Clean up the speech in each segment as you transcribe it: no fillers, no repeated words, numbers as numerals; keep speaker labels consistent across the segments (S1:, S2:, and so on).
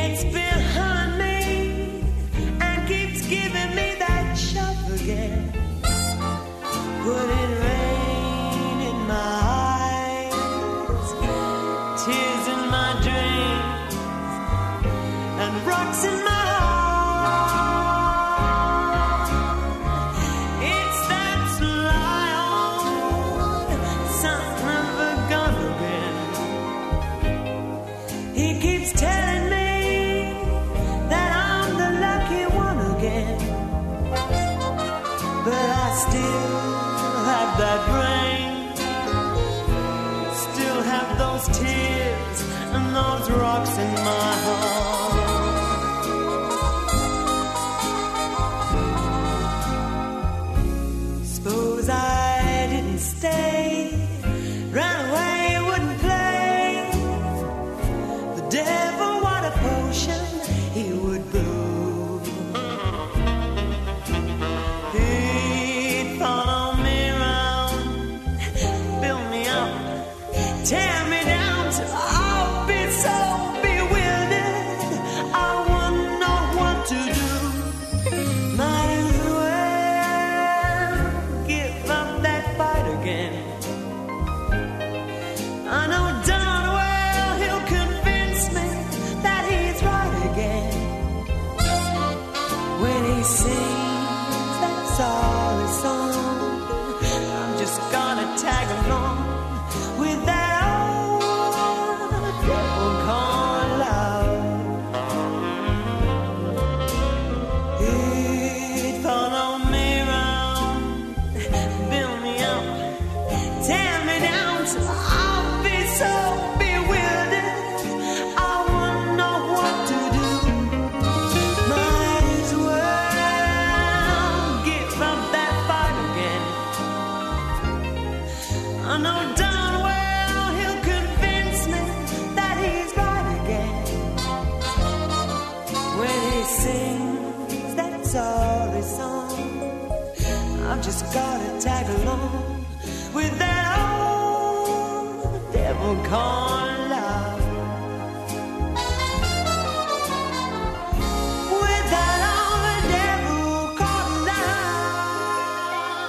S1: gets behind me and keeps giving me that shove again. Putting rain in my eyes, tears in my dreams, and rocks in my heart. It's that sly old son of a gun again. He keeps telling me that I'm the lucky one again, but I still have that brain, still have those tears and those rocks in my heart. Suppose I didn't stay, ran away, wouldn't play. The devil, what a potion he would brew. He'd follow me around, build me up, tear me down till I'll be so bewildered I wouldn't know what to do. Might as well give up that fight again. I know darn well he'll convince me that he's right again. When he sings that sorry song, I'm just gonna tag along with that old devil called love. He'd follow me around, build me up, tear me down till I'll be so bewildered I wouldn't know what to do. Might as well give up that fight again. I know darn well he'll convince me that he's right again. When he sings that sorry song, I've just gotta tag along with that old devil called love. With that old devil called love.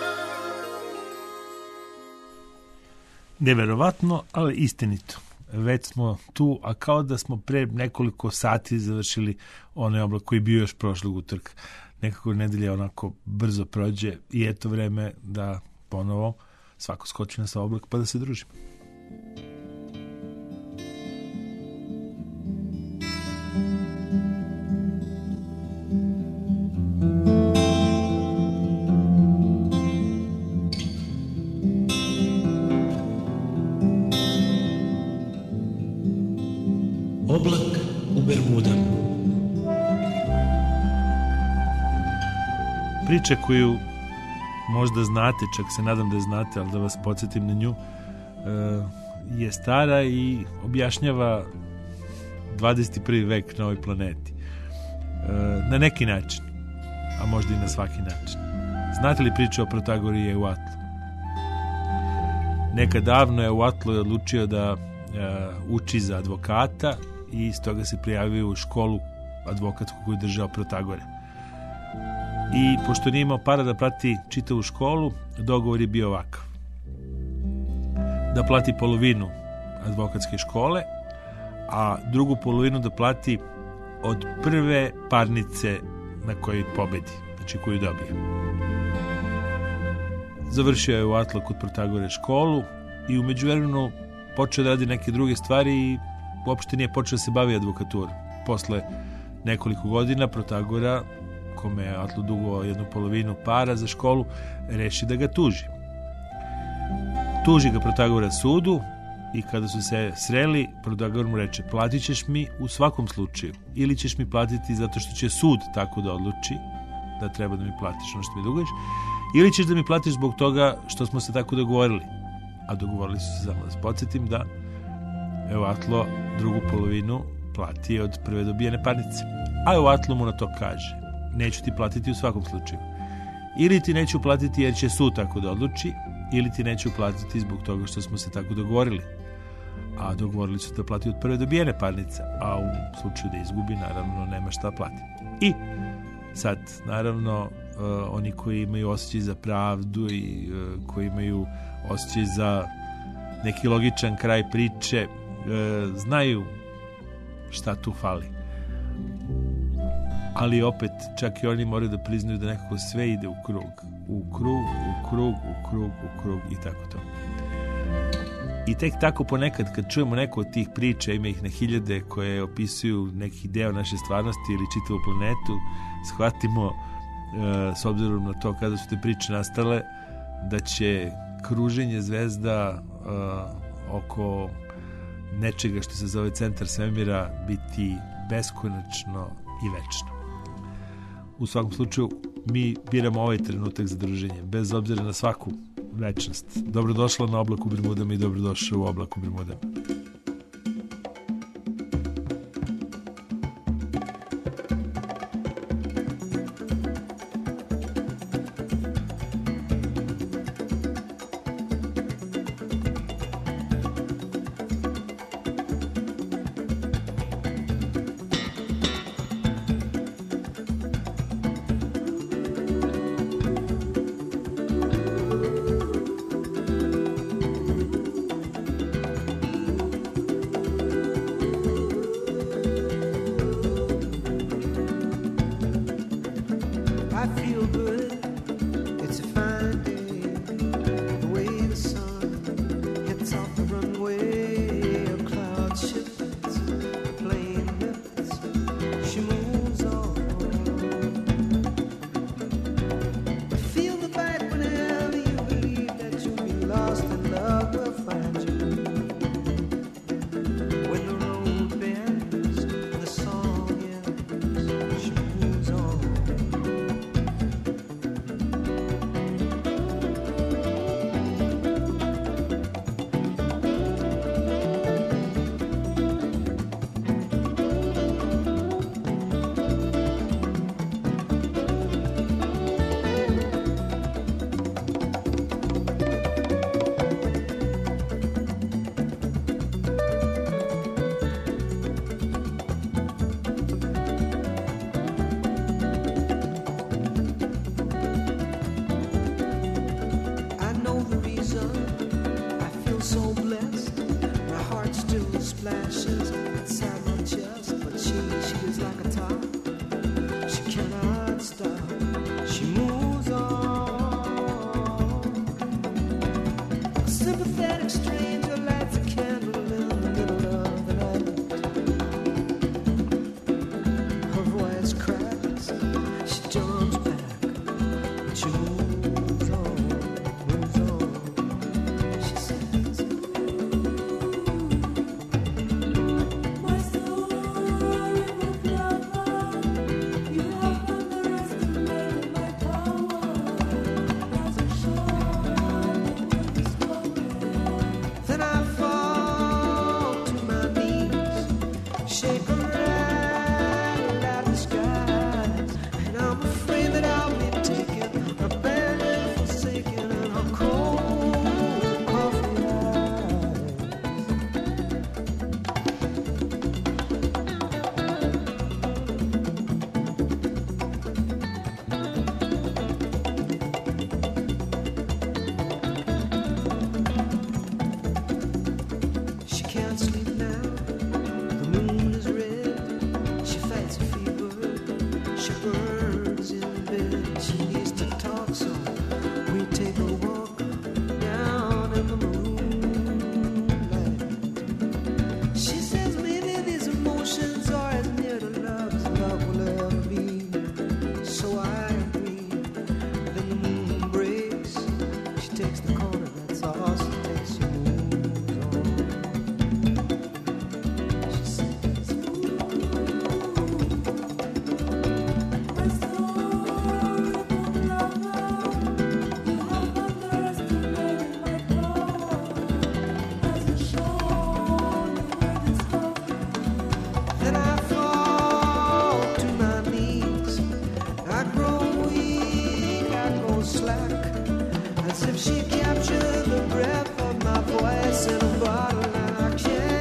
S2: Neverovatno, ali istinito. Već smo tu, a kao da smo pre nekoliko sati završili onaj oblak koji je bio još prošlog utorka. Nekako nedelja onako brzo prođe i eto vreme da ponovo svako skoči na sa oblak pa da se družimo.
S3: Oblak u Bermudama.
S2: Priča koju možda znate, čak se nadam da znate, ali da vas podsjetim na nju, je stara i objašnjava 21. vek na ovoj planeti. Na neki način, a možda i na svaki način. Znate li priču o Protagori i Euatlu? Nekad davno Euatlo je odlučio da uči za advokata i stoga se prijavio u školu advokatsku koju je držao Protagore. I pošto nije imao para da plati čitavu školu, dogovor je bio ovakav. Da plati polovinu advokatske škole, a drugu polovinu da plati od prve parnice na kojoj pobedi, znači koju dobije. Završio je Euatlo kod Protagore školu i u međuvremenu počeo da radi neke druge stvari i uopšte nije počeo da se bavi advokaturom. Posle nekoliko godina Protagora, kome je Atlu dugovao jednu polovinu para za školu, reši da ga tuži. Tuži ga Protagora sudu i kada su se sreli, Protagor mu reče: platit ćeš mi u svakom slučaju, ili ćeš mi platiti zato što će sud tako da odluči da treba da mi platiš ono što mi duguješ, ili ćeš da mi platiš zbog toga što smo se tako dogovorili. A dogovorili su se, samo da se podsjetim, da Euatlo drugu polovinu plati od prve dobijene parnice. A Euatlo mu na to kaže: neću ti platiti u svakom slučaju. Ili ti neću platiti jer će sud tako da odluči, ili ti neću platiti zbog toga što smo se tako dogovorili. a dogovorili su da plati od prve dobijene parnice, a u slučaju da izgubi, naravno, nema šta plati. I sad, naravno, oni koji imaju osjećaj za pravdu i koji imaju osjećaj za neki logičan kraj priče, znaju šta tu fali. Ali opet, čak i oni moraju da priznaju da nekako sve ide u krug i tako to. I tek tako ponekad kad čujemo neku od tih priča, ima ih na hiljade koje opisuju neki deo naše stvarnosti ili čitavu planetu, shvatimo, s obzirom na to kada su te priče nastale, da će kruženje zvezda oko nečega što se zove centar svemira biti beskonačno i večno. U svakom slučaju, mi biramo ovaj trenutak za druženje, bez obzira na svaku večnost. Dobrodošla na Oblak u Bermudama i dobrodošao u Oblak u Bermudama.
S1: As if she captured the breath of my voice in a bottle, and I can't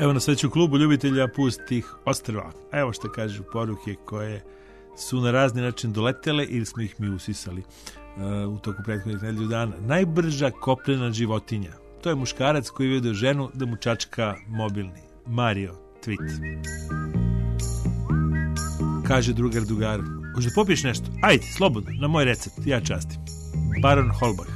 S2: Evo nas već u klubu ljubitelja pustih ostrva. Evo što kažu poruke koje su na razni način doletele ili smo ih mi usisali u toku prethodnih nedelju dana. Najbrža kopnena životinja. To je muškarac koji vidio ženu da mu čačka mobilni. Mario, tweet. Kaže drugar drugaru. Hoćeš da popiješ nešto? Ajde, slobodno, na moj recept, ja častim. Baron Holbach.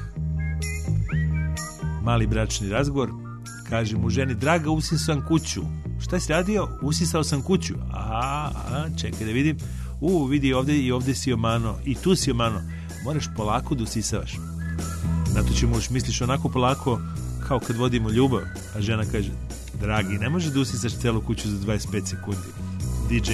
S2: Mali bračni razgovor. Kaže mu ženi, draga, usisao sam kuću. Šta si radio? Usisao sam kuću. Čekaj da vidim. Vidi ovde i ovde si omano. I tu si omano. Moraš polako da usisavaš. Na to će muž, misliš onako polako kao kad vodimo ljubav. A žena kaže, dragi, ne može da usisaš celu kuću za 25 sekundi. DJ.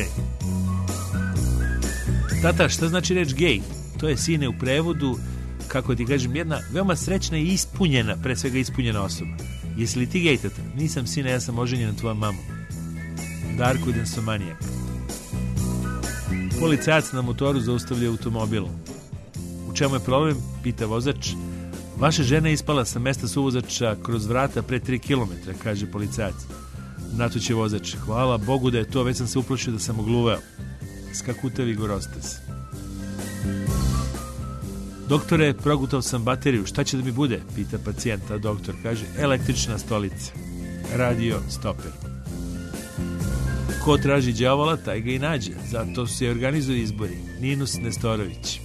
S2: Tata, šta znači reč gej? To je, sine, u prevodu, kako ti kažem, jedna veoma srećna i ispunjena, pre svega ispunjena osoba. Jesi li ti gej, tata? Nisam, sine, ja sam oženjen na tvojom mamu. Darko Densomanijak. Policajac na motoru zaustavlja automobil. U čemu je problem? Pita vozač. Vaša žena je ispala sa mesta suvozača kroz vrata pre 3 km, kaže policajac. Na to će vozač. Hvala Bogu da je to, već sam se uplašio da sam ogluveo. Skakutavi gorostes. Doktore, progutao sam bateriju, šta će da mi bude? Pita pacijenta, doktor kaže, električna stolica. Radio stoper. Ko traži đavola, taj ga i nađe. Zato se organizuju izbori. Ninus Nestorović.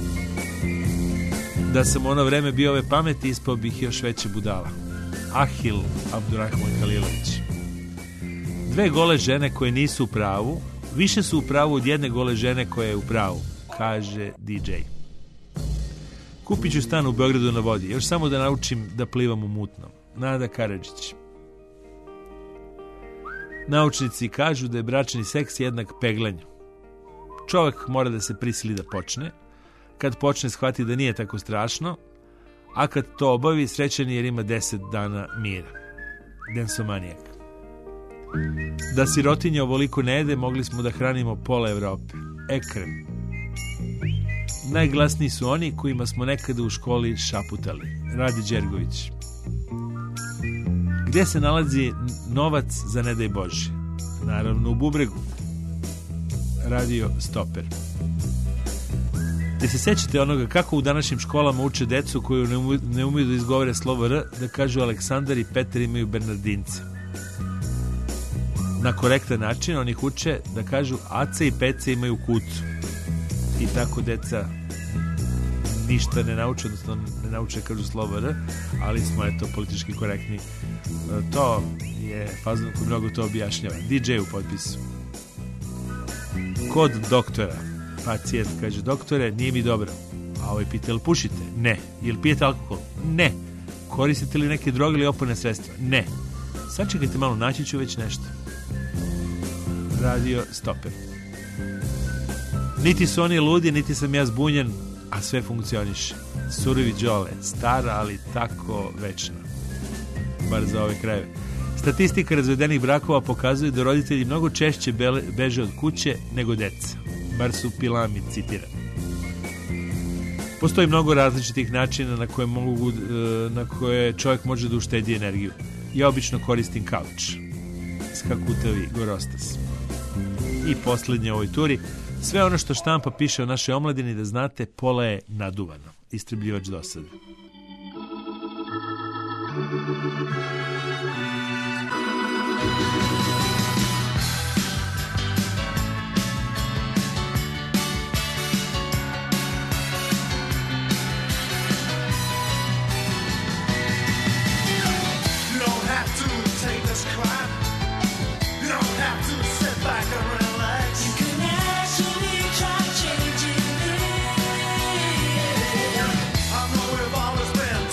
S2: Da sam u ono vreme bio ove pameti, ispao bih još veće budala. Ahil Abdurrahman Halilović. Dve gole žene koje nisu u pravu, više su u pravu od jedne gole žene koja je u pravu, kaže DJ. Kupit ću stan u Beogradu na vodi, još samo da naučim da plivam u mutnom. Nada Karadžić. Naučnici kažu da je bračni seks jednak peglanju. Čovjek mora da se prisili da počne, kad počne shvati da nije tako strašno, a kad to obavi, srećan jer ima 10 dana mira. Densomanijak. Da sirotinja ovoliko ne jede, mogli smo da hranimo pola Evrope. Ekrem. Najglasniji su oni kojima smo nekada u školi šaputali. Radi Đergović. Gde se nalazi novac za ne daj Bože? Naravno u bubregu. Radio stoper. Te se sećate onoga kako u današnjim školama uče decu koju ne umiju da izgovore slovo R, da kažu Aleksandar i Petar imaju Bernardince. Na korektan način oni ih uče da kažu Aca i Peca imaju kucu. I tako deca ništa ne nauče, odnosno ne nauče kažu slovo R, ali smo eto politički korektni. To je fazon koji mnogo to objašnjava. DJ u potpisu. Kod doktora. Pacijent kaže, doktore, nije mi dobro. A ovaj pita, jel pušite? Ne. Jel pijete alkohol? Ne. Koristite li neke droge ili opojne sredstva? Ne. Sačekajte malo, naći ću već nešto. Radio stoper. Niti su oni ludi, niti sam ja zbunjen, a sve funkcioniše. Surovi Đole, stara, ali tako večna. Bar za ove krajeve. Statistika razvedenih brakova pokazuje da roditelji mnogo češće beže od kuće nego deca. Bar su Pilami citirani. Postoji mnogo različitih načina na koje čovjek može da uštedi energiju. Ja obično koristim kauč. Skakutavi gorostas. I posljednje u ovoj turi. Sve ono što štampa piše o našoj omladini, da znate, pola je naduvano. Istrebljivač dosade.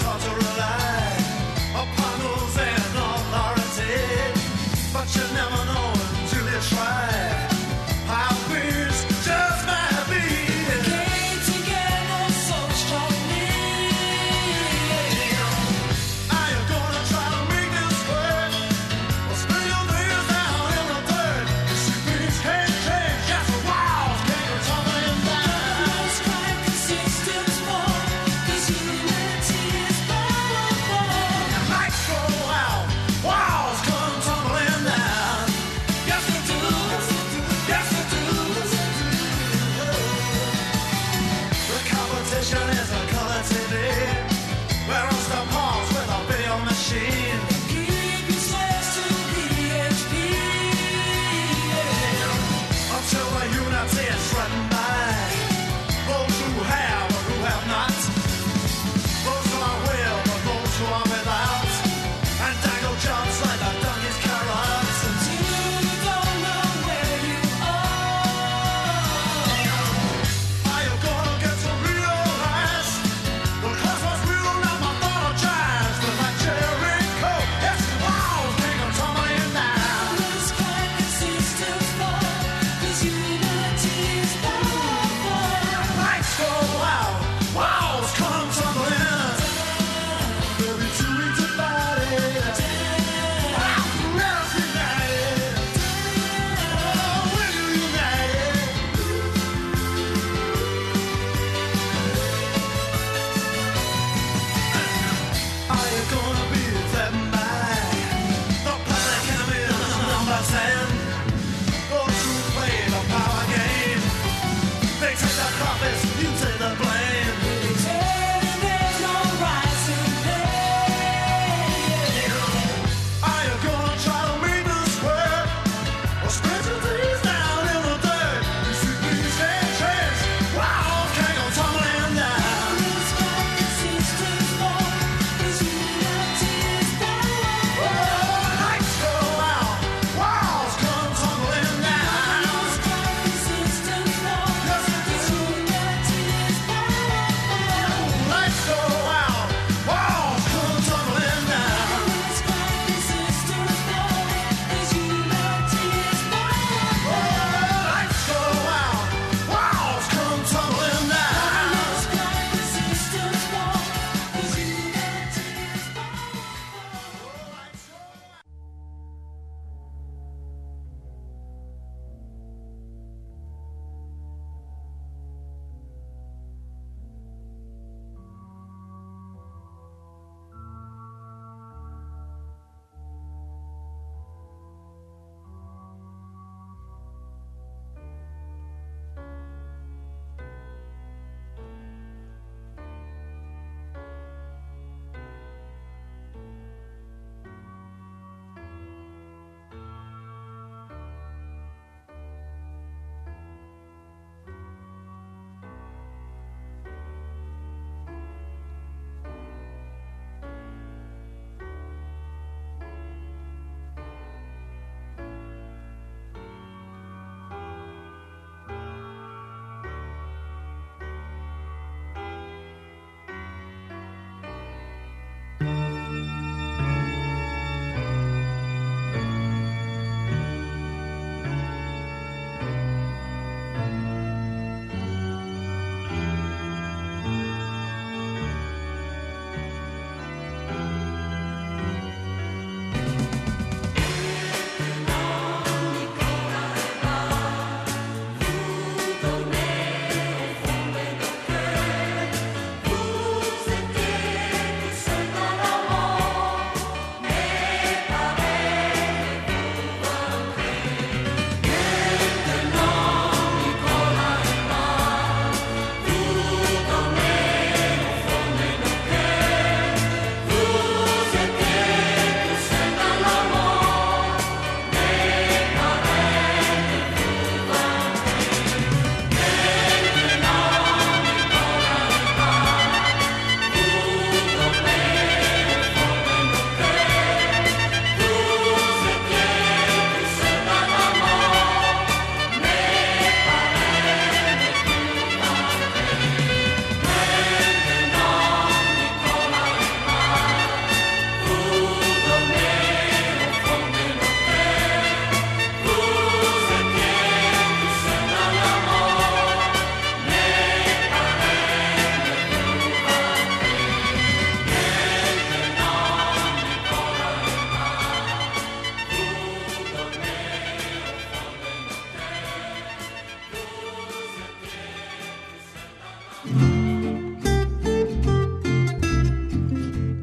S1: But you never know.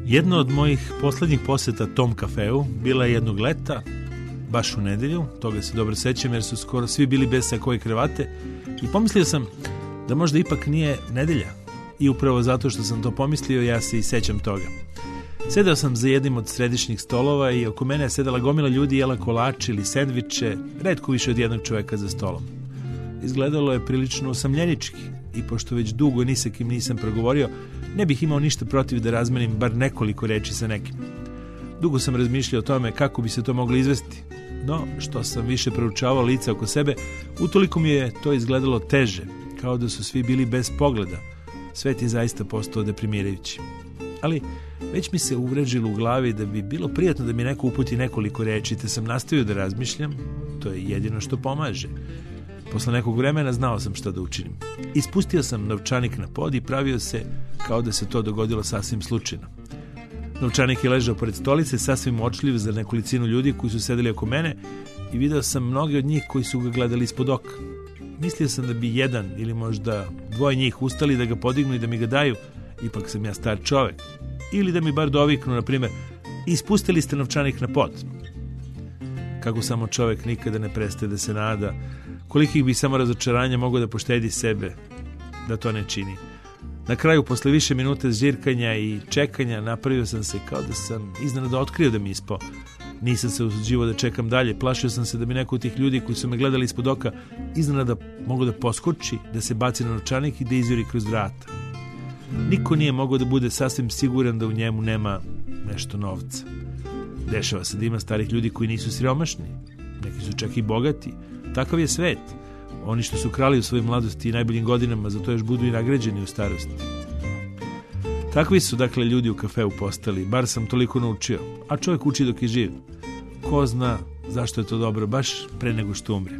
S2: Jedno od mojih poslednjih poseta tom kafeu bila je jednog leta, baš u nedelju, toga se dobro sećam jer su skoro svi bili bez sakova i kravate i pomislio sam da možda ipak nije nedelja i upravo zato što sam to pomislio ja se i sećam toga. Sedeo sam za jednim od središnjih stolova i oko mene je sedela gomila ljudi i jela kolače ili sendviče, retko više od jednog čoveka za stolom. Izgledalo je prilično osamljenički i pošto već dugo ni sa kim nisam progovorio, ne bih imao ništa protiv da razmenim bar nekoliko reči sa nekim. Dugo sam razmišljao o tome kako bi se to moglo izvesti, no što sam više proučavao lica oko sebe, utoliko mi je to izgledalo teže, kao da su svi bili bez pogleda. Svet je zaista postao deprimirajući. Ali već mi se uvrežilo u glavi da bi bilo prijatno da mi neko uputi nekoliko reči, te sam nastavio da razmišljam, to je jedino što pomaže. Posle nekog vremena znao sam šta da učinim. Ispustio sam novčanik na pod i pravio se kao da se to dogodilo sasvim slučajno. Novčanik je ležao pored stolice, sasvim uočljiv za nekolicinu ljudi koji su sedeli oko mene i video sam mnoge od njih koji su ga gledali ispod oka. Mislio sam da bi jedan ili možda dvoje njih ustali da ga podignu i da mi ga daju, ipak sam ja star čovek. Ili da mi bar doviknu, na primjer, ispustili ste novčanik na pod. Kako samo čovek nikada ne prestaje da se nada, kolikih bi samo razočaranja mogao da poštedi sebe da to ne čini. Na kraju, posle više minuta zžirkanja i čekanja, napravio sam se kao da sam iznenada otkrio da mi ispao. Nisam se usuđivao da čekam dalje, plašio sam se da bi neko od tih ljudi koji su me gledali ispod oka iznenada mogao da poskoči, da se baci na novčanik i da izjuri kroz vrata. Niko nije mogao da bude sasvim siguran da u njemu nema nešto novca. Dešava se da ima starih ljudi koji nisu siromašni, neki su čak i bogati. Takav je svet. Oni što su krali u svojoj mladosti i najboljim godinama, zato još budu i nagrađeni u starosti. Takvi su, dakle, ljudi u kafeu postali, bar sam toliko naučio, a čovjek uči dok je živ. Ko zna zašto je to dobro, baš pre nego što umre.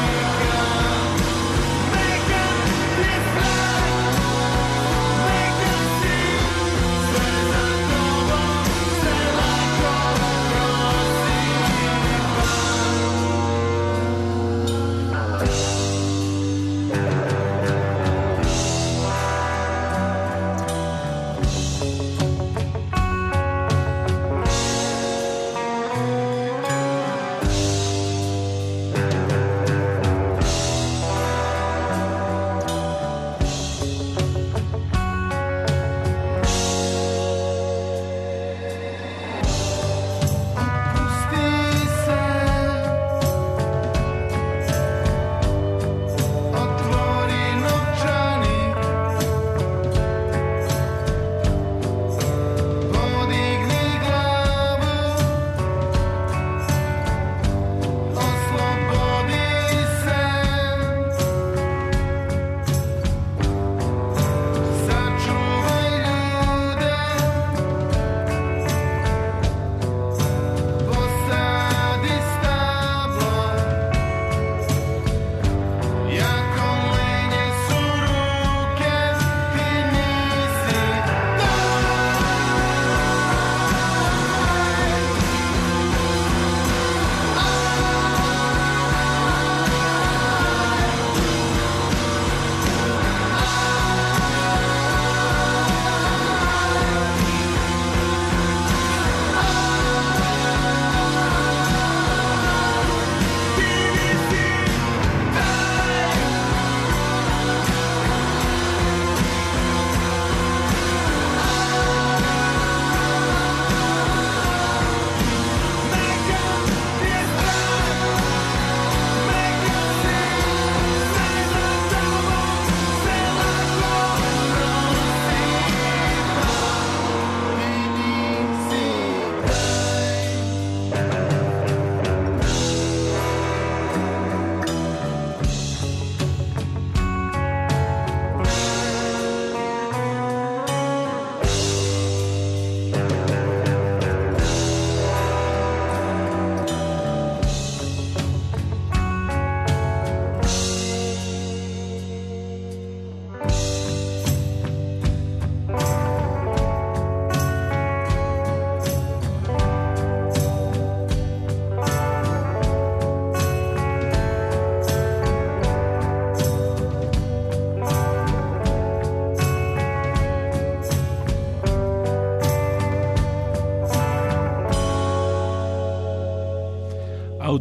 S1: Make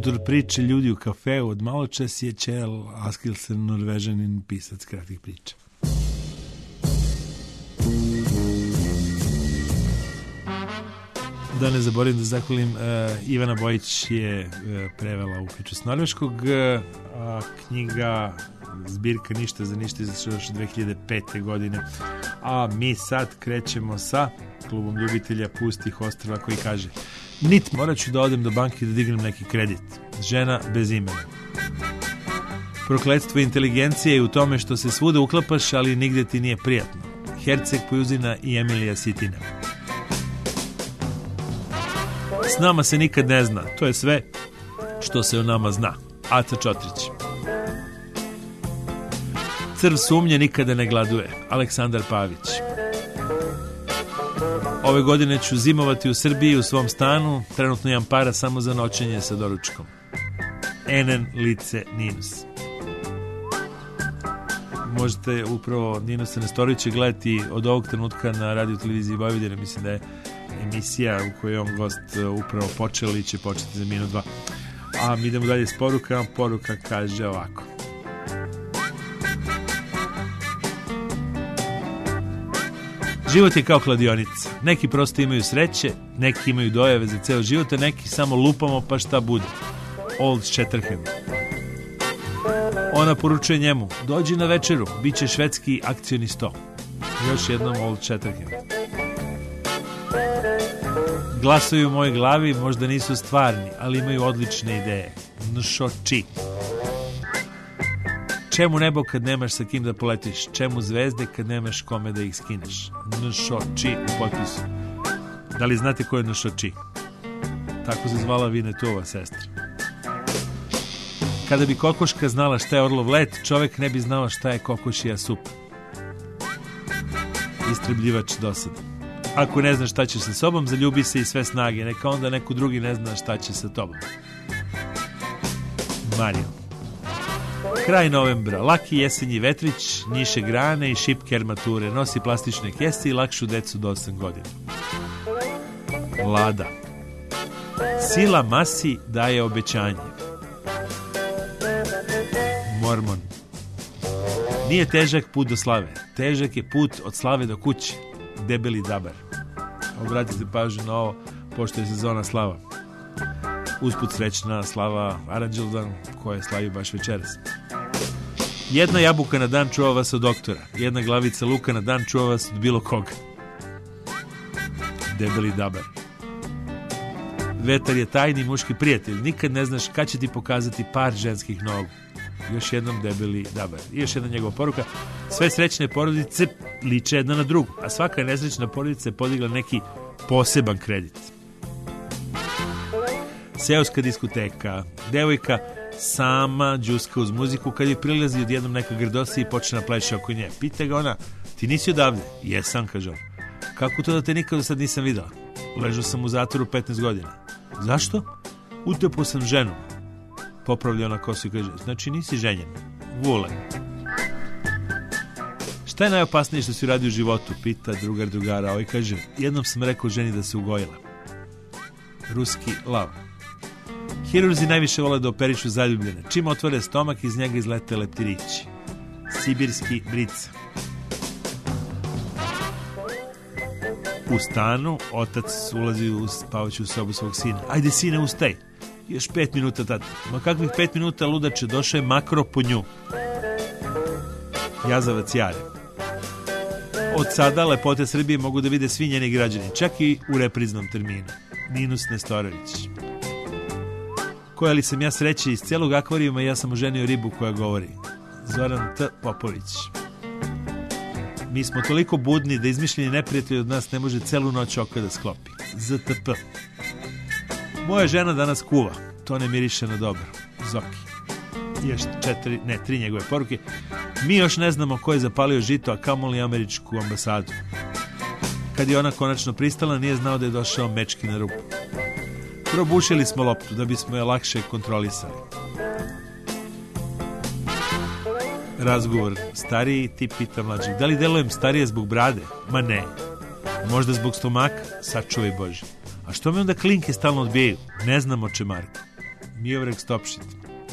S2: Autor priče Ljudi u kafeu od maločas je Kjell Askildsen, Norvežanin, pisac kratkih priča. Da ne zaboravim da zahvalim, Ivana Bojić je prevela ovu priču s norveškog, a knjiga zbirka Ništa za ništa izašla još 2005. godine, a mi sad krećemo sa klubom ljubitelja pustih ostrva koji kaže: nit morat ću da odem do banke da dignem neki kredit. Žena bez imena. Prokletstvo inteligencije je u tome što se svuda uklapaš, ali nigde ti nije prijatno. Herceg Pojuzina i Emilija Sitina. S nama se nikad ne zna, to je sve što se o nama zna. Aca Čotrić. Crv sumnje nikada ne gladuje. Aleksandar Pavić. Ove godine ću zimovati u Srbiji u svom stanu, trenutno imam para samo za noćenje sa doručkom. Enen Lice Ninus. Možete upravo Ninusa Nestorovića gledati od ovog trenutka na radio televiziji Vojvodine. Mislim da je emisija u kojoj je on gost upravo počela i će početi za minut, dva. A mi idemo dalje s porukama. Poruka kaže ovako: život je kao kladionica. Neki prosto imaju sreće, neki imaju dojave za ceo život, a neki samo lupamo pa šta bude. Old Shatterhand. Ona poručuje njemu: dođi na večeru, bit će švedski akcioni sto. Još jednom Old Shatterhand. Glasovi u mojoj glavi možda nisu stvarni, ali imaju odlične ideje. Nšoči. Čemu nebo kad nemaš sa kim da poletiš? Čemu zvezde kad nemaš kome da ih skineš? Nšoči u potpisu. Da li znate ko je Nšoči? Tako se zvala Vinetova sestra. Kada bi kokoška znala šta je orlov let, čovek ne bi znao šta je kokošija supa. Istrebljivač dosada. Ako ne znaš šta ćeš sa sobom, zaljubi se i sve snage. Neka onda neko drugi ne zna šta će sa tobom. Mario. Kraj novembra. Laki jesenji vetrić, njiše grane i šipke armature. Nosi plastične kese i lakšu decu do 8 godina. Lada. Sila masi daje obećanje. Mormon. Nije težak put do slave. Težak je put od slave do kuće. Debeli dabar. Obratite pažnju na ovo, pošto je sezona slava. Usput srećna slava Aranđeldan, koja slavi baš večeras. Jedna jabuka na dan čuva vas od doktora. Jedna glavica luka na dan čuva vas od bilo koga. Debeli dabar. Vetar je tajni muški prijatelj. Nikad ne znaš kad će ti pokazati par ženskih nogu. Još jednom debeli dabar. I još jedna njegova poruka: sve srećne porodice liče jedna na drugu, a svaka nesrećna porodica je podigla neki poseban kredit. Seoska diskoteka. Devojka sama džuska uz muziku, kad je prilazi odjednom neka grdosa i počne na pleše oko nje. Pita ga ona: ti nisi odavde? Jesam, kaže on. Kako to da te nikada sad nisam videla? Ležao sam u zatvoru 15 godina. Zašto? Utepao sam ženu. Popravlja ona kosu i kaže: znači nisi ženjen. Vule. Šta je najopasnije što si uradio u životu? Pita drugar drugara. Ovaj kaže: jednom sam rekao ženi da se ugojila. Ruski lav. Hirurzi najviše vole da operišu zaljubljene. Čim otvore stomak, iz njega izlete leptirići. Sibirski brica. U stanu otac ulazi u spavaću sobu svog sina. Ajde sine, ustaj. Još 5 minuta, tata. Ma kakvih 5 minuta, ludače, došao je makro po nju. Jazavac Jare. Od sada lepote Srbije mogu da vide svi njeni građani, čak i u repriznom terminu. Ninus Nestorović. Koja li sam ja sreće iz cijelog akvarijuma, ja sam oženio ribu koja govori. Zoran T. Popović. Mi smo toliko budni da izmišljeni neprijatelj od nas ne može celu noć oka da sklopi. ZTP. Moja žena danas kuva. To ne miriše na dobro. Zoki. Još 3 njegove poruke. Mi još ne znamo ko je zapalio žito, a kamoli američku ambasadu. Kad je ona konačno pristala, nije znao da je došao mečki na rupu. Probušili smo loptu da bismo je lakše kontrolisali. Razgovor. Stariji tip pita mlađeg: da li delujem starije zbog brade? Ma ne. Možda zbog stomaka? Sačuvaj Bože. A što me onda klinke stalno odbijaju? Ne znam, oče Marko. Miodrag Stopšit.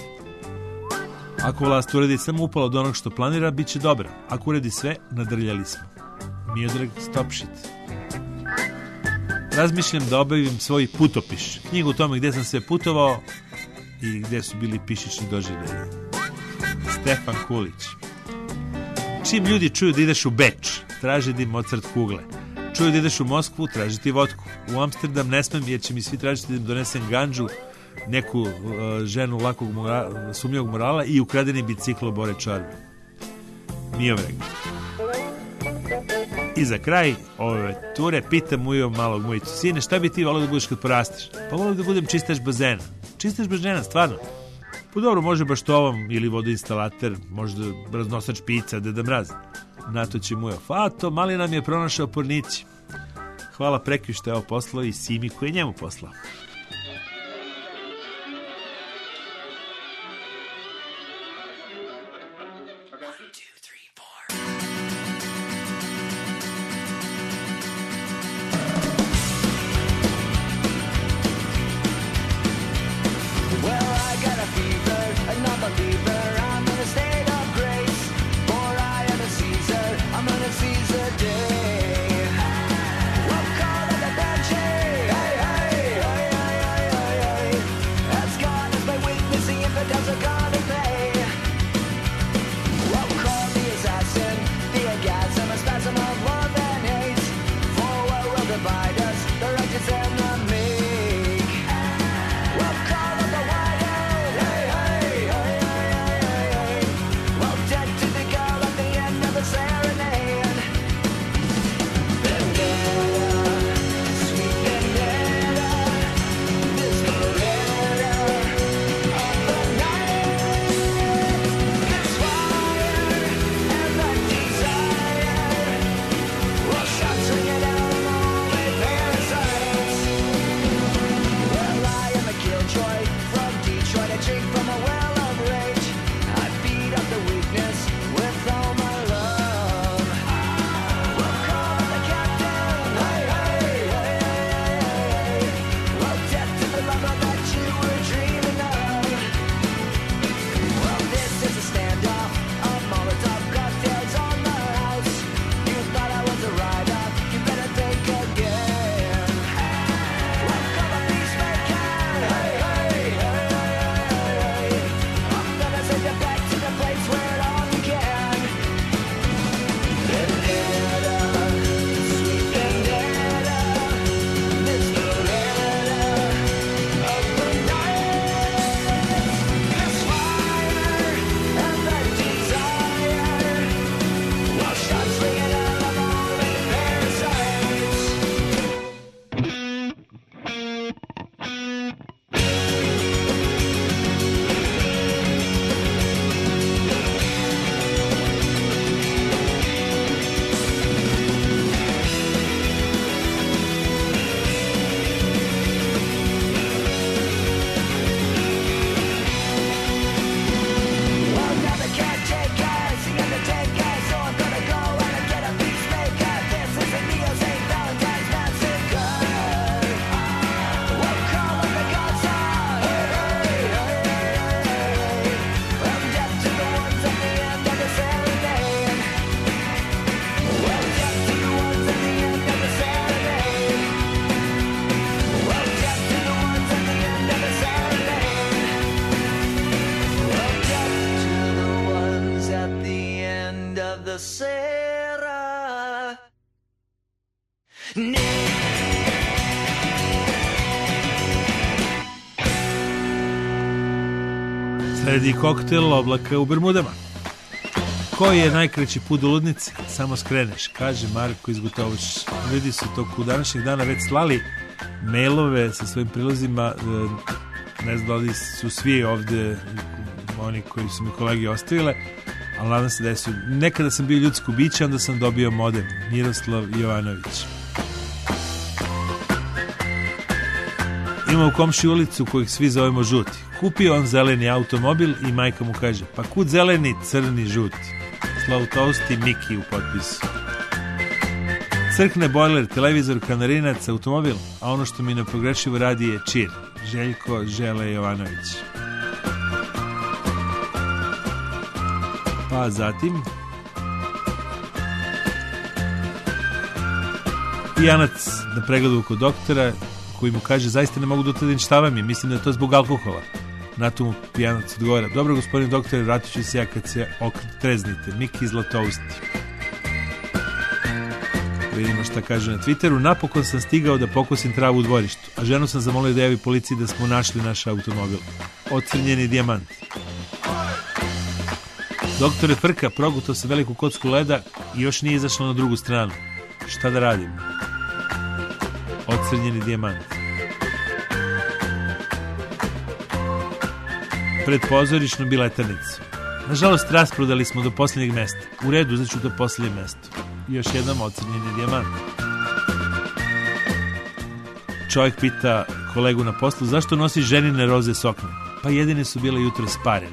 S2: Ako vlast uredi samo upalo od onog što planira, bit će dobra. Ako uredi sve, nadrljali smo. Miodrag Stopšit. Razmišljam da obavim svoj putopiš. Knjigu o tome gde sam sve putovao i gde su bili pišićni doživljaji. Stefan Kulić. Čim ljudi čuju da ideš u Beč, traži di Mozart kugle. Čuju da ideš u Moskvu, traži ti vodku. U Amsterdam ne smem jer će mi svi tražiti da im donesem ganđu, neku ženu lakog sumnjivog morala i ukradeni biciklo Bore Čarbe. Miodrag. I za kraj ove ture pitam ujo malog Mujicu: sine, šta bi ti volio da budeš kad porasteš? Pa volio da budem čistač bazena. Čistač bazena, stvarno. Pa dobro, može baš to ovom, ili vodoinstalater, možda raznosač pizza, Deda Mraz. Na to će Mujo: Fato, mali nam je pronašao pornići. Hvala Prekju što je ovo poslao i Simi koji je njemu poslao. Sledi koktel oblaka u Bermudama. Koji je najkraći put do ludnice? Samo skreneš, kaže Marko iz Gotovac. Ljudi su toku današnjeg dana već slali mailove sa svojim prilozima. Ne znam da li su svi ovde oni koji su mi kolege ostavile, ali nadam se da su. Nekada sam bio ljudsko biće, onda sam dobio modem. Miroslav Jovanović. Ima u komši ulicu kojih svi zovemo žuti. Kupio on zeleni automobil i majka mu kaže: pa kud zeleni, crni, žuti. Slautosti Miki u potpisu. Crkne bojler, televizor, kanarinac, automobil, a ono što mi nepogrešivo radi je čir. Željko Žele Jovanović. Pa zatim pijanac na pregledu kod doktora koji mu kaže zaista ne mogu da utvrdim šta vam je, mislim da je to zbog alkohola. Na to mu pijanac odgovara: dobro gospodine doktore, vratit ću se ja kad se treznite. Miki Zlatousti. Vidimo šta kaže na Twitteru. Napokon sam stigao da pokosim travu u dvorištu, a ženu sam zamolio da javi policiji da smo našli naš automobil. Ocrnjeni dijamant. Doktore Frka, progutao sam veliku kocku leda i još nije izašlo na drugu stranu. Šta da radim? Ocrnjeni dijamant. Pred pozorišnu biletarnicu. Nažalost, rasprodali smo do posljednjeg mesta. U redu, uzet ću to posljednje mesto. Još jednom ocrnjeni dijamant. Čovjek pita kolegu na poslu zašto nosi ženine roze sokne. Pa jedine su bile jutro sparene.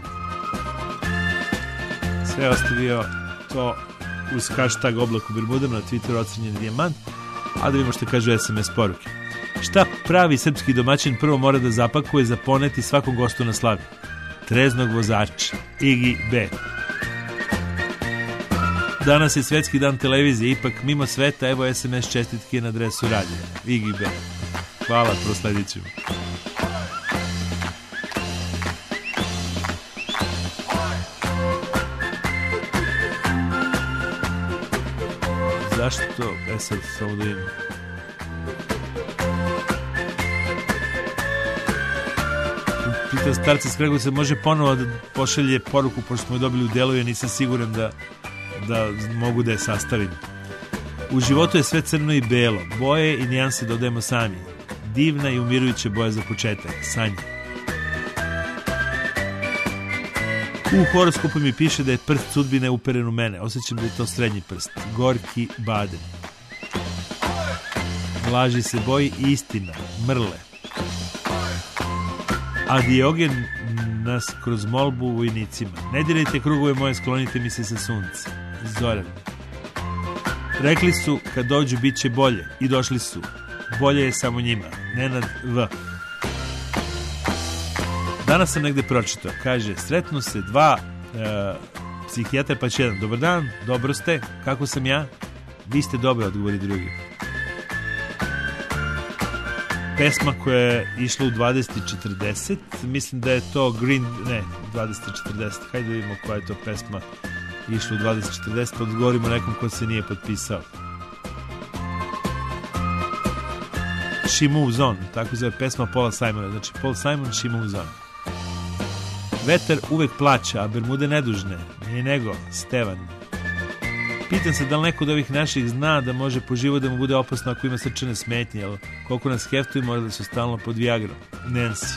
S2: Sve ostavio to uz hashtag oblak u Bermudama na Twitteru ocrnjeni dijamant. A da vidimo što kažu SMS poruke. Šta pravi srpski domaćin prvo mora da zapakuje za poneti svakom gostu na slavi? Treznog vozača. Igi B. Danas je svetski dan televizije, ipak mimo sveta, evo SMS čestitke na adresu radija. Igi B. Hvala, prosledit ćemo. Zašto to? Sad samo da imam. Pita starca s Kragujevca, može ponovo da pošalje poruku, pošto smo je dobili u delu, ja nisam siguran da mogu da je sastavim. U životu je sve crno i belo, boje i nijanse dodajemo sami. Divna i umirujuća boja za početak, sanja. U horoskopu mi piše da je prst sudbine uperen u mene, osjećam da je to srednji prst, Gorki Baden. Laži se boji istina, mrle. A Diogen nas kroz molbu vojnicima. Ne dirajte krugove moje, sklonite mi se sa sunca. Zoran. Rekli su kad dođu bit će bolje i došli su. Bolje je samo njima. Nenad V. Danas sam negde pročitao. Kaže, sretnu se dva psihijatra pa će jedan. Dobar dan, dobro ste, kako sam ja? Vi ste dobro, odgovori drugi. Pesma koja je išla u 20.40, mislim da je to Green, ne, 20.40, hajde da vidimo koja je to pesma išla u 20.40, pa odgovorimo nekom ko se nije potpisao. She Moves On, tako zove pesma Paula Simona, znači Paul Simon, She Moves On. Vetar uvek plaća, a Bermude nedužne, nije nego, Stevan. Pitam se da li neko od ovih naših zna da može po život da mu bude opasno ako ima srčane smetnje, ali koliko nas heftuju mora da su stalno pod Viagrom. Nancy.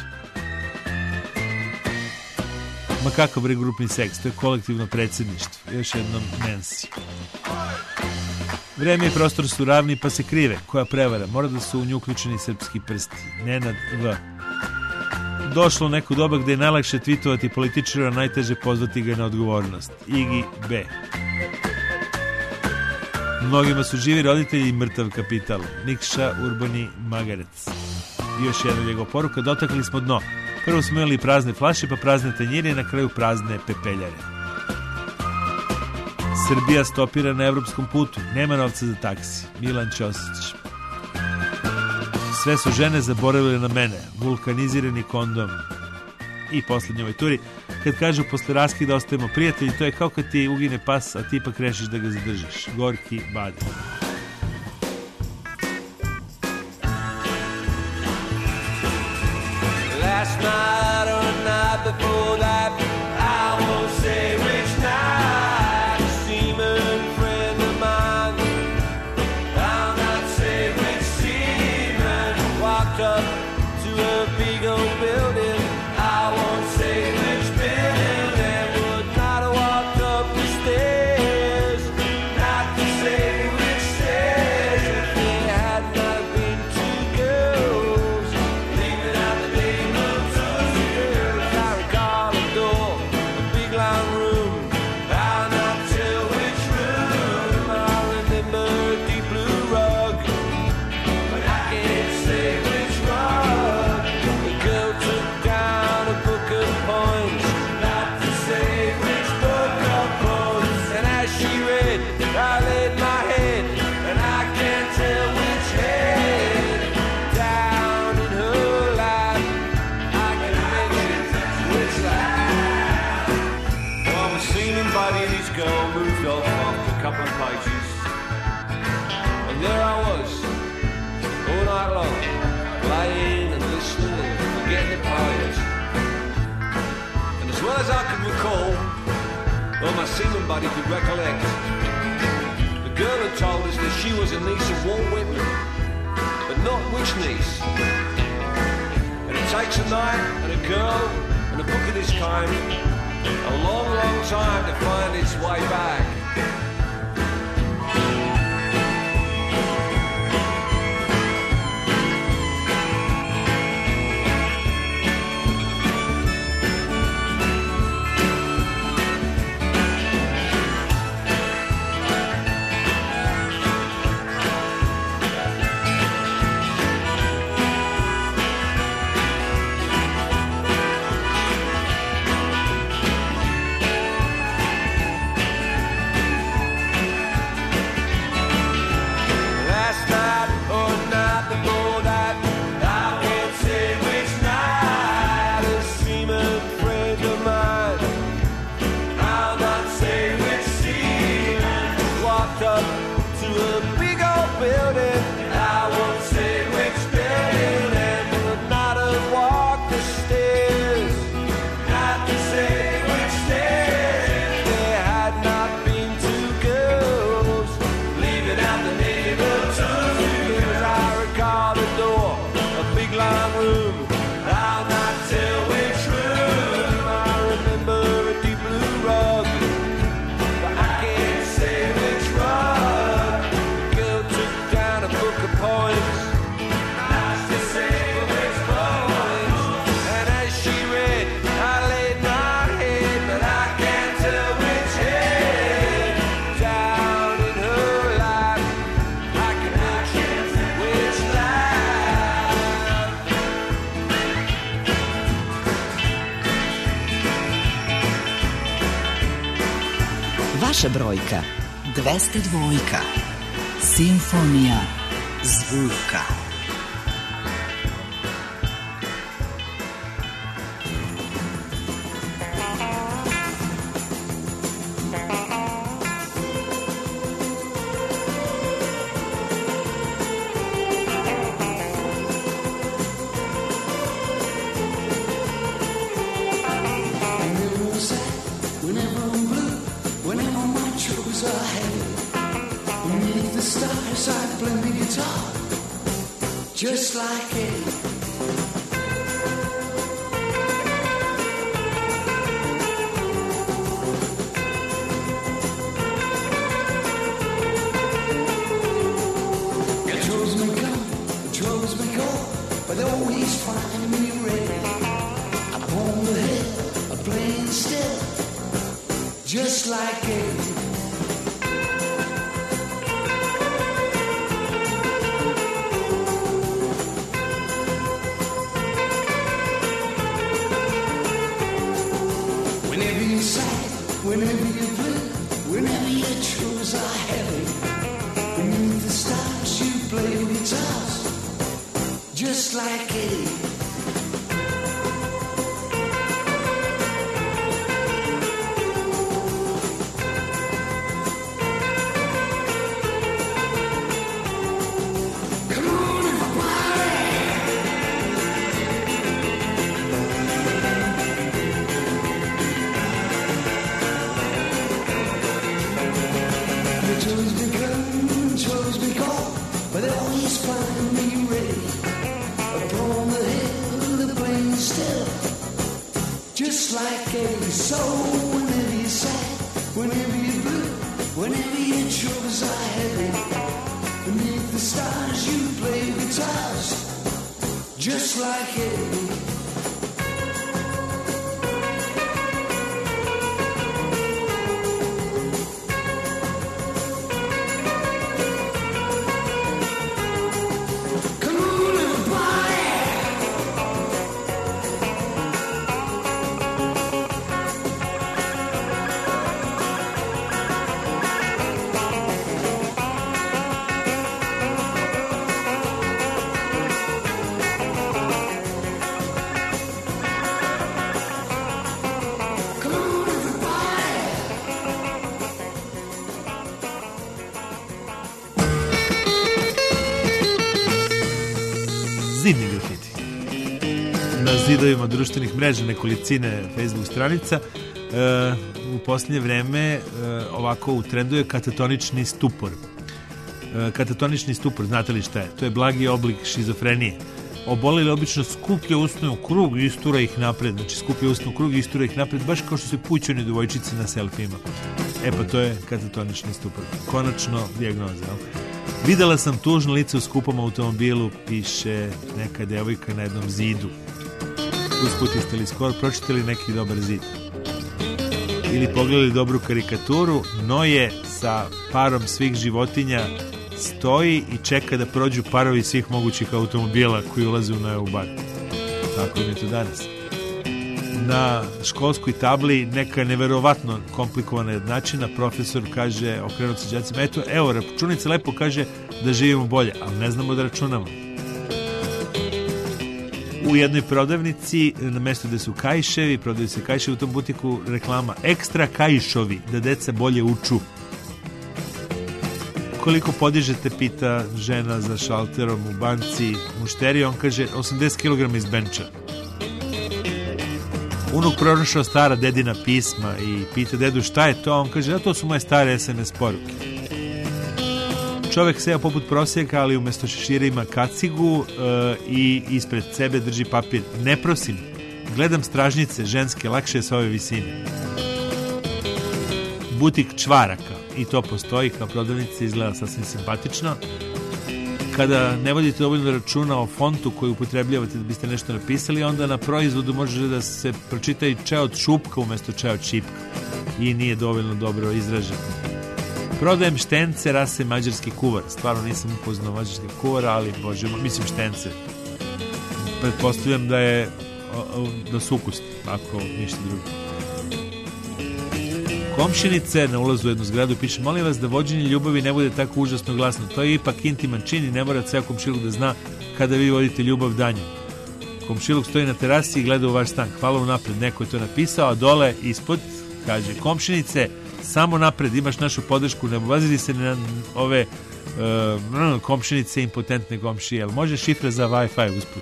S2: Ma kakav bre grupni seks, to je kolektivno predsjedništvo. Još jednom Nancy. Vreme i prostor su ravni pa se krive. Koja prevara? Mora da su u nju uključeni srpski prsti. Nenad V. Došlo neko doba gde je najlakše tweetovati političara, najteže pozvati ga na odgovornost. Igi B. Mnogima su živi roditelji i mrtav kapital. Nikša Urbani Magarec. I još jedna njegov poruka. Dotakli smo dno. Prvo smo imali prazne flaše, pa prazne tanjire i na kraju prazne pepeljare. Srbija stopira na evropskom putu. Nema novca za taksi. Milan Ćosić. Sve su žene zaboravile na mene. Vulkanizirani kondom. I posljednjoj ovoj turi. Kad kažu posle raskida ostajemo prijatelji, to je kao kad ti ugine pas, a ti ipak rešiš da ga zadržiš. Gorki Baden.
S4: Last night or night before that, I won't say which night, a seaman friend of mine, I'll not say which seaman, walked up to a big old building, I won't say which building, and would not have walked up the stairs, not to say which stairs, if there had not been two girls, leaving out the name of Tuesday. And there I was, all night long, playing and listening and forgetting the poems. And as well as I could recall, or my seaman buddy could recollect, the girl had told us that she was a niece of Walt Whitman, but not which niece. And it takes a night and a girl and a book of this kind a long, long time to find its way back.
S5: Vaša brojka 202. Simfonija zvuka.
S6: Just like it. Controls me come, controls me go, but they always find me ready. Upon the hill, a playing still, just like it. Whenever you blue, whenever your troubles are heavy, beneath the stars you play your guitars, just like Eddie. So whenever you're sad, whenever you're blue, whenever your troubles are heavy, beneath the stars you play guitars, just like Eddie.
S2: zidni grafiti. Na zidovima društvenih mreža, nekolicine Facebook stranica, u posljednje vreme ovako u trendu je katatonični stupor. Katatonični stupor, znate li šta je? To je blagi oblik šizofrenije. Oboleli obično skuplje usne u krug i istura ih napred. Znači skuplje usne u krug i istura ih napred, baš kao što se pućeni devojčice na selfijima. Pa to je katatonični stupor. Konačno dijagnoza, jel? Videla sam tužno lice u skupom automobilu, piše neka devojka na jednom zidu. Usput jeste li skoro pročitali neki dobar zid? Ili pogledali dobru karikaturu, Noje sa parom svih životinja stoji i čeka da prođu parovi svih mogućih automobila koji ulaze u Nojevu baru. Tako je to danas. Na školskoj tabli neka neverovatno komplikovana jednačina, profesor kaže, okrenut se đacima, evo, računica lepo kaže da živimo bolje, ali ne znamo da računamo. U jednoj prodavnici, na mjestu gde su kaiševi, prodaju se kaiševi, u tom butiku reklama ekstra kaišovi, da deca bolje uču. Koliko podižete, pita žena za šalterom u banci mušteri, on kaže 80 kg iz benča. Unuk pronašao stara dedina pisma i pita dedu šta je to, on kaže to su moje stare SMS poruke. Čovjek seo poput prosjeka, ali umjesto šešira ima kacigu i ispred sebe drži papir. Ne prosim, gledam stražnjice ženske, lakše je s ove visine. Butik čvaraka, i to postoji kao prodavnica, izgleda sasvim simpatično. Kada ne vodite dovoljno računa o fontu koji upotrebljavate da biste nešto napisali, onda na proizvodu može da se pročita i če od šupka umjesto če od šipka i nije dovoljno dobro izražen. Prodajem štence rase mađarski kuvar. Stvarno nisam upoznao mađarski kuvar, ali mislim štence. Pretpostavljam da su ukusni, ako ništa drugo. Komšinice na ulazu u jednu zgradu piše, molim vas da vođenje ljubavi ne bude tako užasno glasno. To je ipak intiman čin i ne mora ceo komšiluk da zna kada vi vodite ljubav danjem. Komšiluk stoji na terasi i gleda u vaš stan. Hvala unapred, neko je to napisao, a dole ispod kaže, komšinice, samo napred, imaš našu podršku, ne obazili se na ove komšinice, impotentne komšije. Jel može šifra za Wi-Fi usput?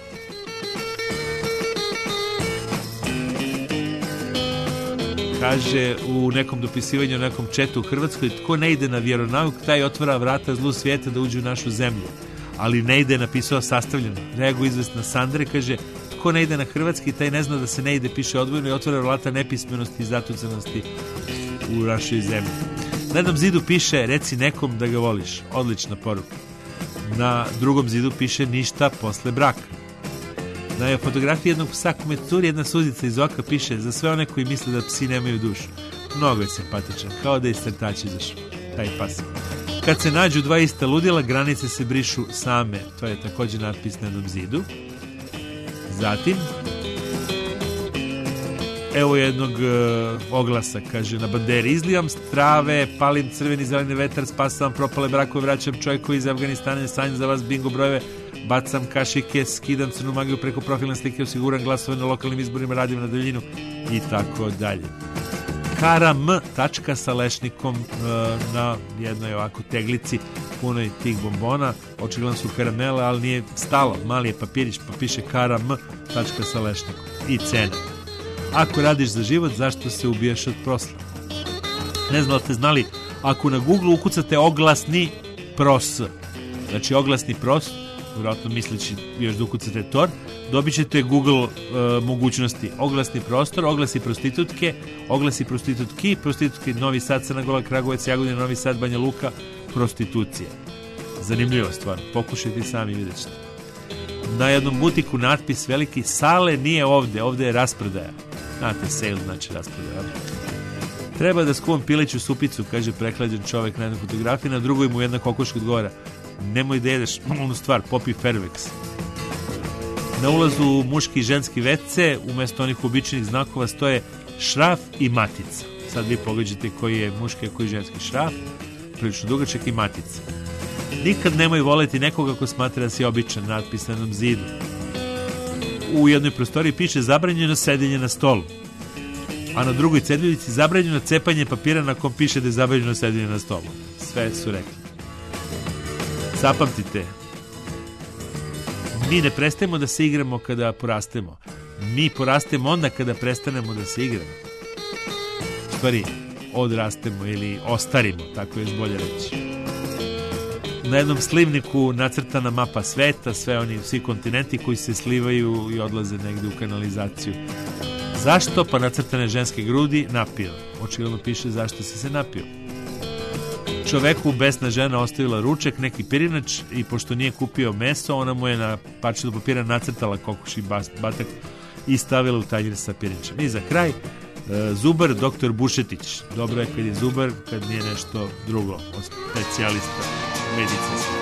S2: Kaže u nekom dopisivanju, u nekom četu u Hrvatskoj, tko ne ide na vjeronauk, taj otvara vrata zlu svijeta da uđe u našu zemlju. Ali ne ide, napisao sastavljeno. Reaguje izvesna Sandre, kaže, tko ne ide na hrvatski, taj ne zna da se ne ide, piše odvojeno i otvara vrata nepismenosti i zatucanosti u našoj zemlji. Na jednom zidu piše, reci nekom da ga voliš. Odlična poruka. Na drugom zidu piše, ništa posle braka. Na fotografiji jednog psa kome curi jedna suzica iz oka piše, za sve one koji misle da psi nemaju dušu. Mnogo je simpatičan, kao da je iz crtača izašao, taj pas. Kad se nađu dva ista ludila, granice se brišu same. To je također natpis na jednom zidu. Zatim, evo jednog oglasa, kaže, na banderi, izlijam strave, palim crveni zeleni vetar, spasavam propale brakove, vraćam čovjeku iz Afganistana, sanjam za vas bingo brojeve, bacam kašike, skidam crnu magiju preko profilne slike, osiguram glasove na lokalnim izborima, radim na daljinu i tako dalje. Kara M. tačka sa lešnikom na jednoj ovako teglici punoj tih bombona, očigledno su karamele, ali nije stalo, mali je papirić, pa piše Kara M. tačka sa lešnikom i cena. Ako radiš za život, zašto se ubijaš od prosla? Ne znam da ste znali, ako na Google ukucate oglasni pros, znači oglasni pros, vjerojatno misleći još da ukucate Tor, dobit ćete Google mogućnosti. Oglasni prostor, oglasi prostitutke, oglasi prostitutki, prostitutke Novi Sad, Crna Gora, Kragujevac, Jagodina, Novi Sad, Banja Luka, prostitucija. Zanimljiva stvar, pokušajte sami, vidjet ćete. Na jednom butiku natpis veliki, sale nije ovde, ovde je rasprodaja. Znate, sale znači rasprodaja. Treba da skuvam pileću supicu, kaže preklađen čovjek na jednoj fotografiji, na drugoj mu jedna kokoška odgovara, nemoj da jedeš onu stvar, popi Fairvex. Na ulazu muški i ženski WC, umjesto onih običajnih znakova stoje šraf i matica. Sad vi pogađate koji je muški, a koji je ženski. Šraf, prilično dugačak, i matica. Nikad nemoj voleti nekoga ko smatra da si običan, natpis na jednom zidu. U jednoj prostoriji piše zabranjeno sedenje na stolu, a na drugoj ceduljici zabranjeno cepanje papira na kom piše da je zabranjeno sedenje na stolu. Sve su rekli. Zapamtite, Mi ne prestajemo da se igramo kada porastemo. Mi porastemo onda kada prestanemo da se igramo. U stvari, odrastemo ili ostarimo, tako je bolje reći. Na jednom slivniku nacrtana mapa sveta, svi kontinenti koji se slivaju i odlaze negde u kanalizaciju. Zašto? Pa nacrtane ženske grudi, napio. Očigledno piše zašto si se napio. Čoveku besna žena ostavila ručak, neki pirinač, i pošto nije kupio meso, ona mu je na parčetu papira nacrtala kokoš i batak i stavila u tanjir sa pirinčem. I za kraj, zubar doktor Bušetić. Dobro je kad je zubar, kad nije nešto drugo, specijalista medicinski.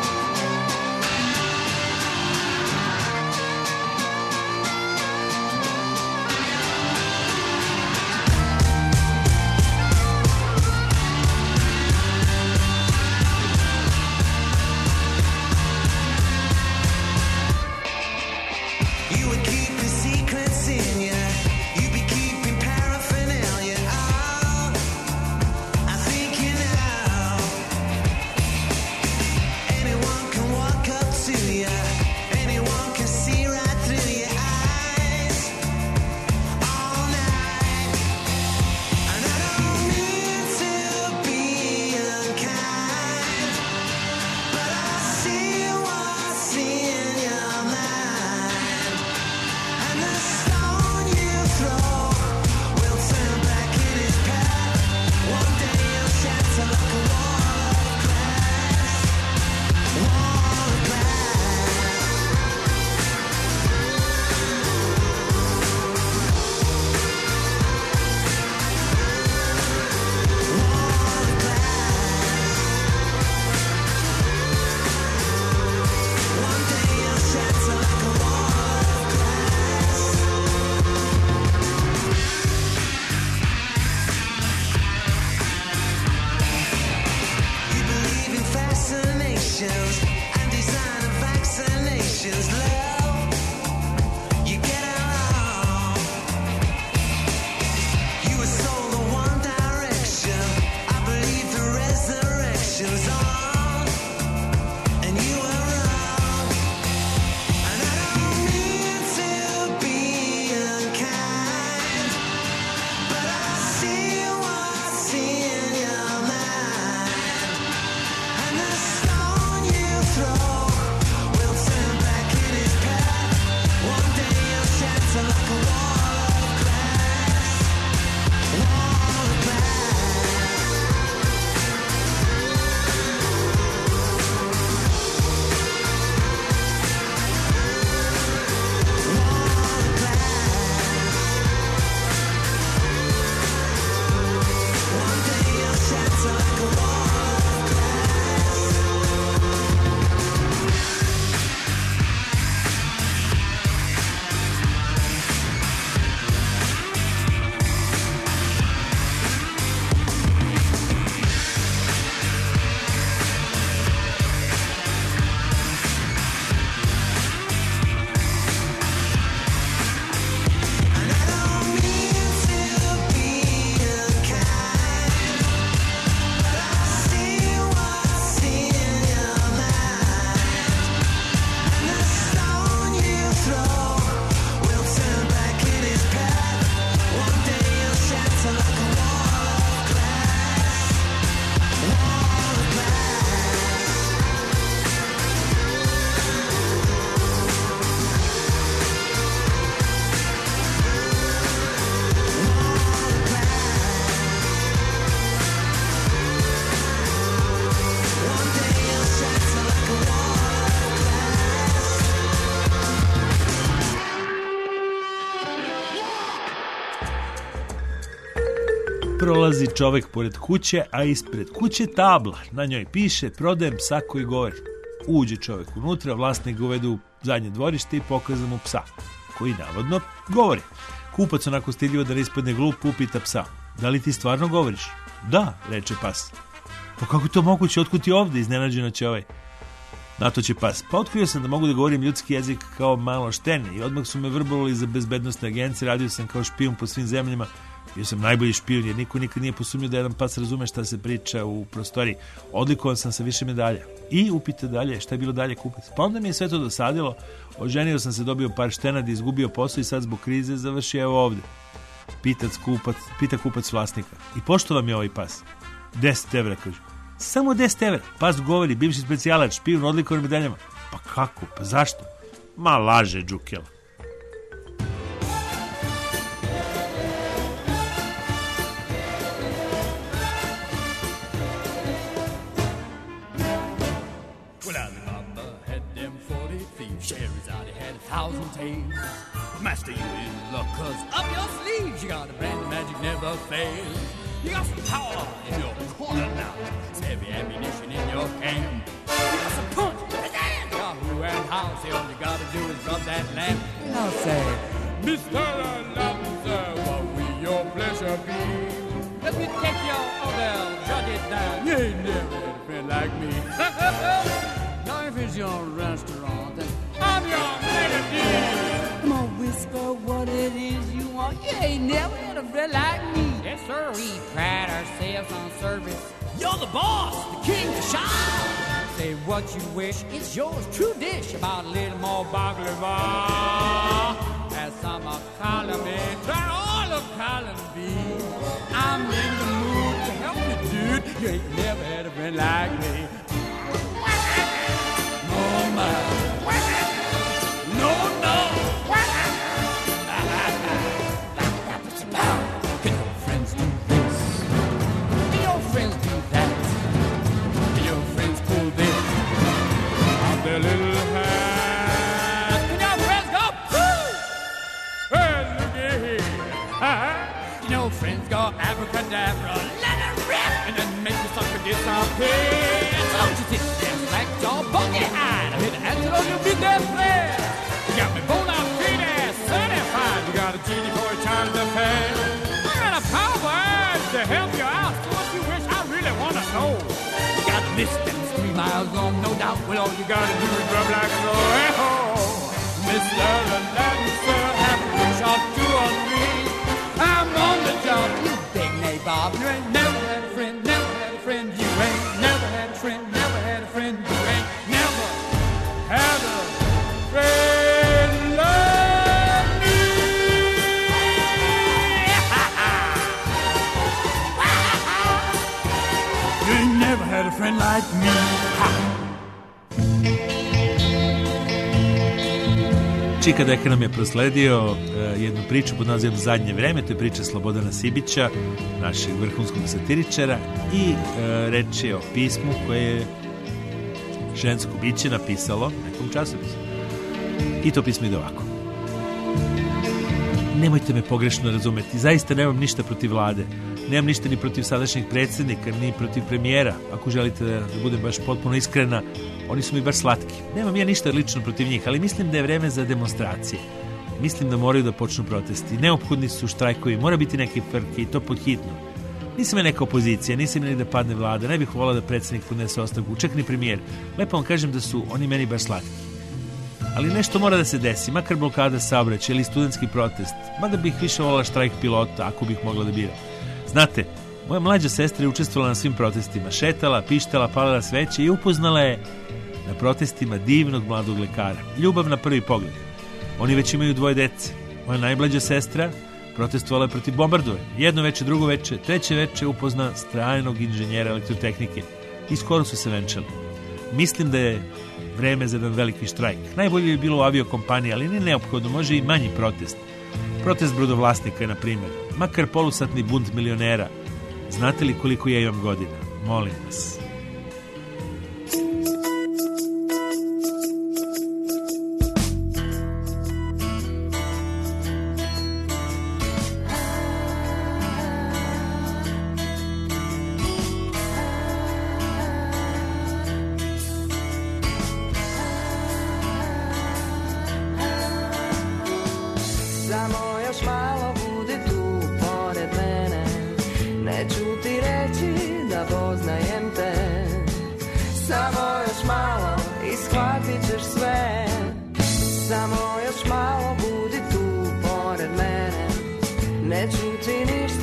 S2: Prolazi čovek pored kuće, a ispred kuće tabla. Na njoj piše: prodajem psa koji govori. Uđe čovek unutra, vlasnik ga uvede u zadnje dvorište i pokaza mu psa, koji navodno govori. Kupac onako stidljivo da ne ispadne glup upita psa: da li ti stvarno govoriš? Da, reče pas. Pa kako je to moguće, otkud ti ovde? Iznenađeno će ovaj. Na to će pas: pa otkrio sam da mogu da govorim ljudski jezik kao malo štene i odmah su me vrbulovali za bezbednostne agencije, radio sam kao špijun po svim zemljama, Bio sam najbolji špijun jer niko nikad nije posumnio da jedan pas razume šta se priča u prostoriji. Odlikovan sam sa više medalja. I upite dalje, šta je bilo dalje kupac. Pa onda mi je sve to dosadilo, oženio sam se, dobio par štenada, izgubio posao i sad zbog krize završio evo ovde. Pita kupac vlasnika. I pošto vam je ovaj pas? 10 evra, kaže. Samo 10 evra. Pas govori, bivši specijalac, špijun, odlikovan medaljama. Pa kako? Pa zašto? Ma laže, džukela.
S7: Master, you in luck, cause up your sleeves you got a brand of magic never fails. You got some power in your corner now, some heavy ammunition in your can. You got some punch, Yahoo and how, say all you gotta do is rub that lamp. And I'll say, Mr. Lancer, what will your pleasure be? Let me take your order, jot it down. You ain't never had a friend like me. Now if it's your restaurant, then I'm your melody. Come on, whisper what it is you want. You ain't never had a friend like me. Yes, sir. We pride ourselves on service. You're the boss, the king, the shine. Say what you wish, it's yours, true dish. About a little more baklava. As some are calling me, try all of column B. I'm in the mood to help you, dude. You ain't never had a friend like me. Oh, my. No, no. Can your friends do this? Can your friends do that? Can your friends pull this out their little hat? Can your friends go, woo? Hey, look at here. Can your friends go abracadabra, let it rip, and then make the sucker disappear? Don't you sit there like your buggy-eyed? I hit the answer on your big ass flare. You got me bone-out feet ass certified. You got a genie for a child to pay. I got a power to help you out. So what you wish I really want to know. You got a list that's 3 miles long, no doubt. Well, all you got to do is rub like so. Hey, ho, Mr. Lancer, have a good shot 2 or 3. I'm on the job. You big nabob. You ain't never had a friend, never had a friend. You ain't never had a friend, never had a friend. You ain't never had a friend like me. You ain't never had a friend like me.
S2: Čika Deka nam je prosledio jednu priču pod nazivom Zadnje vreme, to je priča Slobodana Sibića, našeg vrhunskog satiričara, i reč je o pismu koje je žensko biće napisalo nekom časopisu. I to pismo ide ovako. Nemojte me pogrešno razumeti, zaista nemam ništa protiv vlade, nemam ništa ni protiv sadašnjeg predsjednika, ni protiv premijera, ako želite da budem baš potpuno iskrena, oni su mi baš slatki. Nemam ja ništa lično protiv njih, ali mislim da je vreme za demonstracije. Mislim da moraju da počnu protesti. Neophodni su štrajkovi, mora biti neke frke i to podhitno. Nisam ja neka opozicija, nisam ni da padne vlada, ne bih volao da predsjednik podnese ostavku, čak ni premijer. Lepo vam kažem da su oni meni baš slatki. Ali nešto mora da se desi, makar blokada saobraćaja ili studentski protest, mada bih više volala štrajk pilota, ako bih mogla da biram. Znate, moja mlađa sestra je učestvovala na svim protestima, šetala, pištala, palila sveće i upoznala je na protestima divnog mladog lekara. Ljubav na prvi pogled. Oni već imaju 2 dece. Moja najmlađa sestra protestovala je protiv bombardovanja. Jedno veče, drugo veče, treće veče upozna strajnog inženjera elektrotehnike i skoro su se venčali. Mislim da je vreme za jedan veliki štrajk. Najbolje je bilo u aviokompaniji, ali nije neophodno, može i manji protest. Protest brodovlasnika je, na primjer. Makar polusatni bunt milionera. Znate li koliko ja imam godina? Molim vas.
S6: Samo još malo budi tu pored mene, ne čuti ništa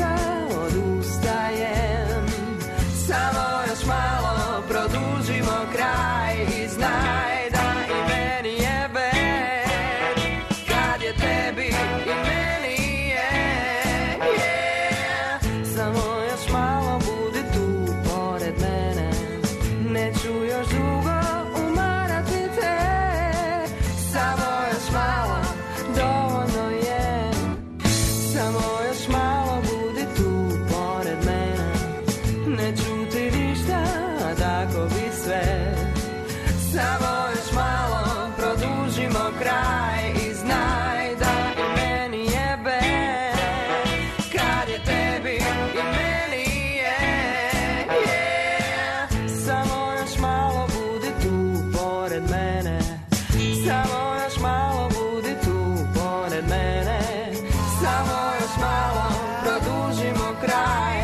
S1: Samo još malo produžimo kraj i znaj da i meni jebe kad je tebi i meni je, yeah. Samo još malo budi tu pored mene, samo još malo budi tu pored mene, samo još malo produžimo kraj.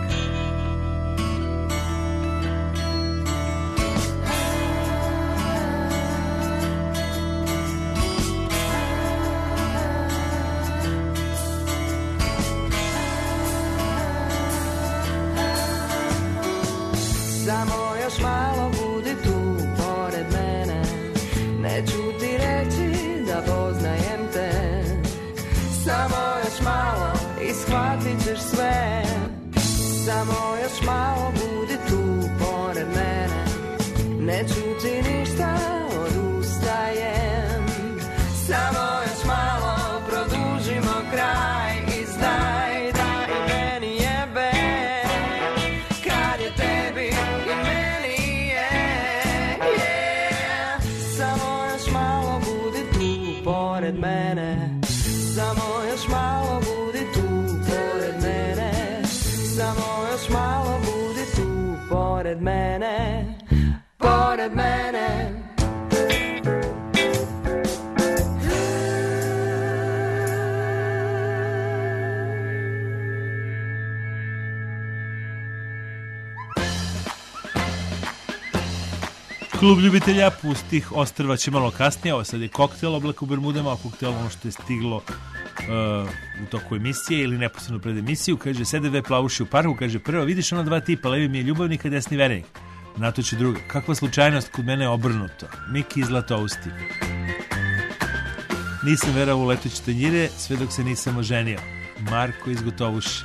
S1: Samo još malo budi tu pored mene, neću ti reći da poznajem te. Samo još malo i shvatit ćeš sve. Samo još malo budi tu pored mene, neću ti ništa odustajem. Samo još malo produžimo kraj i znaj da i meni jebe kad je tebi i meni je, yeah. Samo još malo budi tu pored mene, samo još malo budi tu pored mene, samo još malo budi tu pored mene, pored mene.
S2: Klub ljubitelja pustih ostrva će malo kasnije. Ovo sad je koktel Oblak u Bermudama, a koktel ono što je stiglo u toku emisije ili neposredno pred emisiju. Kaže, sede dve plavuši u parku, kaže, prvo vidiš ona dva tipa, levi mi je ljubavnik, a desni verenik. Na to će druga. Kakva slučajnost, kod mene je obrnuto. Miki iz Zlatousti. Nisam verao u letuće tanjire, sve dok se nisam oženio. Marko iz Gotovuši.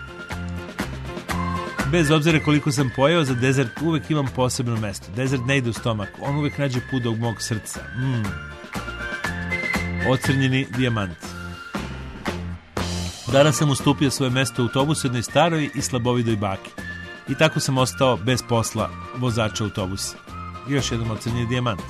S2: Bez obzira koliko sam pojeo, za dezert uvek imam posebno mesto. Dezert ne ide u stomak, on uvek nađe put do mog srca. Ocrnjeni dijamant. Danas sam ustupio svoje mesto u autobusu jednoj staroj i slabovidoj baki. I tako sam ostao bez posla vozača autobusa. I još jedan ocrnjeni dijamant.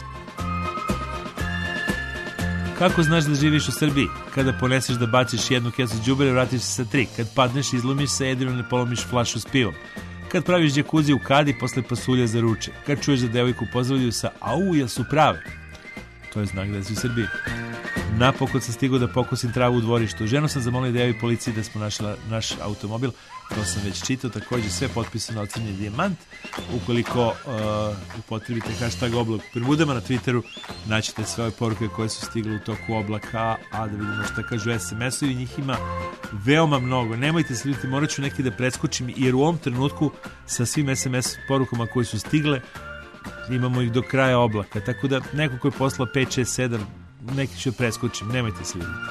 S2: Kako znaš da živiš u Srbiji? Kada poneseš da baciš jednu kesu đubre, vratiš se sa 3. Kad padneš, izlomiš se, jedino ne polomiš flašu s pivom. Kad praviš džakuzi u kadi posle pasulja za ručak. Kad čuješ da devojku pozdravljaju sa au, jel su prave? To je znak da si u Srbiji. Napokon sam stigao da pokosim travu u dvorištu. Ženu sam zamolio da javi policiji da smo našli naš automobil. To sam već čitao, također sve potpisano ocrnjeni dijamant. Ukoliko upotrebite hashtag Oblak u Bermudama na Twitteru, naćete sve ove poruke koje su stigle u toku oblaka, a da vidimo šta kažu SMS-ovi, njih ima veoma mnogo. Nemojte se ljutiti, morat ću neki da preskočim, jer u ovom trenutku sa svim SMS porukama koje su stigle, imamo ih do kraja oblaka, tako da neko ko je poslao 5, 6, 7, neki ću preskočim, nemojte se ljutiti.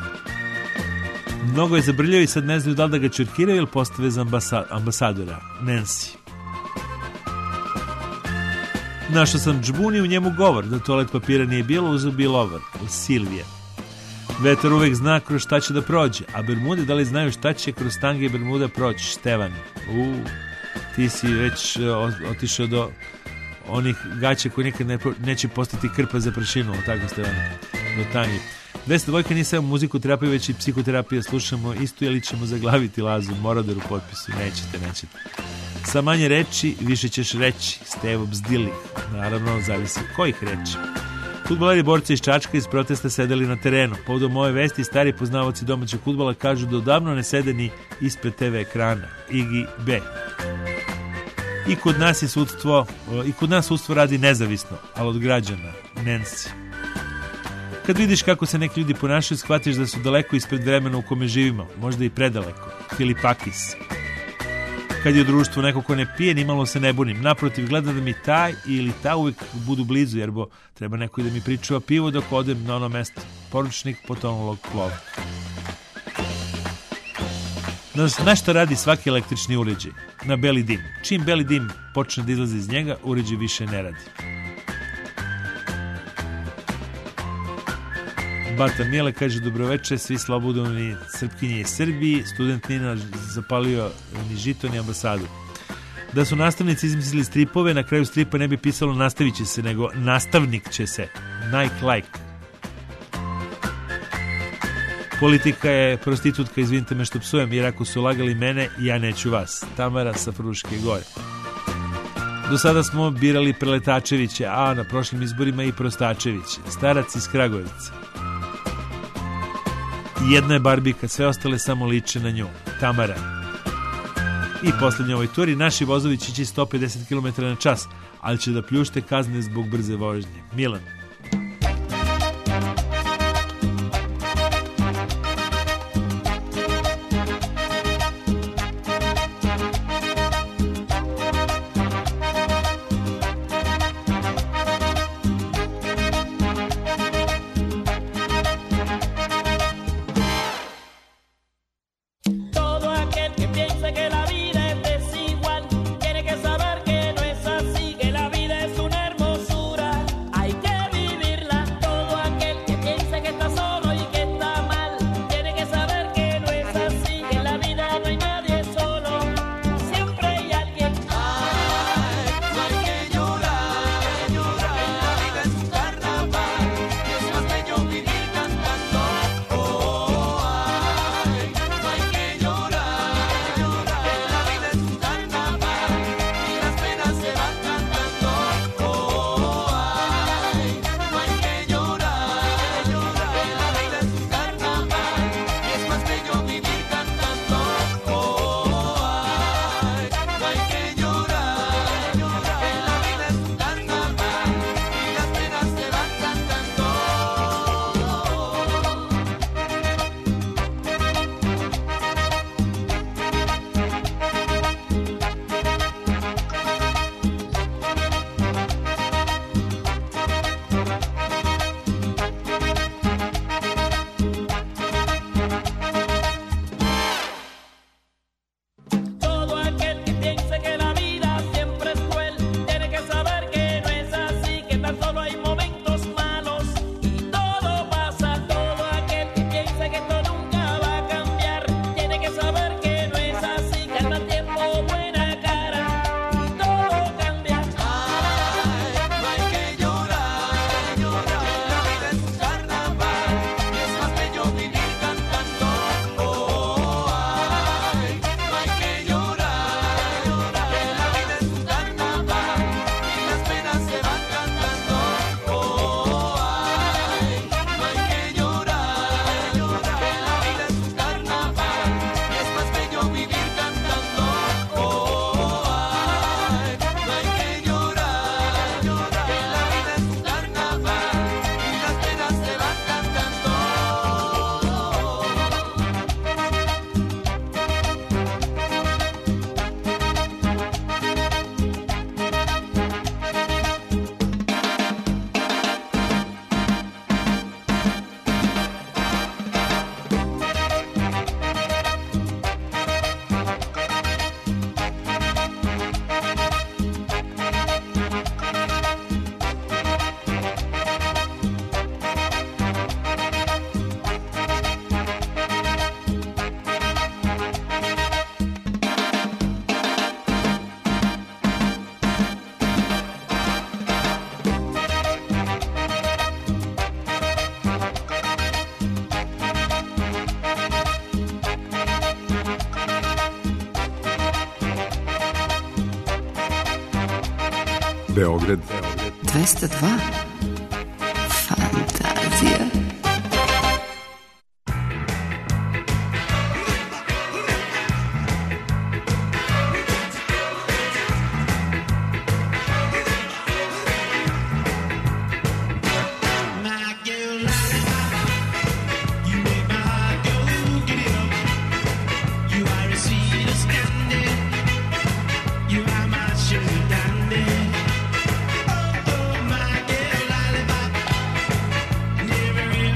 S2: Mnogo je zabrljao i sad ne znaju da li da ga čurkiraju ili postave za ambasadora. Nancy. Našao sam džbuni, u njemu govor, da toalet papira nije bilo, uzeo bi lovar. Silvija. Vetar uvek zna kroz šta će da prođe, a Bermude da li znaju šta će kroz tange Bermuda proći? Stevan. Ti si već otišao do onih gaća koji nikad neće postati krpa za prašinu, tako Stevan, do tange. 202 nije samo muziku terapiju, već i psihoterapija. Slušamo istu ili ćemo zaglaviti Lazu Moroder u potpisu? Nećete. Sa manje reči, više ćeš reći. Stevo Bzdili. Naravno, zavisi kojih reči. Fudbaleri borci iz Čačka iz protesta sedeli na terenu. Povodom moje vesti, stari poznavaoci domaćeg fudbala kažu da odavno ne sede ni ispred TV ekrana. Igi B. I kod nas sudstvo radi nezavisno, ali od građana. Nancy. Kad vidiš kako se neki ljudi ponašaju, shvatiš da su daleko ispred vremena u kome živimo, možda i predaleko. Filipakis. Kad je u društvu neko ko ne pije, nimalo se ne bunim. Naprotiv, gledam da mi taj ili ta uvijek budu blizu, jer treba neko da mi pričuva pivo dok odem na ono mesto. Poručnik potonulog plova. Na što radi svaki električni uređaj? Na beli dim. Čim beli dim počne da izlazi iz njega, uređaj više ne radi. Bata Mijele kaže, dobroveče, svi slobodovni Srpkinje i Srbiji, student Nina zapalio ni žito ni ambasadu. Da su nastavnici izmislili stripove, na kraju stripa ne bi pisalo nastavit će se, nego nastavnik će se. Nike-like. Politika je prostitutka, izvinite me što psujem, jer ako su lagali mene, ja neću vas. Tamara sa Fruške gore. Do sada smo birali Preletačevića, a na prošlim izborima i Prostačevića. Starac iz Kragujevca. Jedna je Barbika, sve ostale samo liče na nju. Tamara. I poslednje ovoj turi, naši vozovi će 150 km na čas, ali će da pljušte kazne zbog brze vožnje. Milan.
S8: Beograd
S5: 202. Fantazija.
S6: Never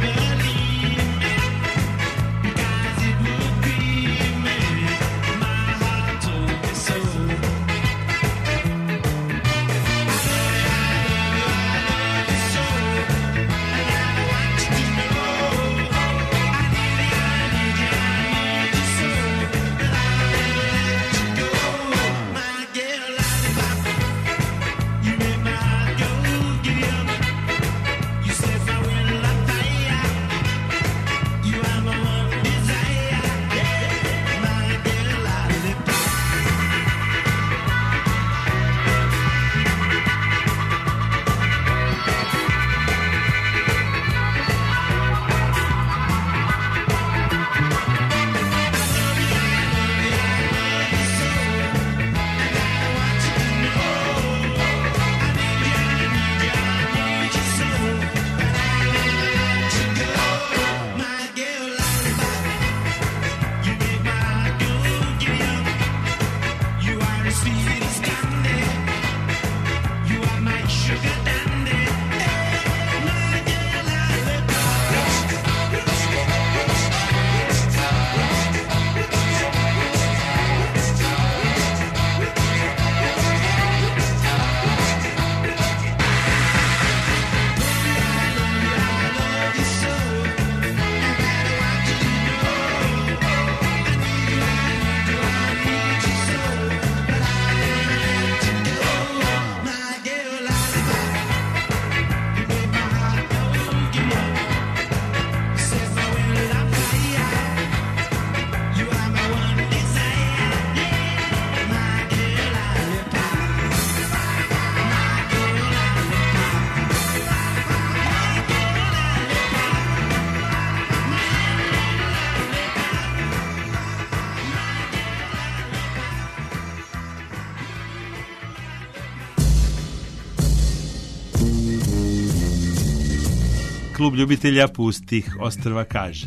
S2: Klub ljubitelja pustih ostrva kaže: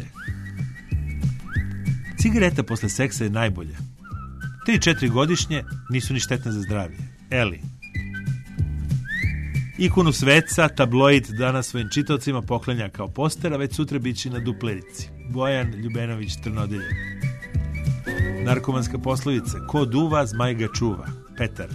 S2: cigareta posle seksa je najbolja. 3-4 godišnje nisu ni štetne za zdravlje. Eli. Ikonu sveca, tabloid danas svojim čitaocima poklanja kao poster, a već sutra biće na duplerici. Bojan Ljubenović, Trnodelje. Narkomanska poslovica: ko duva, zmaj ga čuva. Petar.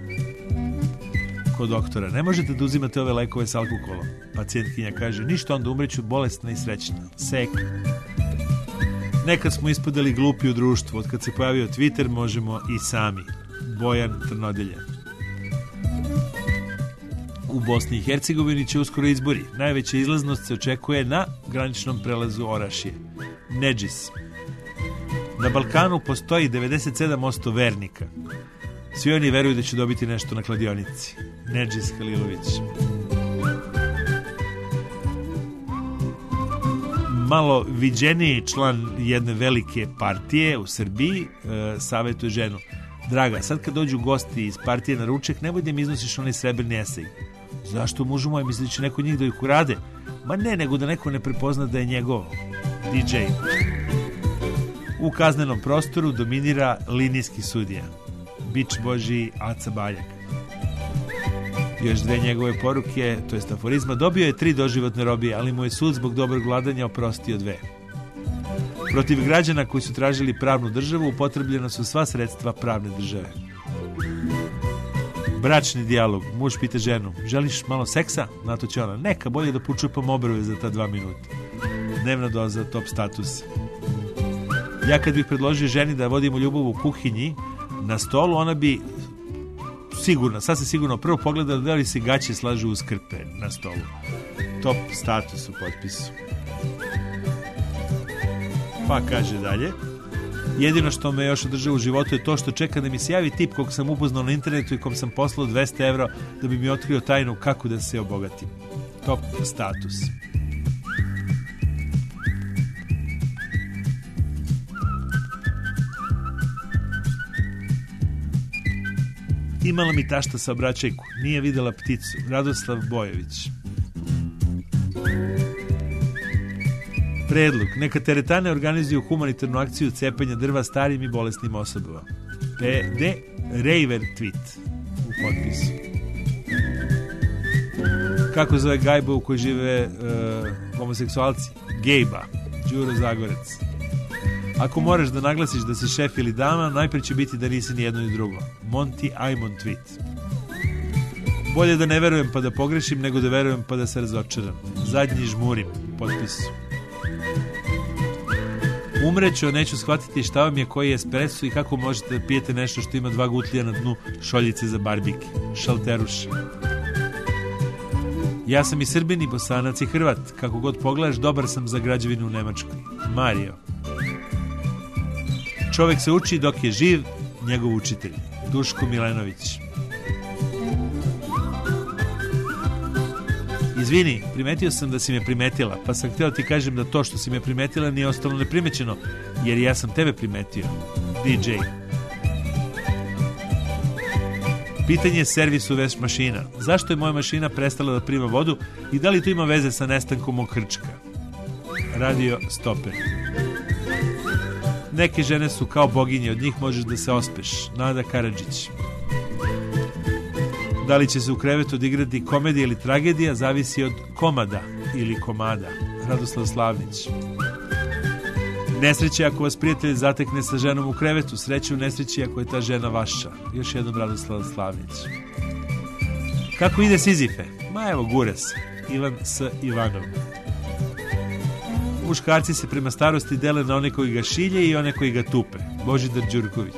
S2: Kod doktora: ne možete da uzimate ove lekove s alkoholom. Pacijentkinja kaže: ništa, onda umreću bolesna i srećna. Sek. Nekad smo ispadali glupi u društvu. Od kad se pojavio Twitter možemo i sami. Bojan, Trnodelje. U Bosni i Hercegovini će uskoro izbori. Najveća izlaznost se očekuje na graničnom prelazu Orašje. Nedžis. Na Balkanu postoji 97% vernika. Svi oni veruju da će dobiti nešto na kladionici. Nedžis Halilović. Malo viđeniji član jedne velike partije u Srbiji savjetuje ženu: draga, sad kad dođu gosti iz partije na ručak, nemoj da mi iznosiš onaj srebrni esej. Zašto, mužu moj, misli da će neko njih da ih urade? Ma ne, nego da neko ne prepozna da je njegovo. DJ. U kaznenom prostoru dominira linijski sudija. Bič Božiji Aca Baljak. Još dve njegove poruke, to jest aforizma: dobio je 3 doživotne robije, ali mu je sud zbog dobrog vladanja oprostio 2. Protiv građana koji su tražili pravnu državu upotrebljena su sva sredstva pravne države. Bračni dijalog. Muž pita ženu: želiš malo seksa? Na to će ona: neka, bolje da počupam obrve za ta 2 minuta. Dnevna doza top status. Ja kad bih predložio ženi da vodimo ljubav u kuhinji na stolu, ona bi sigurno, sasvim sigurno prvo pogledala da li se gaće slažu uz krpe na stolu. Top status u potpisu. Pa kaže dalje: jedino što me još održava u životu je to što čeka da mi se javi tip kog sam upoznao na internetu i kom sam poslao 200 evra da bi mi otkrio tajnu kako da se obogatim. Top status. Imala mi tašta saobraćajku, nije videla pticu. Radoslav Bojević. Predlog: neka teretane organizuju humanitarnu akciju cepanja drva starim i bolesnim osobama. PD Raver tweet u potpisu. Kako zove gajba u kojoj žive homoseksualci? Gejba. Đuro Zagorec. Ako moraš da naglasiš da si šef ili dama, najprije će biti da nisi ni jedno ni drugo. Monty Aimon tweet. Bolje da ne verujem pa da pogrešim, nego da verujem pa da se razočaram. Zadnji žmurim. Potpisu. Umreću, neću shvatiti šta vam je koji espresso i kako možete da pijete nešto što ima 2 gutlija na dnu šoljice za barbike. Šalteruš. Ja sam i Srbin i Bosanac i Hrvat. Kako god pogledaš, dobar sam za građevinu u Nemačkoj. Mario. Čovek se uči dok je živ, njegov učitelj. Duško Milenović. Izvini, primetio sam da si me primetila, pa sam htio ti kažem da to što si me primetila nije ostalo neprimećeno, jer ja sam tebe primetio. DJ. Pitanje servisu veš mašina. Zašto je moja mašina prestala da prima vodu i da li to ima veze sa nestankom mog hrčka? Radio Stoper. Neke žene su kao boginje, od njih možeš da se ospeš. Nada Karadžić. Da li će se u krevetu odigrati komedija ili tragedija, zavisi od komada ili komada. Radoslav Slavnić. Nesreće ako vas prijatelj zatekne sa ženom u krevetu, sreće u nesreći ako je ta žena vaša. Još jednom Radoslav Slavnić. Kako ide Sizife? Ma evo, gure se. Ivan S. Ivanov. Muškarci se prema starosti dele na one koji ga šilje i one koji ga tupe. Božidar Đurković.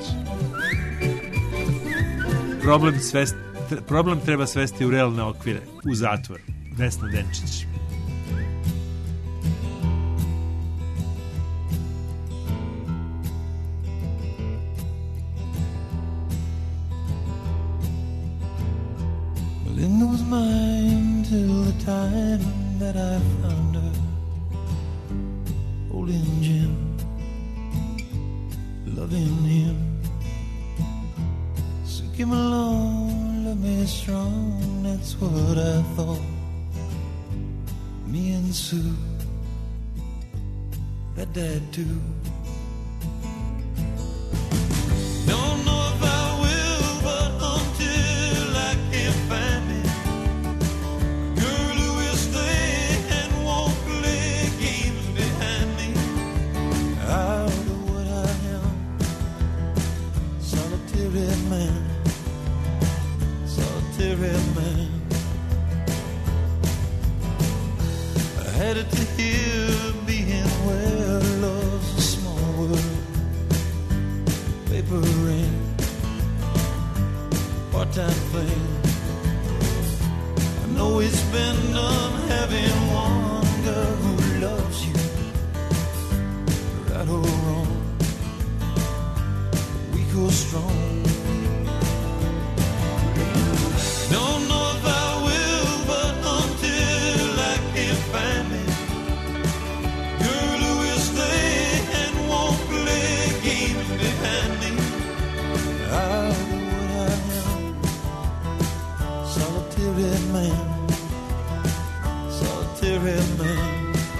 S2: Problem treba svesti u realne okvire, u zatvor. Vesna Denčić.
S6: Linda was mine till the time that I found her holding Jim, loving him. So give me along, love me strong, that's what I thought. me and Sue, that Dad too. Don't know if I will, but until I can find me a girl who will stay and won't play games behind me. Out of what I am, solitary man, solitary man. Headed to here, being where love's a small world. Paper rain, part-time thing. I know it's been done having one girl who loves you, right or wrong, weak or strong. Don't know if I will, but until I can find me girl who will stay and won't play games behind me. Out of what I am, solitary man, solitary man.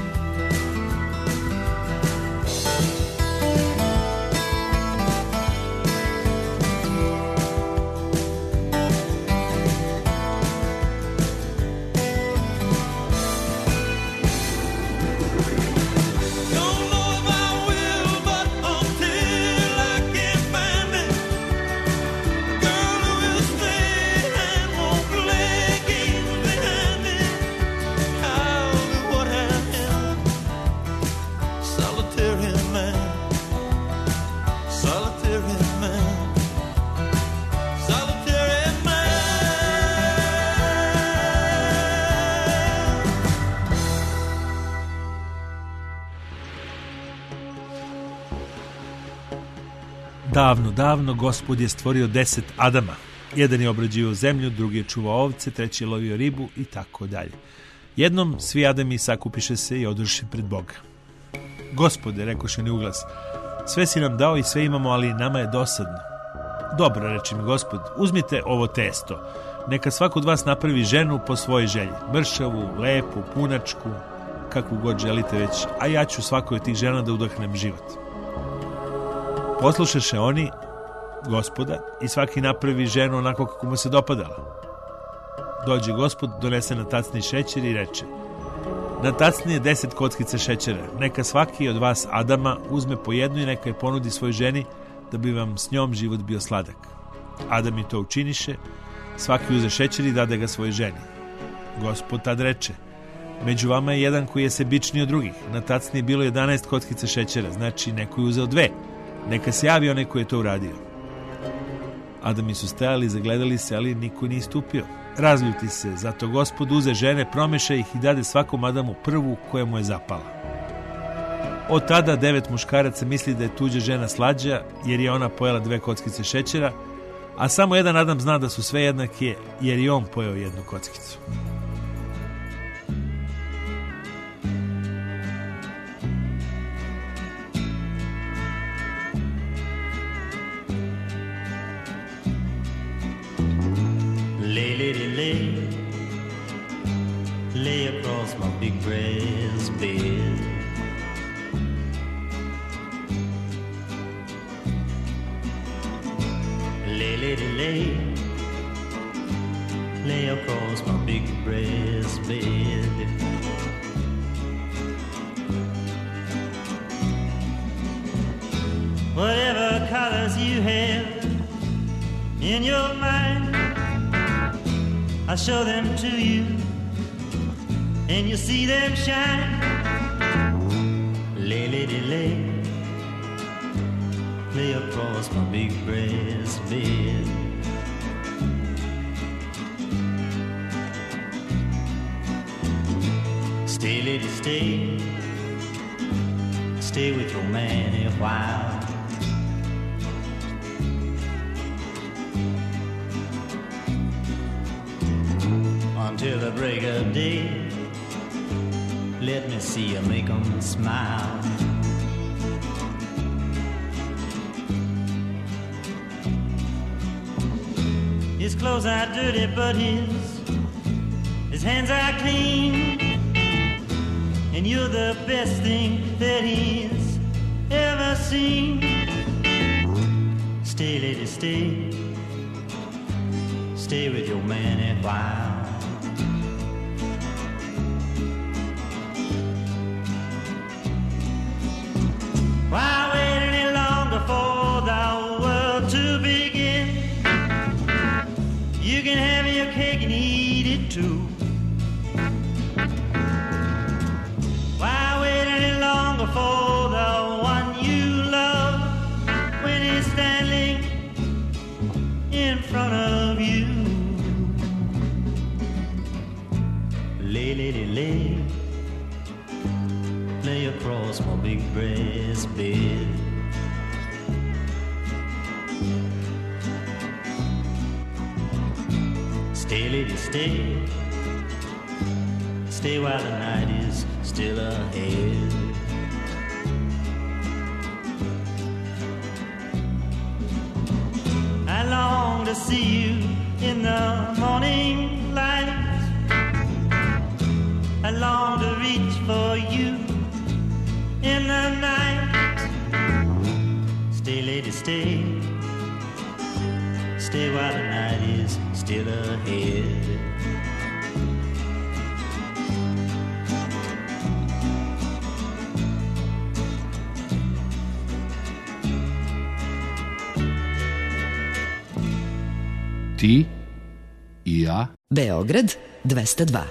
S2: Davno, davno Gospod je stvorio 10 Adama. Jedan je obrađivao zemlju, drugi je čuvao ovce, treći je lovio ribu i tako dalje. Jednom svi Adami sakupiše se i odoše pred Boga. Gospode, rekoše oni uglas, sve si nam dao i sve imamo, ali nama je dosadno. Dobro, reče mi Gospod, uzmite ovo testo. Neka svako od vas napravi ženu po svojoj želji. Mršavu, lepu, punačku, kakvu god želite već, a ja ću svakoj od tih žena da udahnem život. Poslušaše oni Gospoda i svaki napravi ženu onako kako mu se dopadala. Dođe Gospod, donese na tacni šećer i reče: na tacni je 10 kockica šećera. Neka svaki od vas Adama uzme po jednu i neka je ponudi svoj ženi da bi vam s njom život bio sladak. Adam i to učiniše, svaki uze šećer i dade ga svojoj ženi. Gospod tad reče: među vama je jedan koji je sebičniji od drugih. Na tacni je bilo 11 kockica šećera, znači neko je uzeo 2. Neka se javi onaj koji je to uradio. Adami su stajali, zagledali se, ali niko nije istupio. Razljuti se, zato Gospod uze žene, promeša ih i dade svakom Adamu prvu koja mu je zapala. Od tada 9 muškaraca misli da je tuđa žena slađa, jer je ona pojela 2 kockice šećera, a samo jedan Adam zna da su sve jednake, jer i on pojeo 1 kockicu.
S9: Lay across my big brass bed. Lay, lay across my big brass bed. Whatever colors you have in your mind, I'll show them to you, and you see them shine. Lay, lady, lay, lay across my big brass bed. Stay, lady, stay, stay with your man a while. Until the break of day, let me see you make them smile. His clothes are dirty, but his hands are clean. and you're the best thing that he's ever seen. Stay, lady, stay. Stay with your man a while. Why wait any longer for the world to begin? You can have your cake and eat it too. Why wait any longer for the one you love when he's standing in front of you? Lay, lady, lay. Lay across my big breast bed. Stay, lady, stay. Stay while the night is still ahead. I long to see you in the morning light. I long to reach for you in the night. Stay, lady, stay. Stay while the night is still ahead.
S10: Ti i ja.
S5: Beograd 202.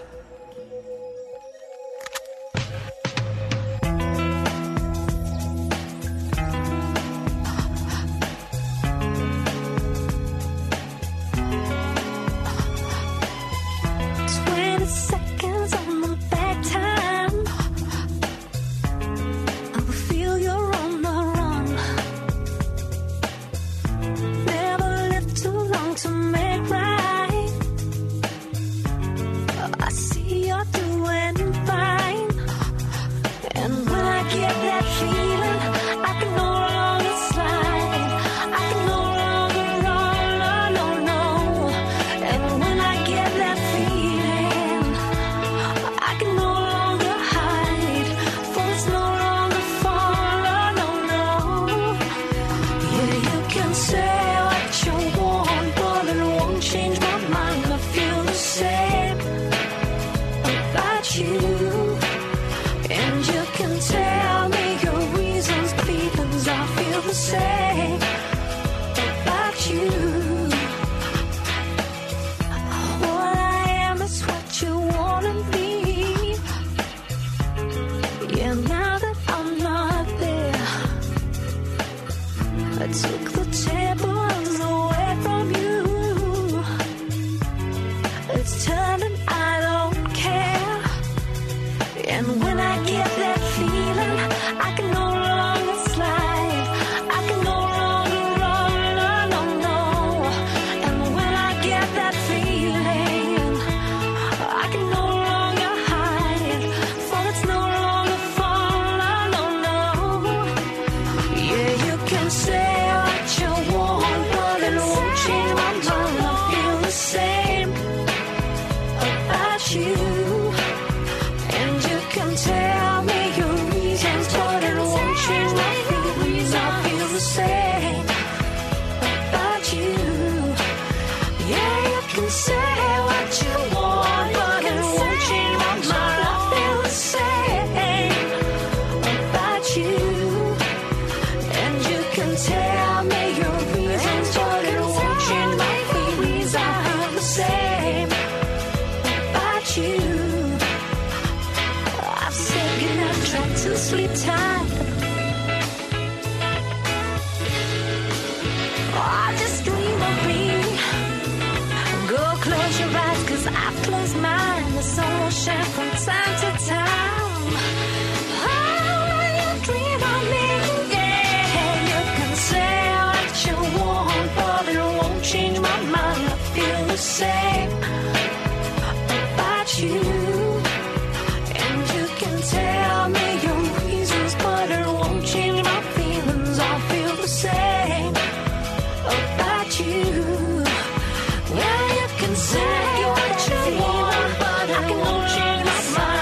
S11: Say what you want, but I can change my mind.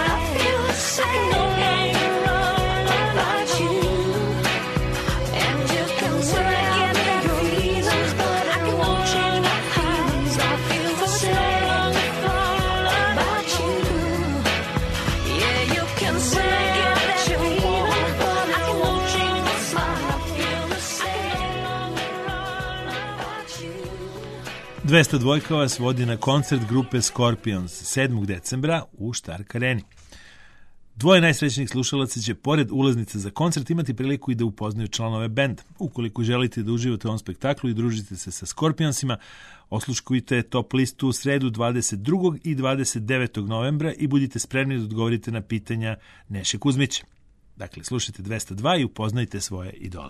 S2: 202 vas vodi na koncert grupe Scorpions 7. decembra u Stark Areni. Dvoje najsrećnijih slušalaca će pored ulaznice za koncert imati priliku i da upoznaju članove benda. Ukoliko želite da uživate u ovom spektaklu i družite se sa Scorpionsima, osluškujte top listu u sredu 22. i 29. novembra i budite spremni da odgovorite na pitanja Neše Kuzmića. Dakle, slušajte 202 i upoznajte svoje idole.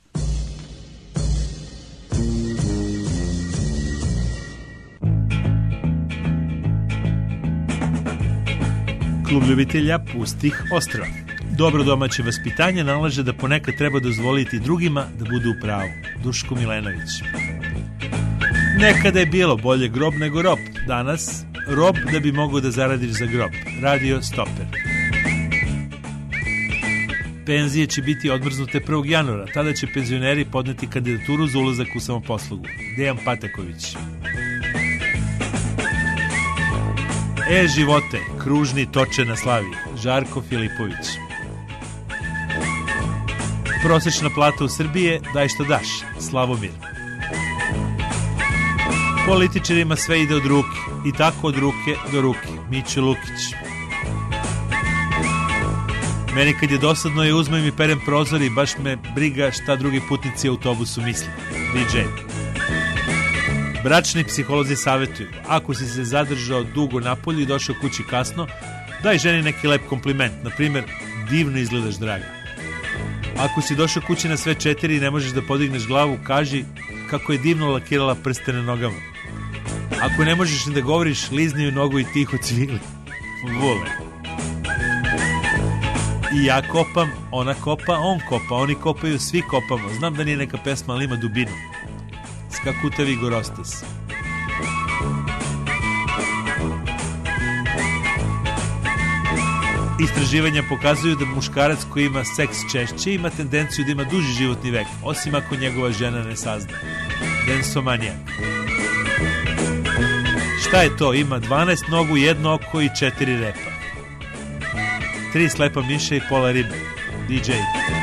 S2: Klub ljubitelja pustih ostrva. Dobro domaće vaspitanje nalaže da ponekad treba dozvoliti drugima da budu u pravu. Duško Milenović. Nekada je bilo bolje grob nego rob. Danas rob da bi mogao da zaradiš za grob. Radio Stoper. Penzije će biti odmrznute 1. januara. Tada će penzioneri podneti kandidaturu za ulazak u samoposlugu. Dejan Pataković. Živote, kružni toče na slavi. Žarko Filipović. Prosečna plata u Srbiji je daj što daš. Slavomir. Političarima sve ide od ruke. I tako od ruke do ruke. Mićo Lukić. Meni kad je dosadno je uzmem i perem prozor i baš me briga šta drugi putnici u autobusu misle. DJ. Bračni psiholozi savjetuju, ako si se zadržao dugo napolju i došao kući kasno, daj ženi neki lep kompliment, na primjer, divno izgledaš draga. Ako si došao kući na sve 4 i ne možeš da podigneš glavu, kaži kako je divno lakirala prste na nogama. Ako ne možeš ni da govoriš, lizni ju nogu i tiho cvili. Vole. I ja kopam, ona kopa, on kopa, oni kopaju, svi kopamo. Znam da nije neka pesma, ali ima dubinu. Skakutavi Gorostas. Istraživanja pokazuju da muškarac koji ima seks češće ima tendenciju da ima duži životni vek, osim ako njegova žena ne sazna. Densomanijak. Šta je to? Ima 12 nogu, 1 oko i 4 repa. 3 slepa miša i pola ribe. DJ.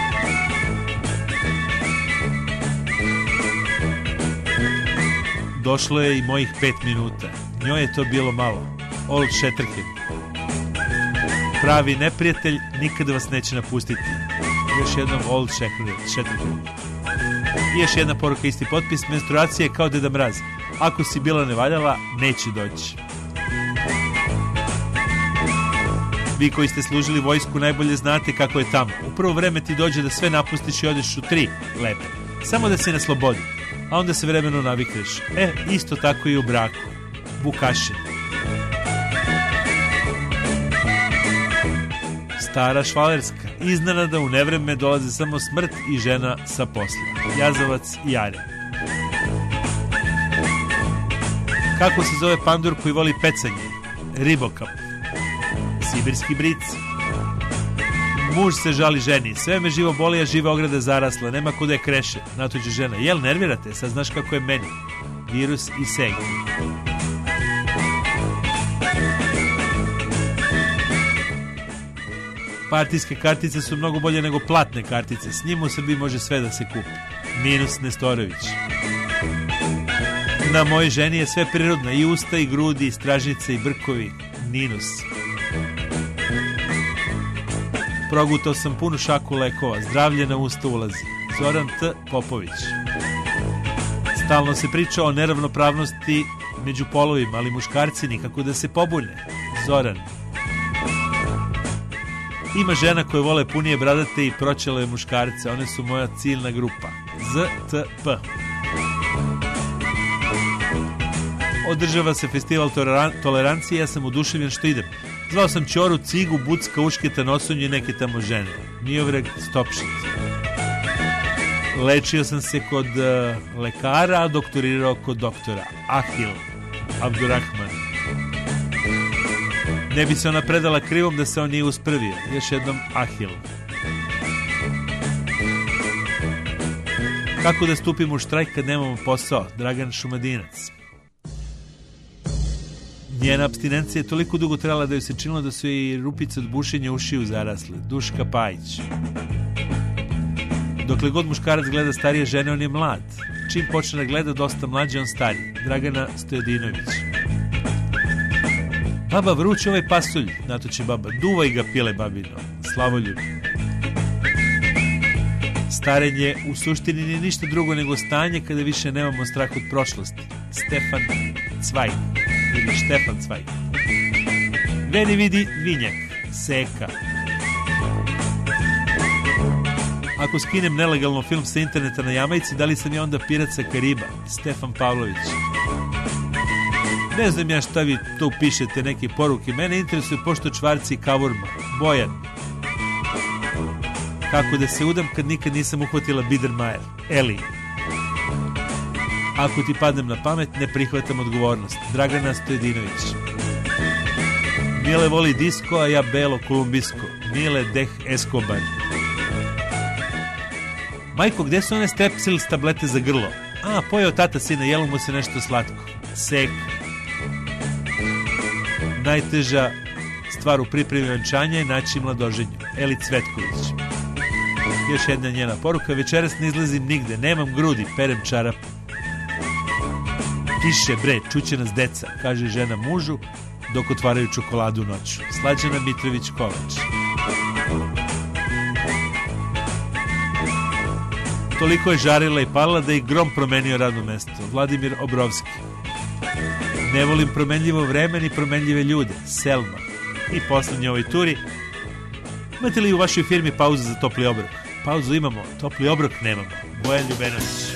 S2: Došlo je i mojih 5 minuta. Njoj je to bilo malo. Old Shatterhand. Pravi neprijatelj nikada vas neće napustiti. Još jednom Old Shatterhand. I još jedna poruka, isti potpis. Menstruacija je kao Deda Mraz. Ako si bila nevaljala, neće doći. Vi koji ste služili vojsku najbolje znate kako je tamo. U prvo vreme ti dođe da sve napustiš i odeš u 3 lepe. Samo da si na slobodi. A onda se vremeno navikneš. Isto tako i u braku. Vukašin. Stara švalerska. Iznenada u nevreme dolaze samo smrt i žena sa posla. Jazavac i Jare. Kako se zove pandur koji voli pecanje? Ribokap. Sibirski bric. Muž se žali ženi. Sve me živo boli, a živa ograda zarasla. Nema kuda je kreše. Natuđe žena. Jel nervirate? Sad znaš kako je meni. Virus i seg. Partijske kartice su mnogo bolje nego platne kartice. S njima u Srbiji može sve da se kupi. Minus Nestorović. Na mojoj ženi je sve prirodno. I usta, i grudi, i stražnice, i brkovi. Ninus. Progutao sam punu šaku lekova. Zdravlje na usta ulazi. Zoran T. Popović. Stalno se priča o neravnopravnosti među polovima, ali muškarci nikako da se pobune. Zoran. Ima žena koje vole punije bradate i proćele muškarce. One su moja ciljna grupa. ZTP. Održava se festival tolerancije. Ja sam oduševljen što idem. Zvao sam Ćoru, Cigu, Bucka, Ušketa, Nosonju i neke tamo žene. Miovreg, Stopšit. Lečio sam se kod lekara, a doktorirao kod doktora. Ahil Abdurrahman. Ne bi se ona predala krivom da se on nije usprvio. Još jednom Ahil. Kako da stupimo u štrajk kad nemamo posao? Dragan Šumadinac. Njena apstinencija je toliko dugo trajala da joj se činilo da su i rupice od bušenja ušiju zarasle. Duška Pajić. Dokle god muškarac gleda starije žene, on je mlad. čim počne da gleda dosta mlađe, on stari. Dragana Stojadinović. Baba, vruće ovaj pasulj, natoči baba. Duvaj ga, pile babino. Slavoljub. Starenje u suštini nije ništa drugo nego stanje kada više nemamo strah od prošlosti. Stefan Cvajg ili Štefan Cvajg. Veni vidi vinjak, seka. Ako skinem nelegalno film sa interneta na Jamajci, da li sam ja onda pirat sa Kariba? Stefan Pavlović. Ne znam ja šta vi tu pišete, neke poruke. Mene interesuje pošto čvarci i kavurma. Bojan. Kako da se udam kad nikad nisam uhvatila Biedermeier? Eli. Ako ti padnem na pamet, ne prihvatam odgovornost. Dragana Stojadinović. Mile voli disko, a ja belo kolumbijsko. Mile deh Escobar. Majko, gde su one strepsils tablete za grlo? A, pojeo tata sina, jelo mu se nešto slatko. Sek. Najteža stvar u pripremi venčanja je naći mladoženju. Eli Cvetković. Još jedna njena poruka. Večeras ne izlazim nigde, nemam grudi, perem čarap. Tiše bre, čuće nas deca, kaže žena mužu dok otvaraju čokoladu noću. Slađana Mitrović Kovač. Toliko je žarila i palila da je grom promenio radno mesto. Vladimir Obrovski. Ne volim promenljivo vreme ni promenljive ljude. Selma. I poslednje ovoj turi. Imate li u vašoj firmi pauzu za topli obrok? Pauzu imamo, topli obrok nemamo. Bojan Ljubenović.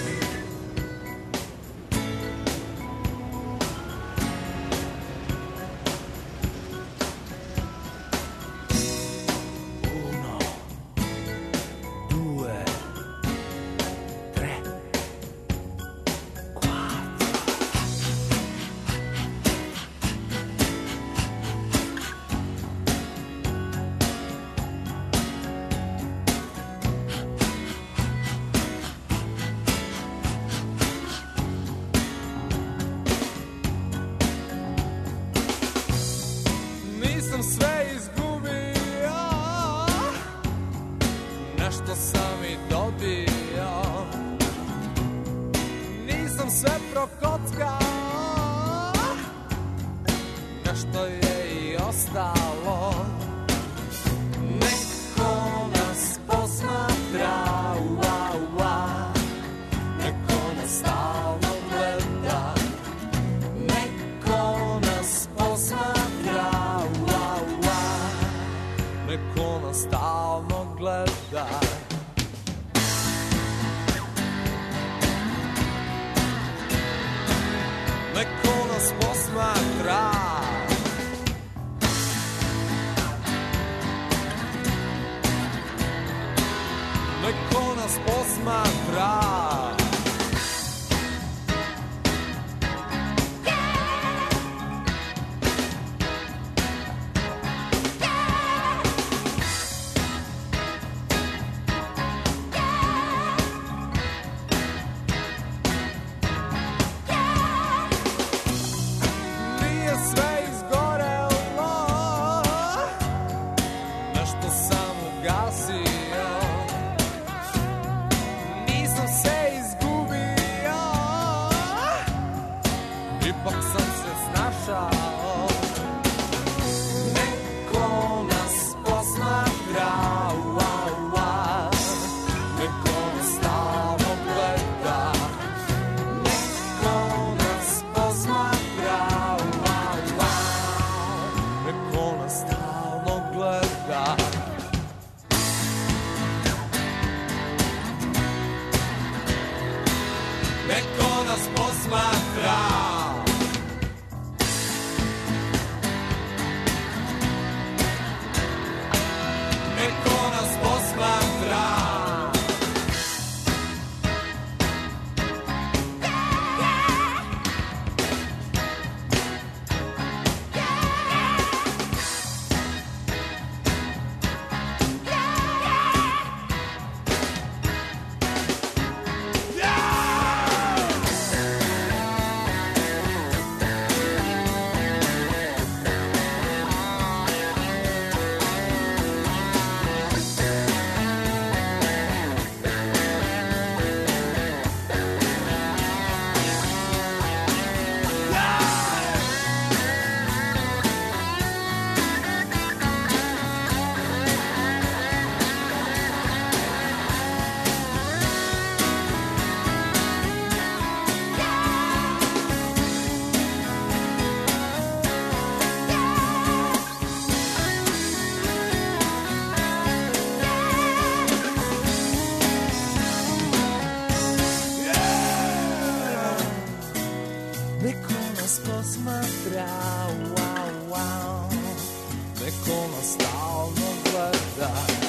S4: ono stalno gleda.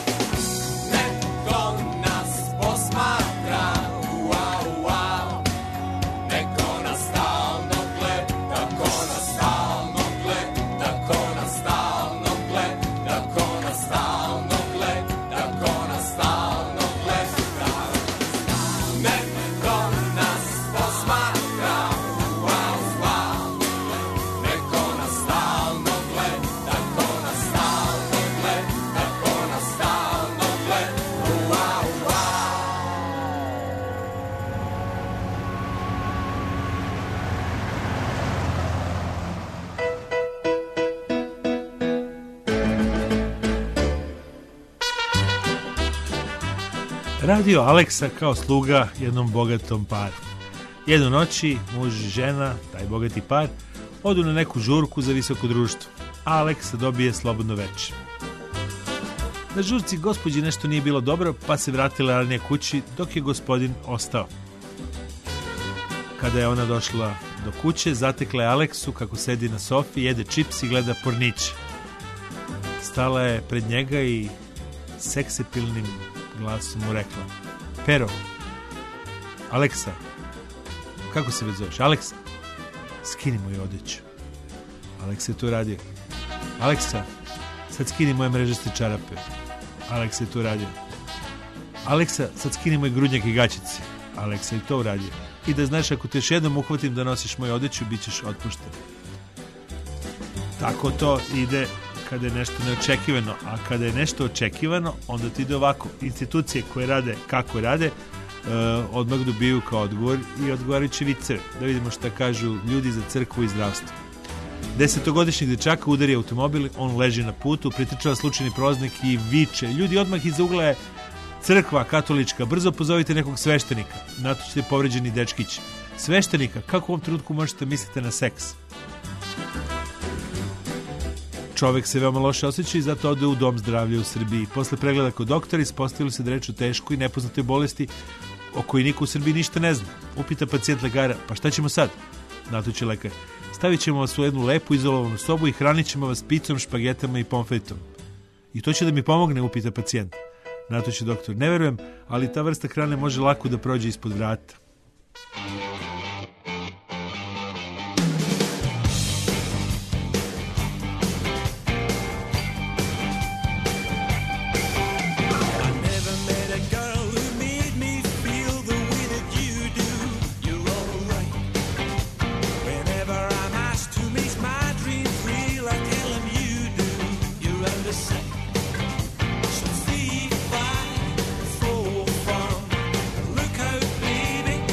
S4: Neko nas posmatra, wow, wow. Neko nas stalno gleda, ko nas stalno gleda, ko nas stalno gleda, ko nas stalno gleda, ko nas stalno gleda. Neko nas posmatra, wow, wow. Neko nas stalno gleda, ko nas stalno gleda, ko nas stalno gleda, wow, wow.
S2: Radio Aleksa kao sluga jednom bogatom paru. Jednu noći muž i žena, taj bogati par, odu na neku žurku za visoko društvo, a Aleksa dobije slobodno veče. Na žurci gospođi nešto nije bilo dobro, pa se vratila ranije kući dok je gospodin ostao. Kada je ona došla do kuće, zatekla je Aleksu kako sedi na sofi, jede čips i gleda porniće. Stala je pred njega i seksipilnim glasom mu rekla: Pero, Aleksa, kako se već zoveš? Aleksa, skini moju odeću. Aleksa je to radio. Aleksa, sad skini moje mrežaste čarape. Aleksa je to uradio. Aleksa, sad skini moj grudnjak i gaćice. Aleksa je to uradio. I da znaš, ako te još jednom uhvatim da nosiš moju odeću, bit ćeš otpušten. Tako to ide kada je nešto neočekivano, a kada je nešto očekivano, onda ti ide ovako. Institucije koje rade kako rade, odmah dobiju kao odgovor i odgovarajuće viceve. Da vidimo šta kažu ljudi za crkvu i zdravstvo. 10-godišnjeg dečaka udari automobil, on leži na putu, pritrčava slučajni prolaznik i viče: ljudi, odmah iza ugla je crkva katolička, brzo pozovite nekog sveštenika. Na to ćete povređeni dečkić. Sveštenika? Kako u ovom trenutku možete misliti na seks? Čovek se veoma loše osjeća i zato ode u dom zdravlja u Srbiji. Posle pregleda kod doktora ispostavilo se da reč o teškoj i nepoznatoj bolesti o kojoj niko u Srbiji ništa ne zna. Upita pacijent lekara: pa šta ćemo sad? Na to će lekar: stavit ćemo vas u jednu lepu izolovanu sobu i hranit ćemo vas picom, špagetama i pomfritom. I to će da mi pomogne? Upita pacijent. Na to će doktor: ne verujem, ali ta vrsta hrane može lako da prođe ispod vrata.
S6: Look out, baby,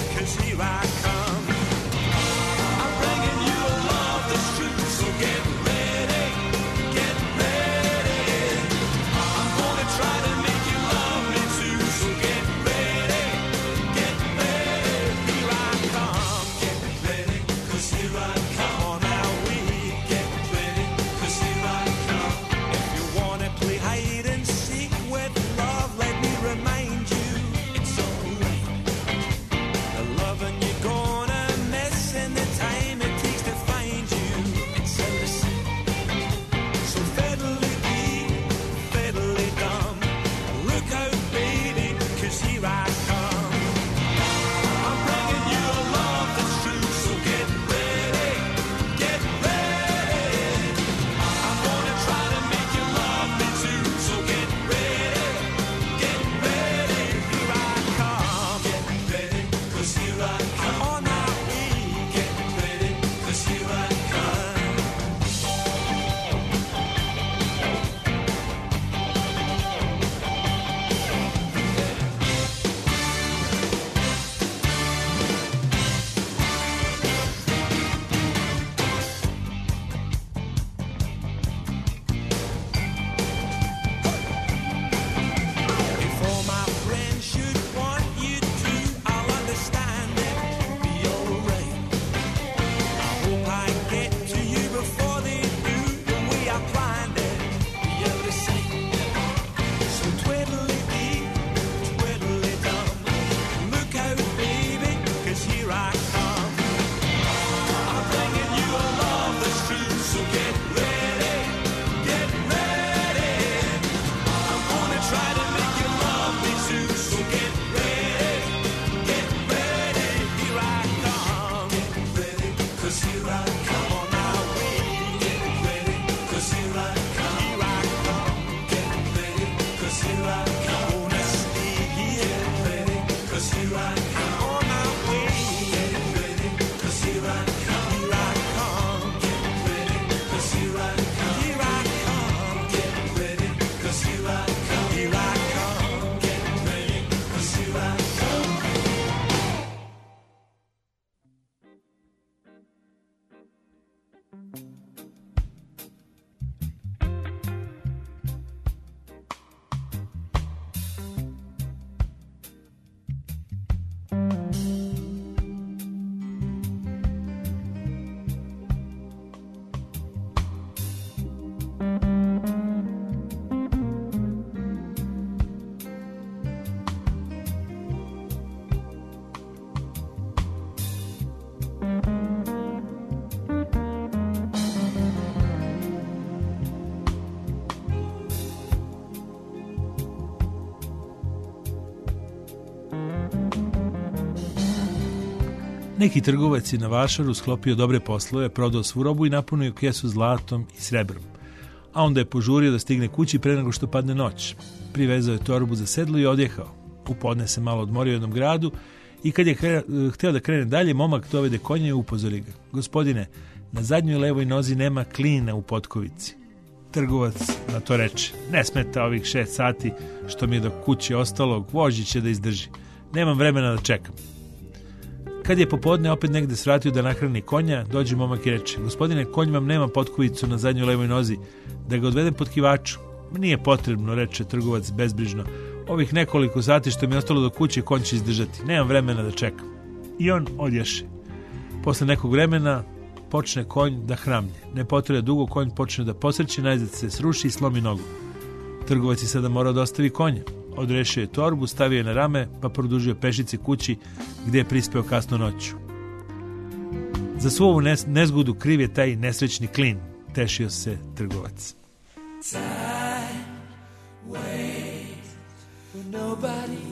S2: Neki trgovac je na vašaru sklopio dobre poslove, prodao svu robu i napunio kesu zlatom i srebrom. A onda je požurio da stigne kući pre nego što padne noć. Privezao je torbu za sedlo i odjehao. U podne se malo odmorio u jednom gradu i kad je hteo da krene dalje, momak dovede konja i upozori ga. Gospodine, na zadnjoj levoj nozi nema klina u potkovici. Trgovac na to reče, ne smeta ovih 6 sati što mi je do kuće ostalo, vožđi će da izdrži. Nemam vremena da čekam. Kad je popodne opet negde svratio da nahrani konja, dođe momak i reče, gospodine, konj vam nema potkovicu na zadnjoj levoj nozi, da ga odvedem pod kivaču. Nije potrebno, reče trgovac bezbrižno. Ovih nekoliko sati što mi je ostalo do kuće, konj će izdržati. Nemam vremena da čekam. I on odješe. Posle nekog vremena počne konj da hramlje. Ne potrebe dugo, konj počne da posreće, najzad se sruši i slomi nogu. Trgovac je sada morao da ostavi konja. Odrešio je torbu, stavio je na rame, pa produžio pešice kući gde je prispeo kasno noću. Za svu ovu nezgodu kriv je taj nesrećni klin, tešio se trgovac.
S6: Time waits for nobody.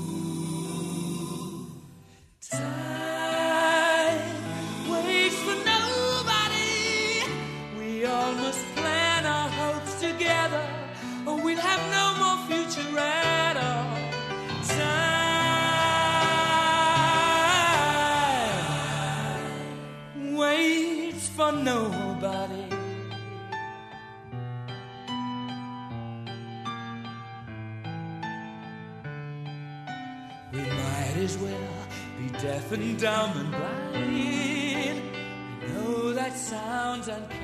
S6: Time waits for nobody. We all must plan our hopes together, or we'll have no more future at all. Time waits for nobody. We might as well be deaf and dumb and blind. I know that sounds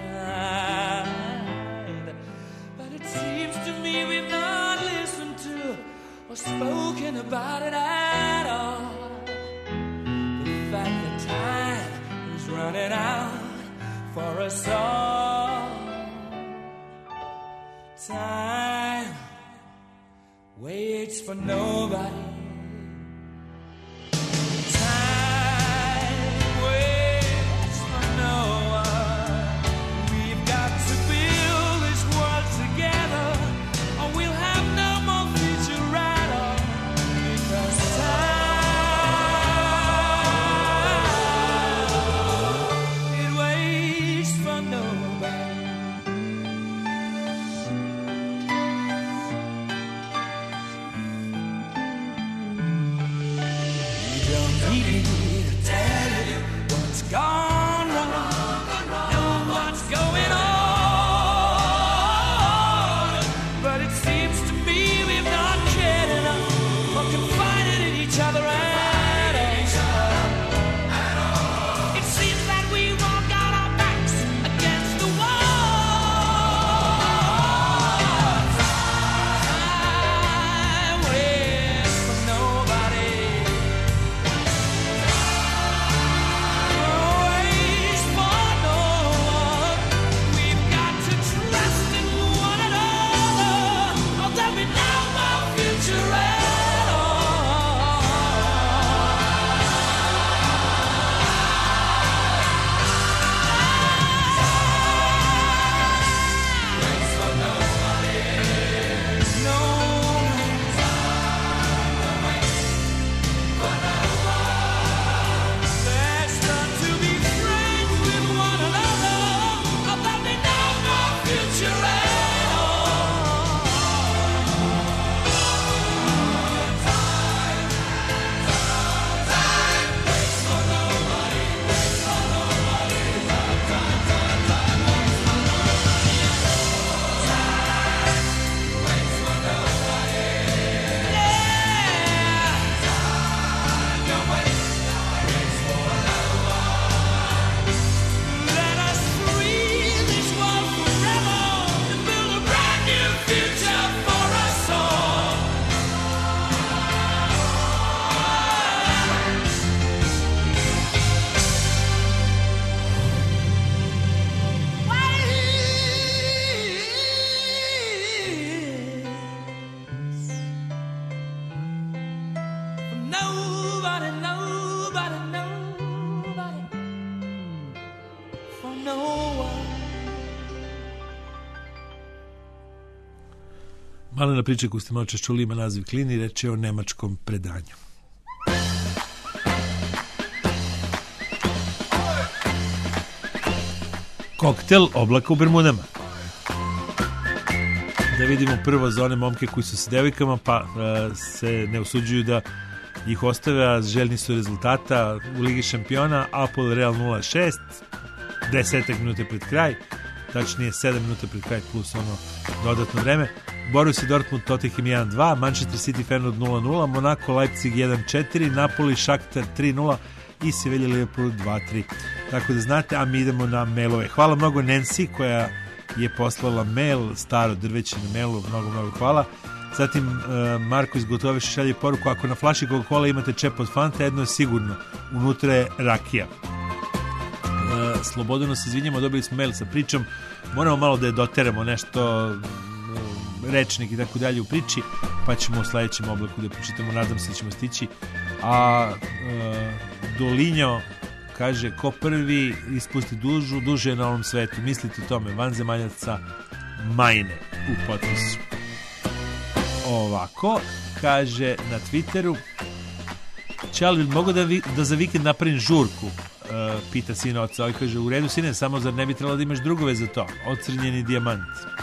S6: unkind, but it seems to me we've not listened to or spoken about it at all. The fact that time is running out for us all. Time waits for nobody.
S2: Malena priča koju ste malo čas čuli ima naziv Klin i reče o nemačkom predanju. Koktel oblaka u Bermudama. Da vidimo prvo za one momke koji su sa devojkama, pa se ne usuđuju da ih ostave, a željni su rezultata u Ligi šampiona. Apple Real 0-6, 10 minuta pred kraj, tačnije 7 minuta pred kraj plus ono dodatno vreme. Borussia Dortmund Tottenham 1-2, Manchester City Feyenoord 0-0, Monaco Leipzig 1-4, Napoli Shakhtar 3-0 i Sevilla Liverpool 2-3. Tako da znate, a mi idemo na mailove. Hvala mnogo Nancy koja je poslala mail, staro drveće na mailu, mnogo hvala. Zatim Marko iz Gotoviša šalje poruku: ako na flaši Coca-Cola imate čep od Fanta, jedno je sigurno, unutra je rakija. Slobodno se izvinjamo, dobili smo mail sa pričom, moramo malo da je doteramo nešto, rečnik i tako dalje u priči, pa ćemo u sledećem oblaku da pročitamo, nadam se da ćemo stići. A Dolinjo kaže: ko prvi ispusti duže je na ovom svetu, mislite o tome, vanzemaljaca Majne u potpisu. Ovako kaže na Twitteru: Čali, mogu da za vikend napravim žurku? Pita sin oca. Ovaj kaže: u redu sine, samo zar ne bi trebalo da imaš drugove za to? Ocrnjeni dijamant.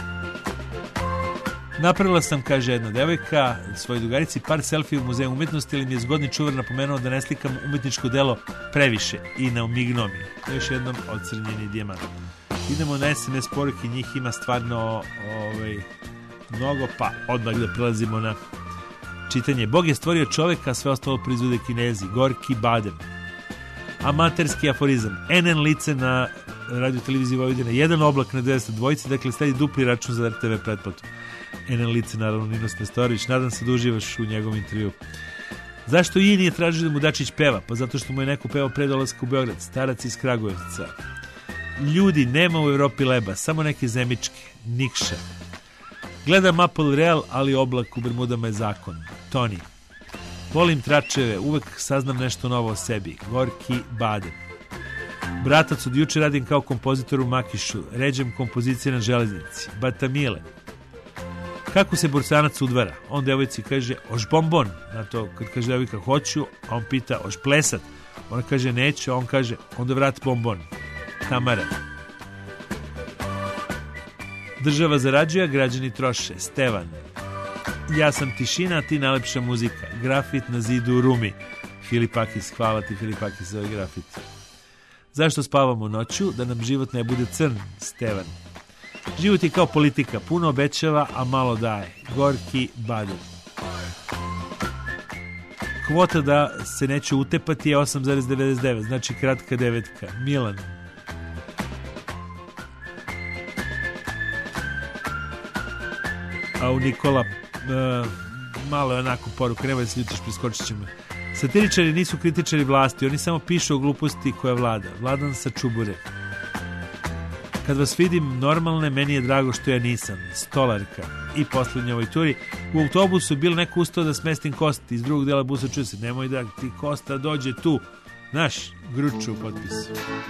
S2: Napravila sam, kaže jedna devojka svojoj drugarici, par selfie u muzeju umetnosti, ali mi je zgodni čuvar napomenuo da ne slikam umetničko delo previše i ne umignuo mi. Još jednom ocrnjeni dijamant. Idemo na SMS poruke, njih ima stvarno mnogo, pa odmah da prelazimo na čitanje. Bog je stvorio čoveka, sve ostalo proizvode Kinezi. Gorki badem. Amaterski aforizam. NN lice na radio televiziji Vojvodina, jedan oblak na 202, dakle sledi dupli račun za RTV pretplatu. NN lice, naravno, Ninos Nestorović. Nadam se da uživaš u njegovom intervju. Zašto i nije tražio da mu Dačić peva? Pa zato što mu je neko pevao pre dolaska u Beograd. Starac iz Kragujevca. Ljudi, nema u Evropi leba, samo neke zemičke. Nikša. Gledam Apple Real, ali oblak u Bermudama je zakon. Toni. Volim tračeve, uvek saznam nešto novo o sebi. Gorki badem. Bratac, od juče radim kao kompozitor u Makišu. Ređem kompozicije na železnici. Batamile. Kako se Borsanac udvara? On devojci kaže: oš bombon. Na to kad kaže devojka hoću, a on pita: oš plesat? Ona kaže: neću, a on kaže: onda vrat bombon. Tamara. Država zarađuje, građani troše. Stevan. Ja sam tišina, a ti najlepša muzika. Grafit na zidu u Rumi. Filipakis, hvala ti Filipakis za ovaj grafit. Zašto spavamo noću? Da nam život ne bude crn. Stevan. Život je kao politika, puno obećava, a malo daje. Gorki badem. Kvota da se neće utepati je 8,99, znači kratka devetka. Milan. A u Nikola malo je onako poruka, nemoj da se ljutiš, preskočit ćemo. Satiričari nisu kritičari vlasti, oni samo pišu o gluposti koja vlada. Vladan sa čubure. Kad vas vidim normalne, meni je drago što ja nisam. Stolarka. I poslednje ovoj turi. U autobusu bilo neko ustao da smestim kosti. Iz drugog dela busa čuje se: nemoj da ti Kosta dođe tu. Naš Gruču u potpisu.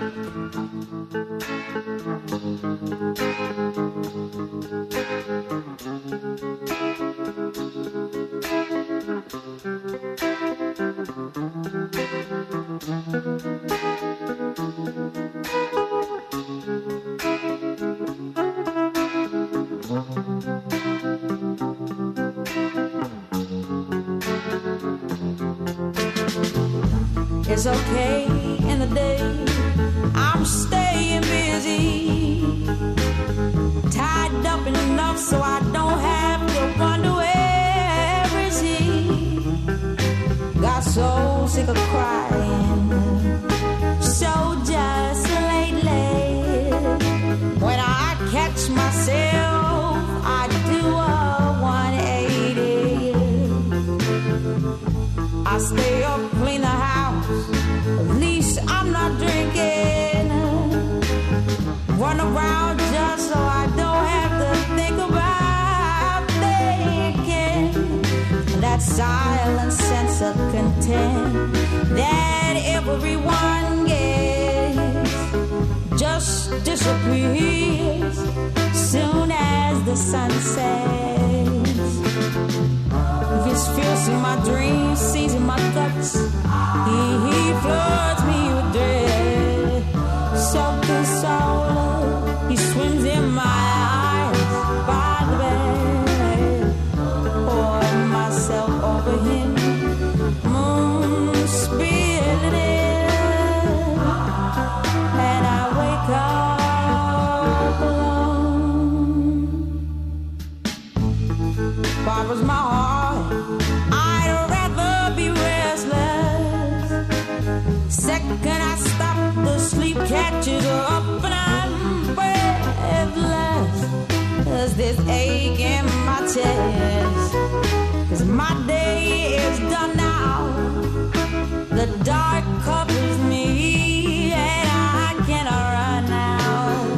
S11: It's okay in the day, I'm staying busy, tied up enough so I don't have to wonder where is he. Got so sick of crying, so just lately, when I catch myself, I do a 180. I stay up, clean the house, at least I'm not drinking. Run around just so I don't have to think about thinking. That silent sense of content that everyone gets just disappears soon as the sun sets. His fears in my dreams, sees in my guts. He floods me with dread. So consoled, borrows my heart. I'd rather be restless. Second I stop, the sleep catches up and I'm breathless. There's this ache in my chest, 'cause my day is done now. The dark covers me and I cannot run now.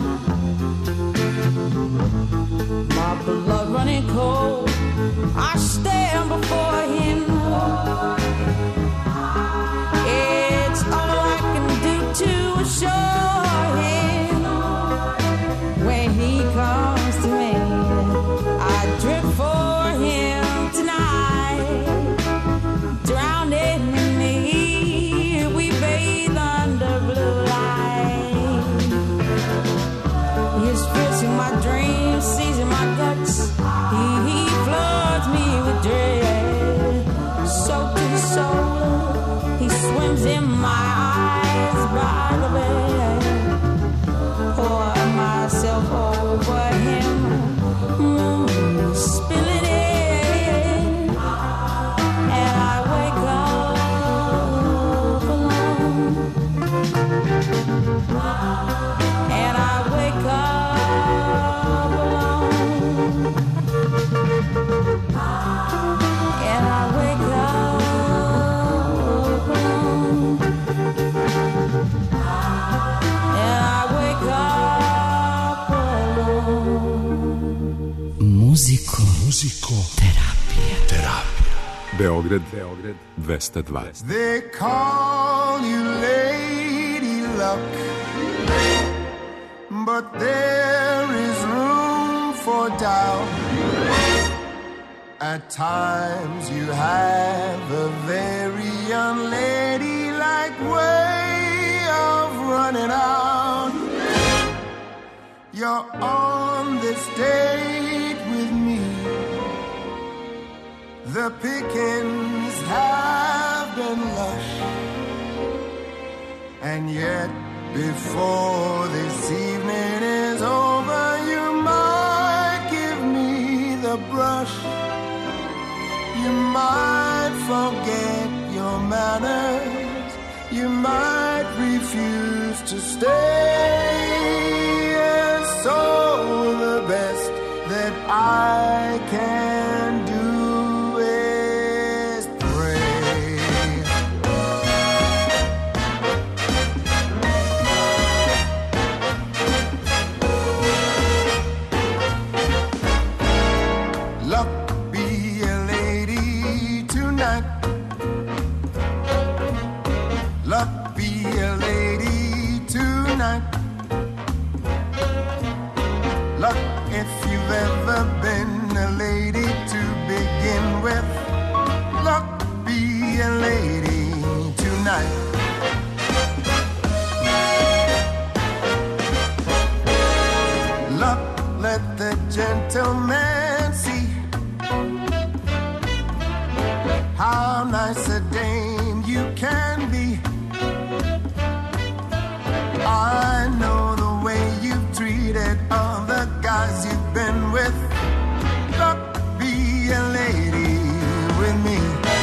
S11: My blood running cold, I stand before him. It's all I can do to assure him. When he comes to me, I drift for him tonight. Drowned in me, we bathe under blue light. He's piercing my dreams, seizing my guts. He floods me with dread. Soaked to the soul, he swims in my eyes by the bed. Pour myself over him, spilling it, and I wake up alone. And I wake up alone. And I wake up alone. And I wake up alone.
S5: Muziko. Terapija.
S8: Beograd 202.
S6: They call you Lady Luck, but there is room for doubt. At times you have a very unladylike way of running out. You're on this date with me. The pickings have been lush, and yet before this evening is over, you might give me the brush. You might forget your manners. You might refuse to stay. And so the best that I can do is pray. Luck be a lady tonight. Luck be a lady tonight. Luck if you've ever been a lady to begin with. Luck be a lady tonight. Luck, let the gentleman see how nice a dame you can be. I know the way you've treated other guys you've been with. Luck be a lady with me.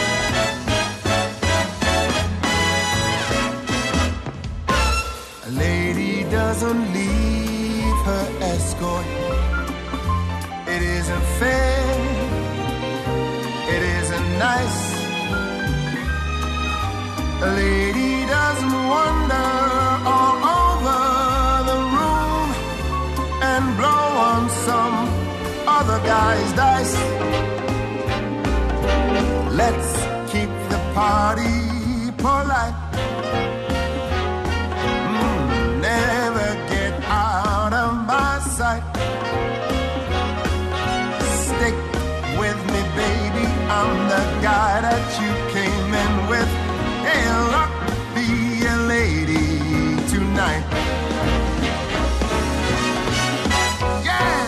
S6: A lady doesn't leave her escort. It isn't fair. It isn't nice. A lady doesn't wander all over the room and blow on some other guy's dice. Let's keep the party polite. Never get out of my sight. Stick with me, baby. I'm the guy that you came in with. Hey, luck be a lady tonight. Yeah!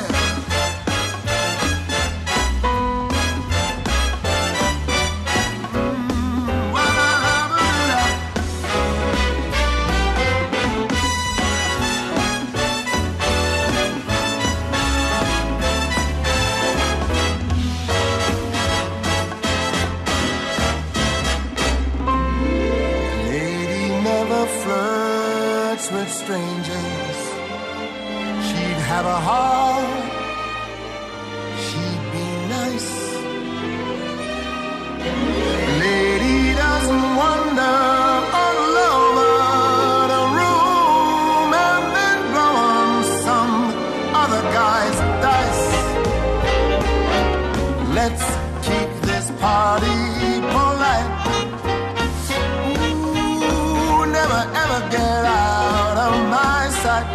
S6: have a heart, she'd be nice. Lady doesn't wander all over the room and then blow on some other guy's dice. Let's keep this party polite. Ooh, never ever get out of my sight.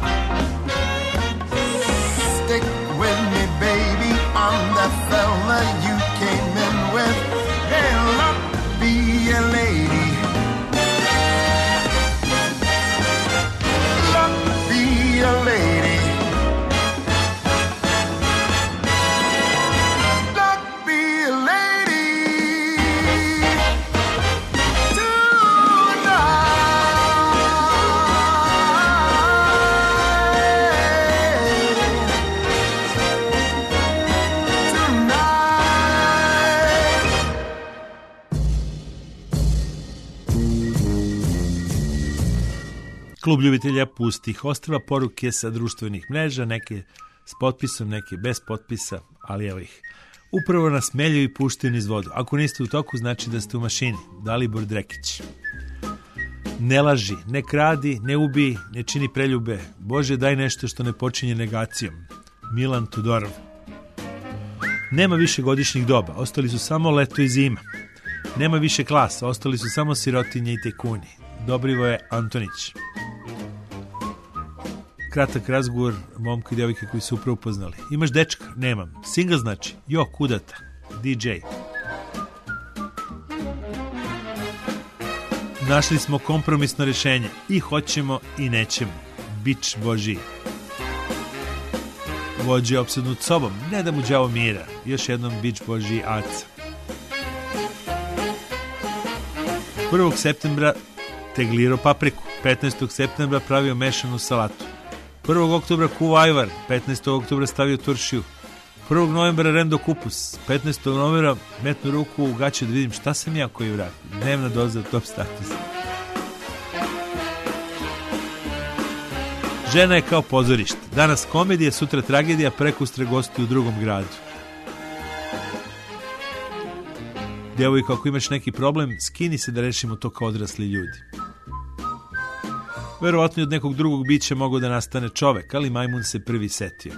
S6: Stick with me, baby, I'm the fella you came in with. Hey, look, be a lady. Look, be a lady. Look, be a lady.
S2: Klub ljubitelja pustih ostrva, poruke sa društvenih mreža, neke s potpisom, neke bez potpisa, ali evo ih. Upravo nas smeljaju i puštaju niz vodu. Ako niste u toku, znači da ste u mašini. Dalibor Drekić. Ne laži, ne kradi, ne ubij, ne čini preljube. Bože, daj nešto što ne počinje negacijom. Milan Todorov. Nema više godišnjih doba, ostali su samo leto i zima. Nema više klasa, ostali su samo sirotinje i tekuni. Dobrivoje Antonić. Kratak razgovor momka i djevojke koji su upravo upoznali. Imaš dečka? Nemam. Single znači? Jo, kudata. DJ. Našli smo kompromisno rješenje. I hoćemo i nećemo. Bič Božji. Vođe opsednut sobom. Ne da mu đavo mira. Još jednom bič Božji Aca. 1. septembra teglirao papriku. 15. septembra pravio mešanu salatu. 1. oktobra kuva ajvar, 15. oktobra stavio turšiju. 1. novembra rendo kupus, 15. novembra metnu ruku u gaće da vidim šta sam ja koji vrat. Dnevna doza top statusa. Žena je kao pozorište. Danas komedija, sutra tragedija, prekustre gosti u drugom gradu. Djevojka, ako imaš neki problem, skini se da rešimo to kao odrasli ljudi. Verovatno od nekog drugog bića mogao da nastane čovek, ali majmun se prvi setio.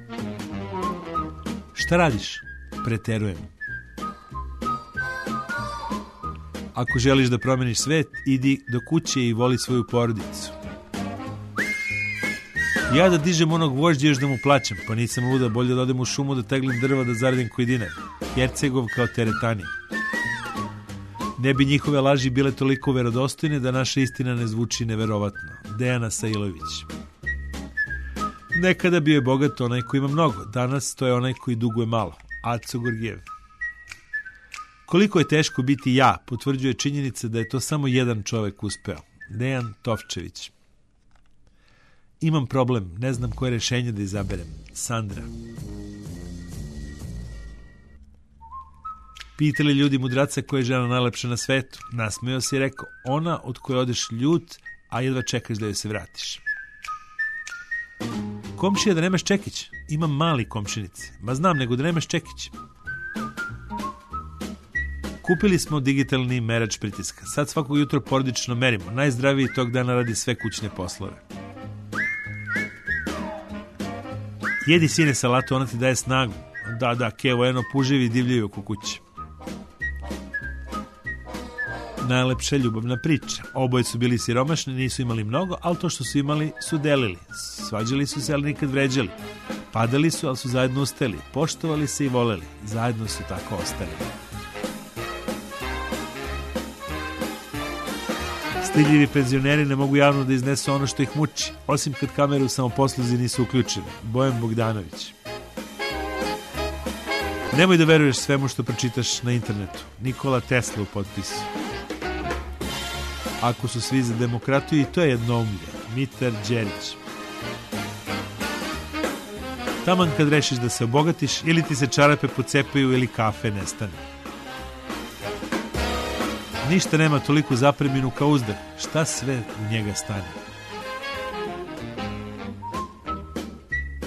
S2: Šta radiš? Preterujem. Ako želiš da promeniš svet, idi do kuće i voli svoju porodicu. Ja da dižem onog gvožđa još da mu plaćam, pa nisam luda, bolje da odem u šumu da teglim drva da zaradim koji dinar. Hercegov kao teretani. Ne bi njihove laži bile toliko verodostojne da naša istina ne zvuči neverovatno. Dejana Sajlović. Nekada bio je bogat onaj koji ima mnogo, danas to je onaj koji duguje malo. Aco Gorgijev. Koliko je teško biti ja, potvrđuje činjenica da je to samo jedan čovek uspeo. Dejan Tovčević. Imam problem, ne znam koje rešenje da izaberem. Sandra. Pitali ljudi mudraca koja je žena najlepša na svetu. Nasmeo se i rekao, ona od koje odeš ljut, a jedva čekaš da joj se vratiš. Komšija, da nemaš čekić? Imam mali komšinici. Ma znam, nego da nemaš čekić. Kupili smo digitalni merač pritiska. Sad svakog jutro porodično merimo. Najzdraviji tog dana radi sve kućne poslove. Jedi sine salatu, ona ti daje snagu. Da, kevo, eno, puževi divljaju oko kuće. Najlepša ljubavna priča. Oboje su bili siromašni, nisu imali mnogo, ali to što su imali su delili. Svađali su se, ali nikad vređali. Padali su, ali su zajedno ustali. Poštovali se i voleli. Zajedno su tako ostali. Stidljivi penzioneri ne mogu javno da iznesu ono što ih muči, osim kad kamere u samoposluzi nisu uključene. Bojan Bogdanović. Nemoj da veruješ svemu što pročitaš na internetu. Nikola Tesla u potpisu. Ako su svi za demokratiju, i to je jednoumlje. Mitar Đerić. Taman kad rešiš da se obogatiš, ili ti se čarape pocepaju, ili kafe nestane. Ništa nema toliko zapreminu kao uzdah. Šta sve u njega stane?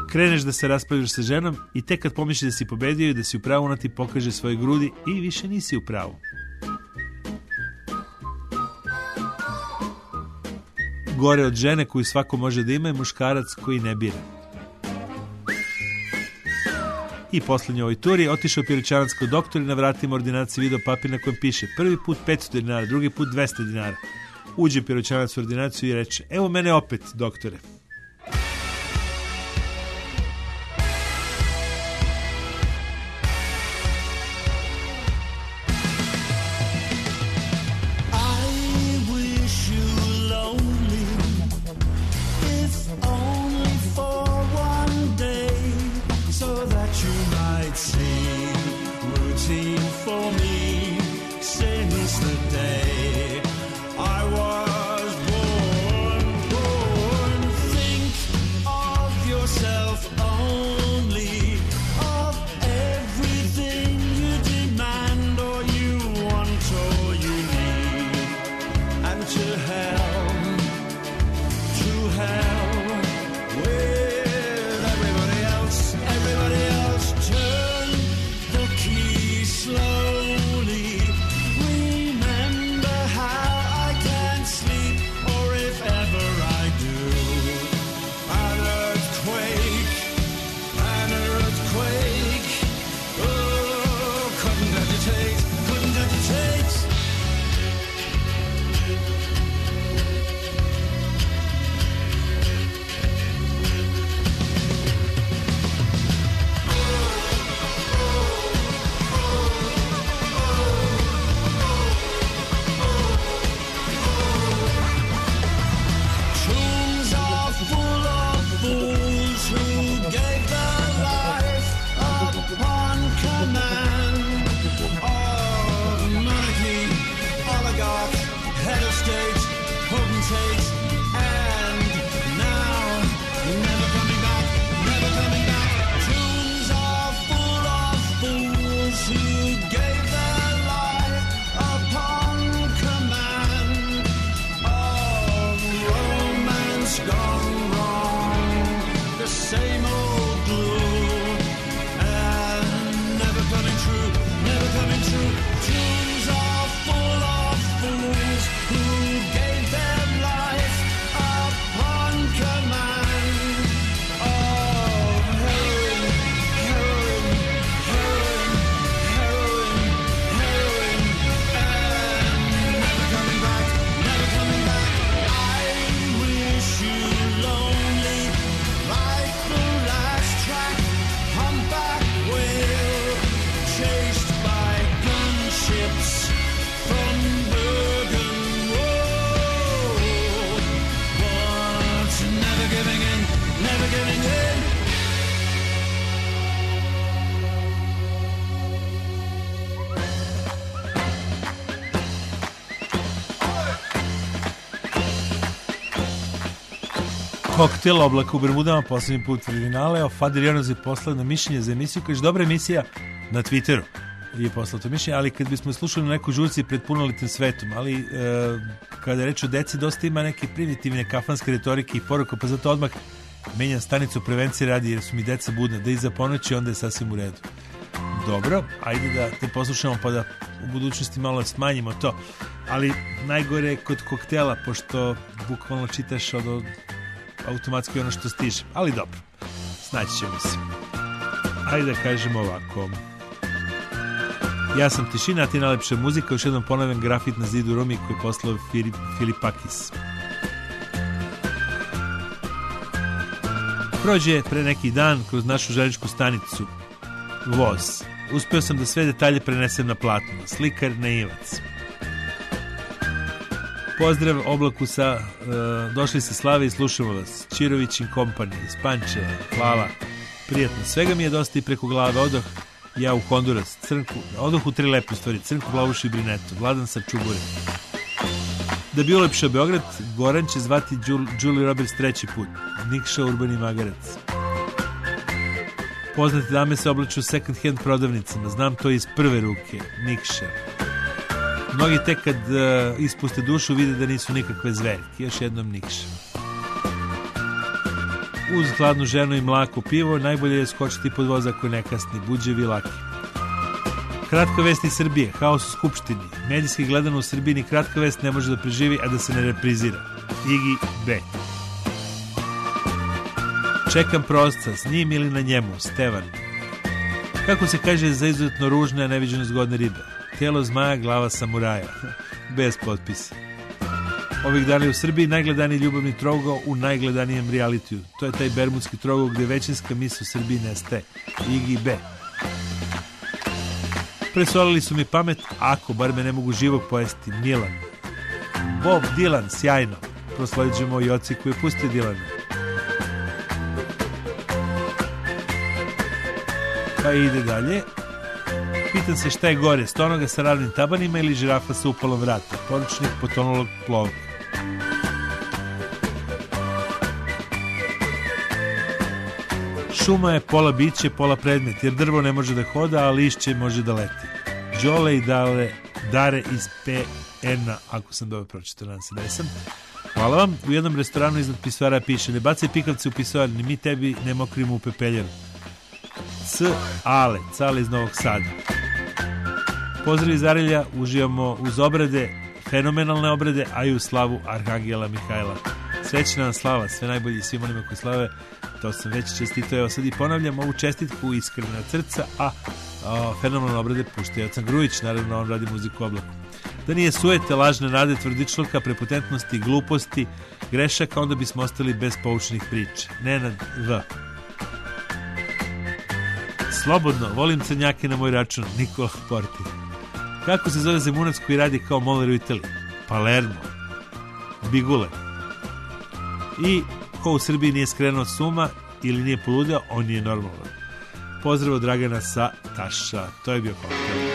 S2: Kreneš da se raspravljaš sa ženom i tek kad pomisliš da si pobedio i da si u pravu, ona ti pokaže svoje grudi i više nisi u pravu. Gore od žene koju svako može da ima je muškarac koji ne bira. I poslednje u ovoj turi otišao Piroćanac kod doktora i na vratima ordinacije video papir na kojem piše prvi put 500 dinara, drugi put 200 dinara. Uđe Piroćanac u ordinaciju i reče: evo mene opet, doktore. Koktel Oblak u Bermudama, poslednji put originale. Fadir Jonas je poslao na mišljenje za emisiju, kaže dobra emisija na Twitteru je poslao to mišljenje, ali kad bismo slušali na nekoj žurci pred punoletnim svetom, ali kada je reč o deci, dosta ima neke primitivne kafanske retorike i poruka, pa zato odmah menjam stanicu prevencije radi, jer su mi deca budna, da iza ponoći, onda je sasvim u redu. Dobro, ajde da te poslušamo pa da u budućnosti malo smanjimo to, ali najgore je kod koktela, pošto bukvalno čitaš od automatski ono što stiže, ali dobro, snaći ćemo se. Ajde da kažemo ovako: ja sam tišina, a ti najlepša muzika. Još jednom ponavljam, grafit na zidu Rumi koji je poslao Filipakis. Prođe pre neki dan kroz našu željezničku stanicu voz. Uspeo sam da sve detalje prenesem na platno. Slikar Neivac. Pozdrav Oblaku sa došli sa Slave i slušamo vas. Čirović and Company iz Pančeva. Hvala. Prijatno. Svega mi je dosta i preko glave. Odoh ja u Honduras. Odoh u 3 lepe stvari. Crnku, Plavušu i Brinetu. Vladan sa Čubure. Da bi ulepšao Beograd, Goran će zvati Julie Roberts 3. put. Nikša Urbani Magarac. Poznate dame se oblaču u second hand prodavnicama. Znam to iz prve ruke. Nikša. Mnogi tek kad ispuste dušu vide da nisu nikakve zverke. Još jednom Nikša. uz hladnu ženu i mlako pivo, najbolje je skočiti pod voz ako je nekasni, buđevi laki. Kratka vest iz Srbije, haos u Skupštini. Medijski gledano u Srbiji ni kratka vest ne može da preživi, a da se ne reprizira. Igi B. Čekam prosca, s njim ili na njemu, Stevan. Kako se kaže za izuzetno ružne, a neviđeno zgodne ribe? Tijelo zmaja, glava samuraja. Bez potpisa. Ovih dana je u Srbiji najgledaniji ljubavni trougao u najgledanijem realitiju. To je taj bermudski trougao gdje većinska mis u Srbiji nestaje. Igi B. Presolili su mi pamet, ako bar me ne mogu živog pojesti. Milan. Bob Dylan, sjajno. Proslavit ćemo i oci koji je pustio Dylana. Pa ide dalje. Pitam se šta je gore, stonoga sa ravnim tabanima ili žirafa sa upalom vrata. Poručnik potonulog plovka. Šuma je pola biće, pola predmet, jer drvo ne može da hoda, a lišće može da leti. Đole i Dare iz PN, ako sam dobro pročitao, nadam se da jesam. Hvala vam. U jednom restoranu iznad pisoara piše: ne bacaj pikavce u pisoar, ni mi tebi ne mokrimo u pepeljaru. Cale iz Novog Sada. Pozdrav iz Arilja, uživamo uz obrade, fenomenalne obrade, a i u slavu Arhangela Mihajla. Srećna vam slava, sve najbolje svim onima koji slave, to sam već čestitao, evo sad i ponavljam ovu čestitku iskrena srca, a fenomenalne obrade pušta Jocan Grujić, naravno on radi muziku u oblaku. Da nije sujete, lažne nade, tvrdičluka, prepotentnosti, gluposti, grešaka, onda bismo ostali bez poučenih priča. Nenad V. Slobodno, volim crnjake na moj račun, Nikola Porti. Kako se zove Zemunac koji radi kao moler u Italiji? Palermo. Bigule. I ko u Srbiji nije skrenuo s uma ili nije poludeo, on nije normalan. Pozdrav od Dragana sa Taša. To je bio koktel.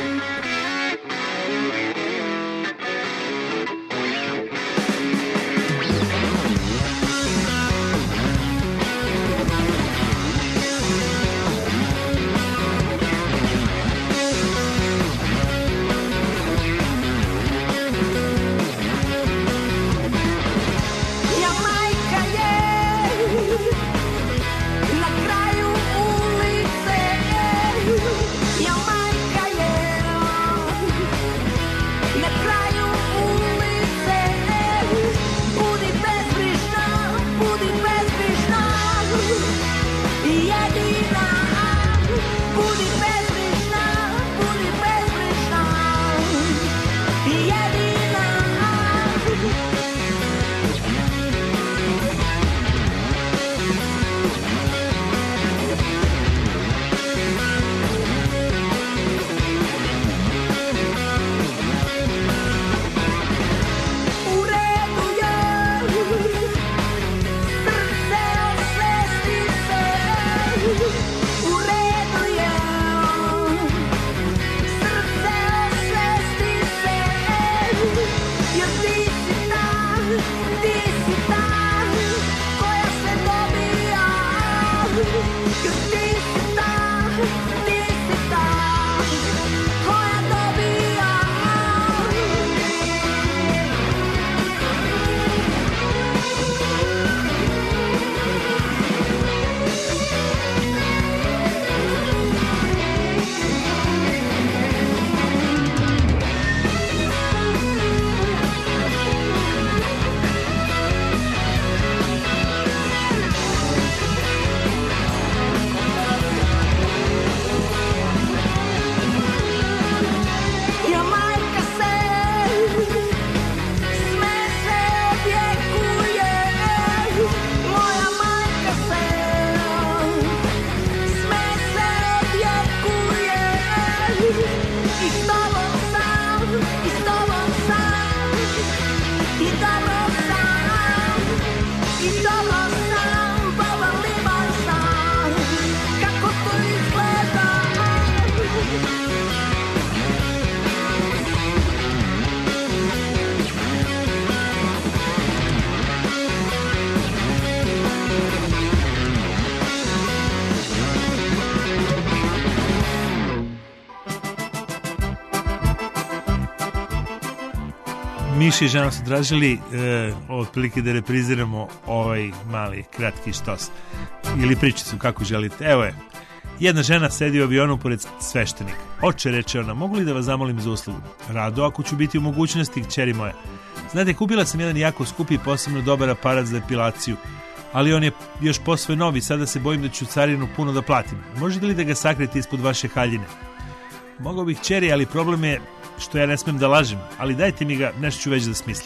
S2: Miša i žena su tražili otprilike da repriziramo ovaj mali, kratki štos. Ili pričicu, kako želite. Evo je. Jedna žena sedi u avionu pored sveštenika. Oče, reče ona, mogu li da vas zamolim za uslugu? Rado, ako ću biti u mogućnosti, kćeri moja. Znate, kupila sam jedan jako skupi i posebno dobar aparat za epilaciju, ali on je još posve novi, sada se bojim da ću carinu puno da platim. Možete li da ga sakriti ispod vaše haljine? Mogao bih, kćeri, ali problem je što ja ne smem da lažem, ali dajte mi ga, nešto ću već da smislim.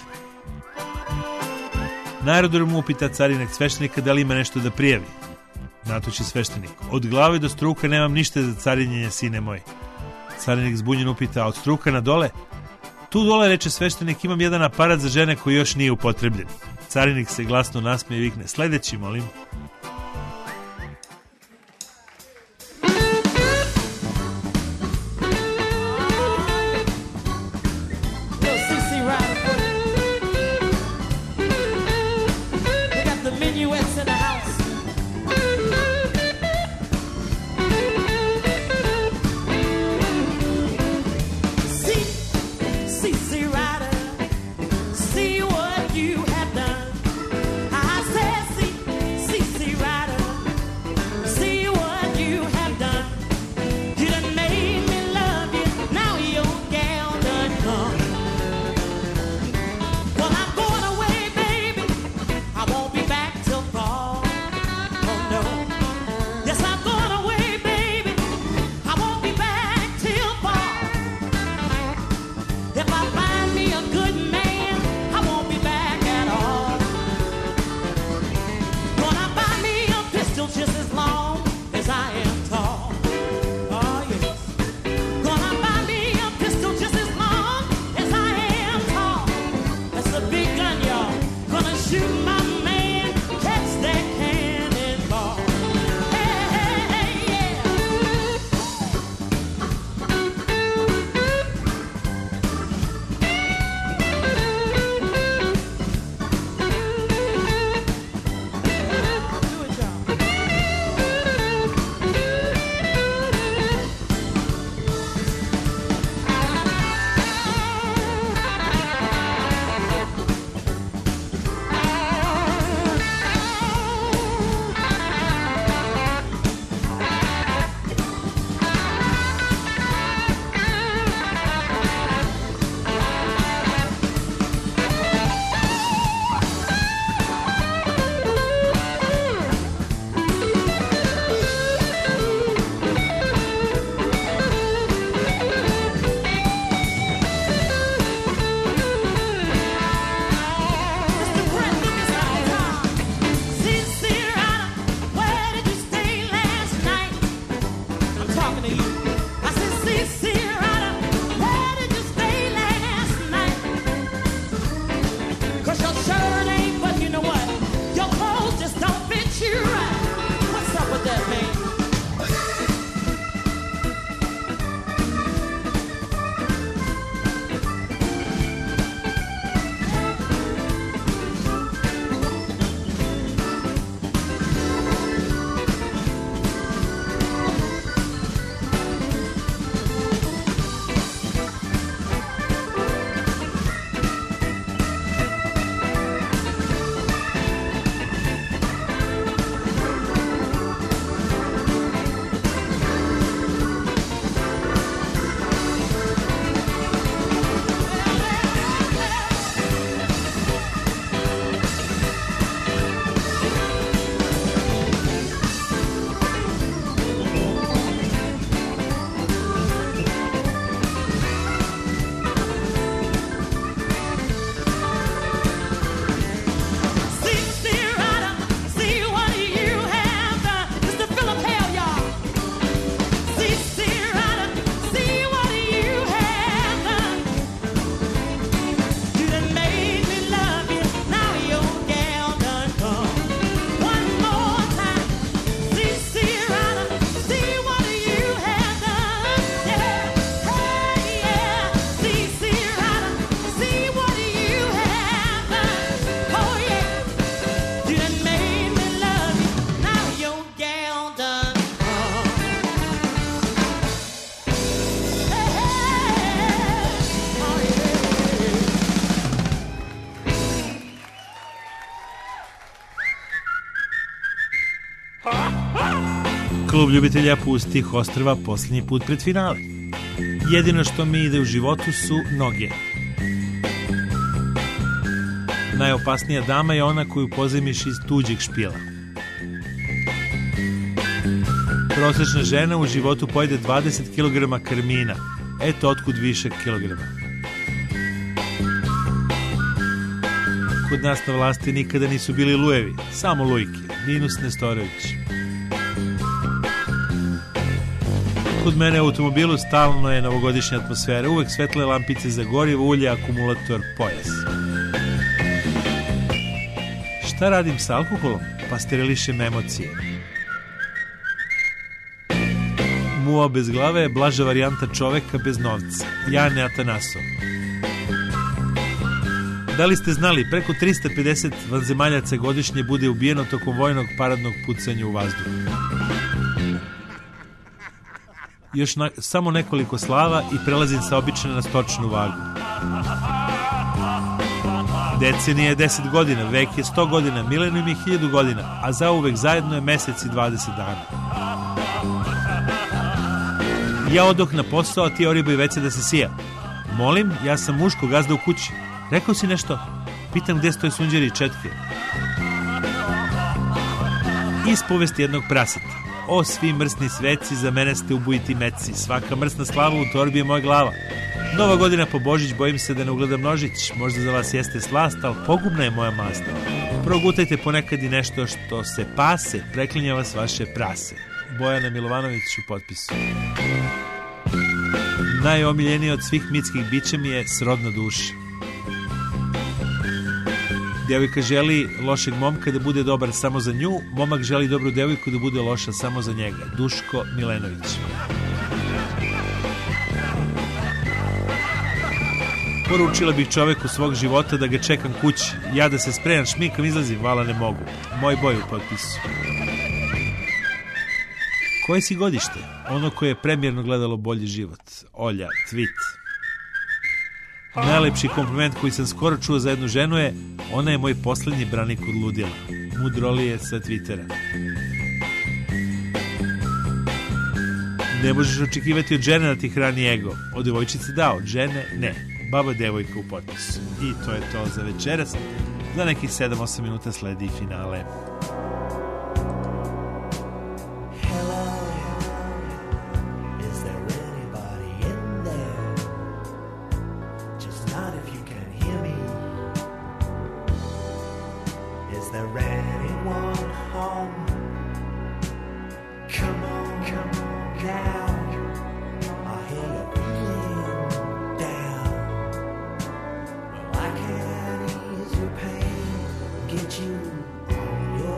S2: Na aerodromu upita carinik sveštenika da li ima nešto da prijavi. Na to će sveštenik: od glave do struka nemam ništa za carinjenje, sine moj. Carinik zbunjen upita: od struka na dole? Tu dole, reče sveštenik, imam jedan aparat za žene koji još nije upotrebljen. Carinik se glasno nasmeje i vikne: sledeći, molim.
S11: See what you have done. I said, see
S2: Klub ljubitelja pustih ostrva posljednji put pred finale. Jedino što mi ide u životu su noge. Najopasnija dama je ona koju pozajmiš iz tuđeg špila. Prosječna žena u životu pojede 20 kg karmina. Eto otkud više kilograma. Kod nas na vlasti nikada nisu bili lujevi, samo lujke, minus Nestorović. Kod mene u automobilu stalno je novogodišnja atmosfera, uvek svetle lampice za gorivo, ulje, akumulator, pojas. Šta radim sa alkoholom? Pa sterilišem emocije. Muo bez glave je blaža varijanta čoveka bez novca. Jane Atanasov. Da li ste znali, preko 350 vanzemaljaca godišnje bude ubijeno tokom vojnog paradnog pucanja u vazduhu. Još samo nekoliko slava i prelazim sa obične na stočnu vagu. Decenija je 10 godina, vek je 100 godina, milenijum je 1000 godina, a zauvek zajedno je mesec i 20 dana. Ja odoh na posao, a ti oribaj veće da se sija. Molim, ja sam muško gazda u kući. Rekao si nešto? Pitam gde stoje sunđeri i četke. Ispovest jednog praseta. O, svi mrsni sveci, za mene ste ubojiti meci. Svaka mrsna slava u torbi je moja glava. Nova godina po Božić, bojim se da ne ugledam nožić. Možda za vas jeste slast, ali pogubna je moja mast. Progutajte ponekad i nešto što se pase, preklinja vas vaše prase. Bojana Milovanović u potpisu. Najomiljeniji od svih mitskih bića mi je srodna duša. Devojka želi lošeg momka da bude dobar samo za nju, momak želi dobru devojku da bude loša samo za njega. Duško Milenović. Poručila bih čoveku svog života da ga čekam kući. Ja da se spremam, šminkam, izlazim, vala ne mogu. Moj boj u potpisu. Koje si godište? Ono koje je premjerno gledalo bolji život. Olja, tweet. Najlepši kompliment koji sam skoro čuo za jednu ženu je: ona je moj poslednji branik od ludila. Mudrolije sa Twittera. Ne možeš očekivati od žene da ti hrani ego. Od devojčice da, od žene ne. Baba devojka u potpisu. I to je to za večeras. Za nekih 7-8 minuta sledi finale.
S6: Get you on your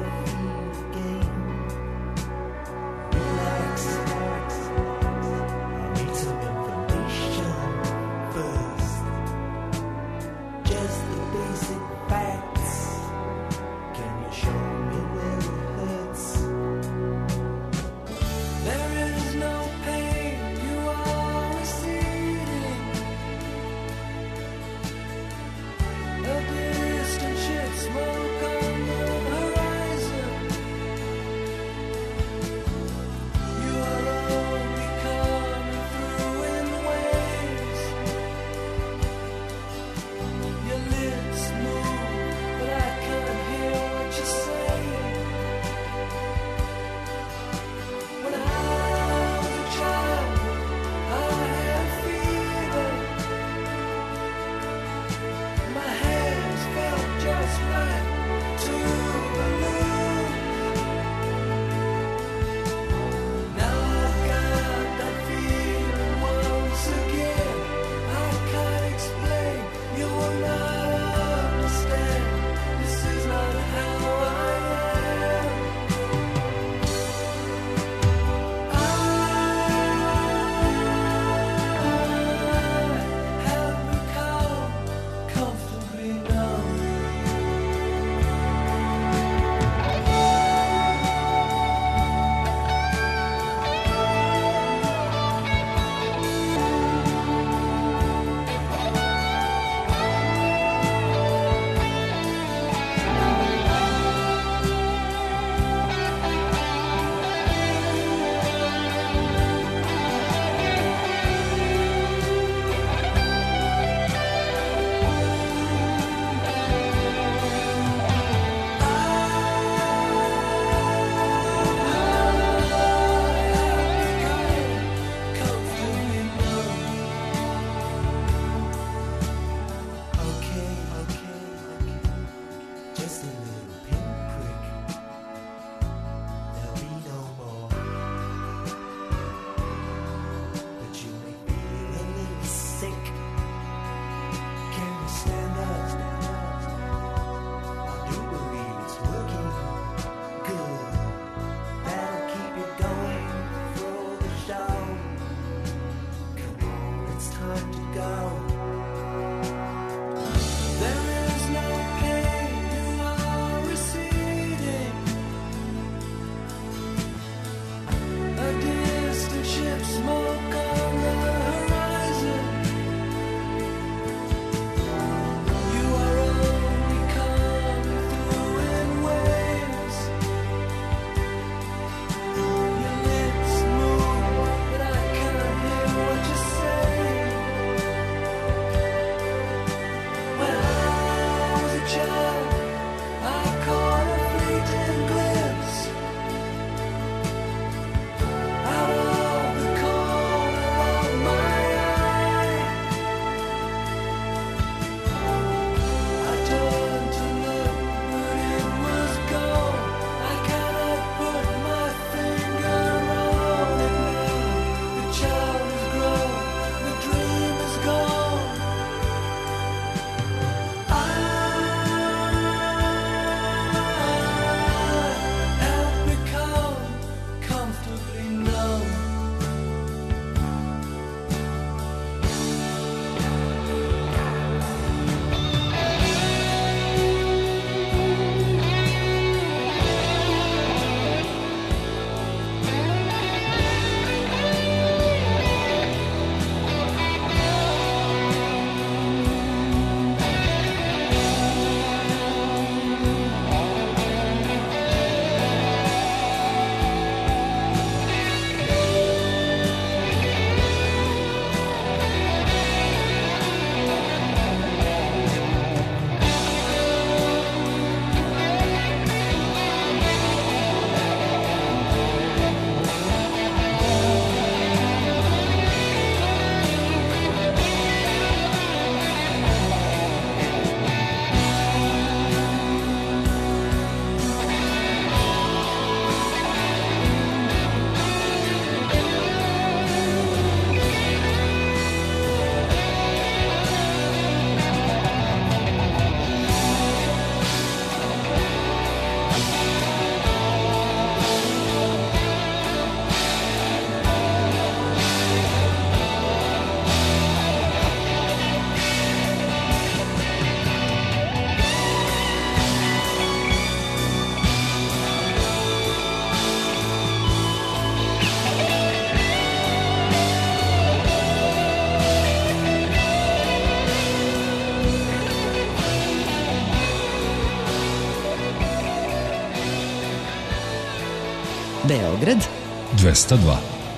S5: Beograd
S3: 202.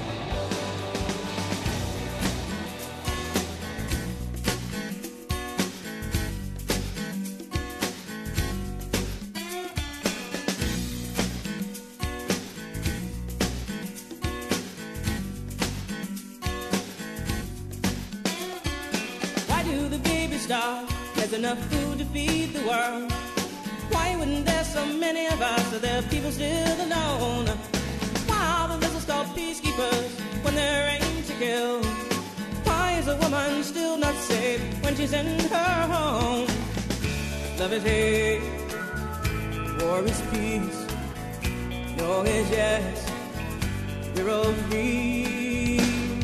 S11: Why do the baby starve? There's enough food to feed the world. Why wouldn't there so many of us? Are there people still alone? Why are the missiles called peacekeepers when they're aimed to kill? Why is a woman still not safe when she's in her home? Love is hate, war is peace. No is yes, we're all free.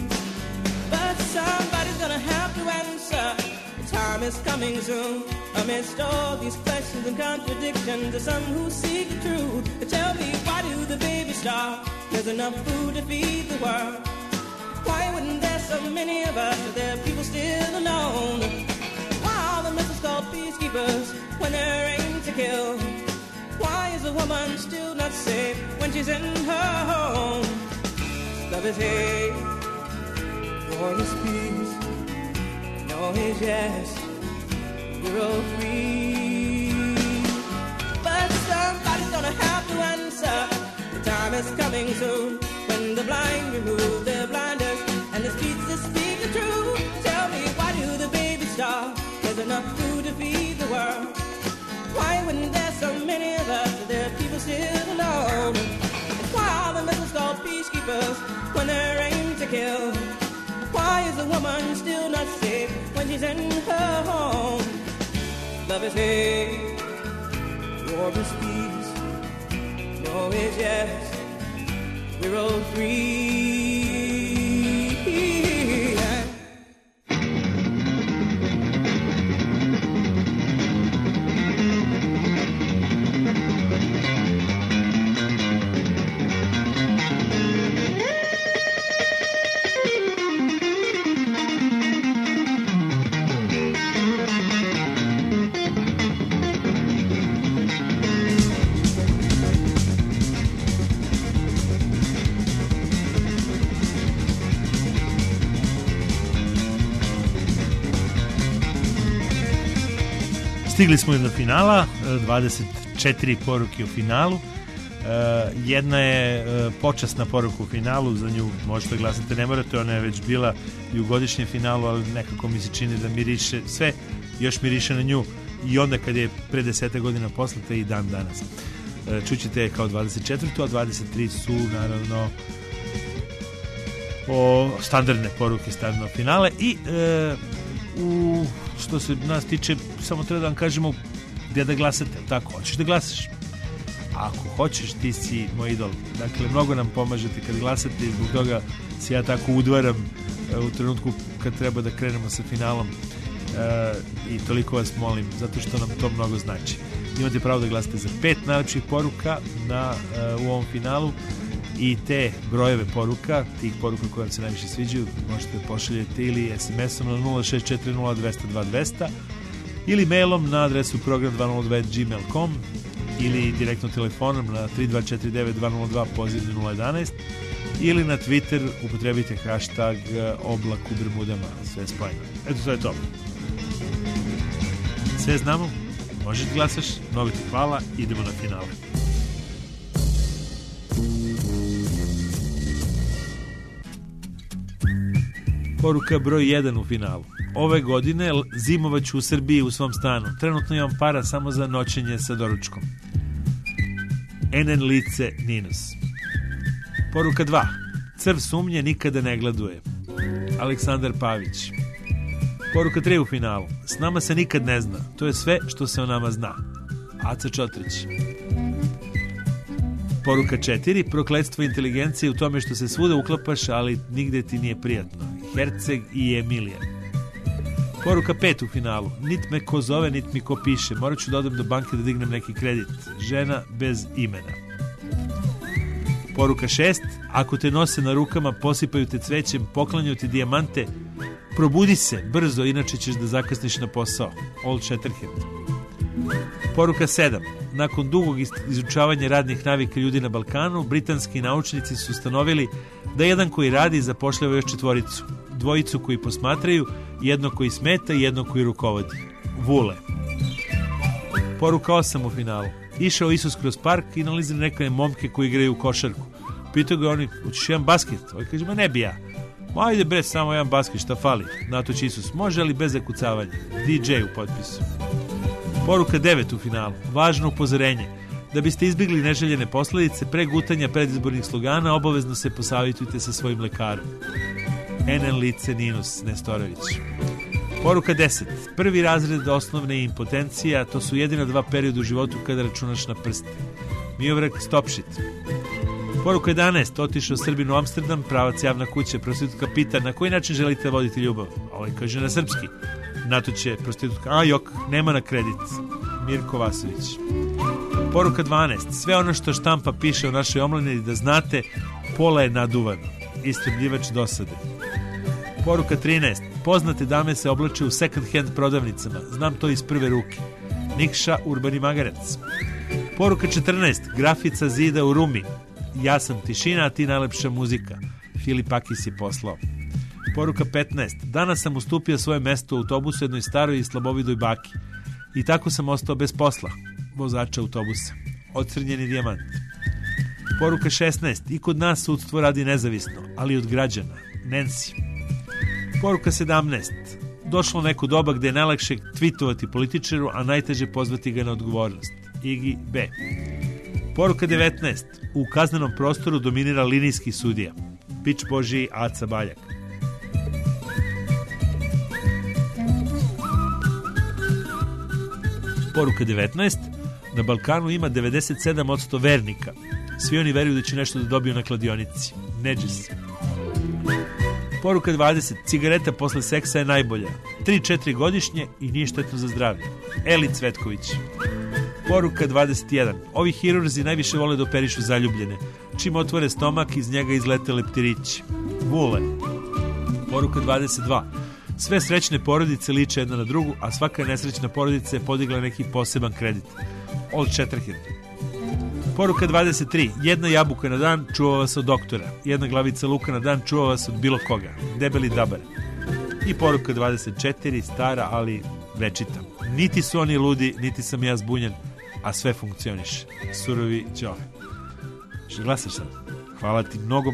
S11: But somebody's gonna have to answer. The time is coming soon. Amidst all these questions and contradictions, there's some who seek the truth. But tell me, why do the babies starve? There's enough food to feed the world. Why wouldn't there so many of us? Are there people still alone? Why are the missiles called peacekeepers when they're aimed to kill? Why is a woman still not safe when she's in her home? Love is hate, war is peace. No is yes, we're all free. But somebody's gonna have to answer. The time is coming soon when the blind remove their blinders and the streets that speak the truth. Tell me, why do the babies starve? There's enough food to feed the world. Why wouldn't there so many of us? Are there people still alone? And why are the missiles called peacekeepers when they're aimed to kill? Why is a woman still not safe when she's in her home? Love is hate, war is peace. No is yes, we're all free.
S2: Stigli smo do finala, 24 poruke u finalu. Jedna je počasna poruka u finalu, za nju možete glasati, ne morate, ona je već bila i u godišnjem finalu, ali nekako mi se čini da miriše, sve još miriše na nju i onda kad je pre 10 godina poslata i dan danas. Čućete je kao 24. a 23 su naravno standardne poruke, standardne finale i što se nas tiče, samo treba da vam kažemo gdje da glasate, tako, hoćeš da glasaš? Ako hoćeš, ti si moj idol. Dakle, mnogo nam pomažete kad glasate i zbog toga se ja tako udvaram u trenutku kad treba da krenemo sa finalom i toliko vas molim, zato što nam to mnogo znači. Imate pravo da glasate za 5 najlepših poruka u ovom finalu i te brojeve poruka, tih poruka koje vam se najviše sviđaju, možete pošaljeti ili SMS-om na 0640200200 ili mailom na adresu program202@gmail.com ili direktno telefonom na 3249-202 pozivni 011 ili na Twitter upotrebite hashtag oblak u Bermudama, sve spojeno. Eto, to je to. Sve znamo, možeš glasaš, mnogo ti hvala, idemo na finale. Poruka broj 1 u finalu. Ove godine zimovaću u Srbiji u svom stanu. Trenutno imam para samo za noćenje sa doručkom. NN lice Ninus. Poruka 2. Crv sumnje nikada ne gladuje. Aleksandar Pavić. Poruka 3 u finalu. S nama se nikad ne zna. To je sve što se o nama zna. Aca Čotrić. Poruka 4. Prokletstvo inteligencije u tome što se svuda uklapaš, ali nigde ti nije prijatno. Herceg i Emilija. Poruka 5 u finalu. Nit me ko zove, nit mi ko piše. Morat ću da odem do banke da dignem neki kredit. Žena bez imena. Poruka 6. Ako te nose na rukama, posipaju te cvećem, poklanjaju ti dijamante, probudi se brzo, inače ćeš da zakasniš na posao. Old Shatterhand. Poruka 7. nakon dugog izučavanja radnih navika ljudi na Balkanu, britanski naučnici su ustanovili da jedan koji radi zapošljava još četvoricu. Dvojicu koji posmatraju, jedno koji smeta i jedno koji rukovodi. Vule. Poruka 8 u finalu. Išao Isus kroz park i nalazili neke momke koji igraju u košarku. Pitao ga oni, hoćeš jedan basket? Ovaj kaže, ma ne bi ja. Ma ajde bre, samo jedan basket, šta fali? Na to će Isus, može li bez zakucavanja? DJ u potpisu. Poruka 9 u finalu. Važno upozorenje. Da biste izbjegli neželjene posledice, pre gutanja predizbornih slogana obavezno se posavjetujte sa svojim lekarom. NN lice Ninus Nestorović. Poruka 10. Prvi razred osnovne impotencija, to su jedina 2 perioda u životu kada računaš na prste. Miovrag Stopšit. Poruka 11. Otišao Srbin u Amsterdam, pravac javna kuća. Prostitutka pita na koji način želite voditi ljubav. Ovaj kaže na srpski. Na to će prostitutka, a jok, nema na kredit. Mirko Vasović. Poruka 12. Sve ono što štampa piše o našoj omladini da znate, pola je naduvano. Istrebljivač dosade. Poruka 13. Poznate dame se oblače u second hand prodavnicama. Znam to iz prve ruke. Nikša Urbani Magarac. Poruka 14. Grafica zida u Rumi. Ja sam tišina, a ti najlepša muzika. Filip Akis je poslao. Poruka 15. Danas sam ustupio svoje mesto u autobusu jednoj staroj i slabovidoj baki. I tako sam ostao bez posla. Vozača autobusa. Ocrnjeni dijamant. Poruka 16. I kod nas sudstvo radi nezavisno, ali od građana. Nancy. Poruka 17. Došlo neko doba gde je najlakše tvitovati političaru, a najteže pozvati ga na odgovornost. Igi B. Poruka 19. U kaznenom prostoru dominira linijski sudija. Pič Božiji Aca Baljak. Poruka 19. Na Balkanu ima 97% vernika. Svi oni veruju da će nešto da dobiju na kladionici. Neđes. Poruka 20. Cigareta posle seksa je najbolja. 3-4 godišnje i nije štetno za zdravlje. Eli Cvetković. Poruka 21. Ovi hirurzi najviše vole da operišu zaljubljene. Čim otvore stomak, iz njega izlete leptirići. Vule. Poruka 22. Sve srećne porodice liče jedna na drugu, a svaka nesrećna porodica je podigla neki poseban kredit. Old Shatterhand. Poruka 23. Jedna jabuka na dan čuva vas od doktora. Jedna glavica luka na dan čuva vas od bilo koga. Debeli dabar. I poruka 24. Stara, ali večita. Niti su oni ludi, niti sam ja zbunjen, a sve funkcioniše. Surovi Ćohe. Što glasaš sad? Hvala ti mnogo.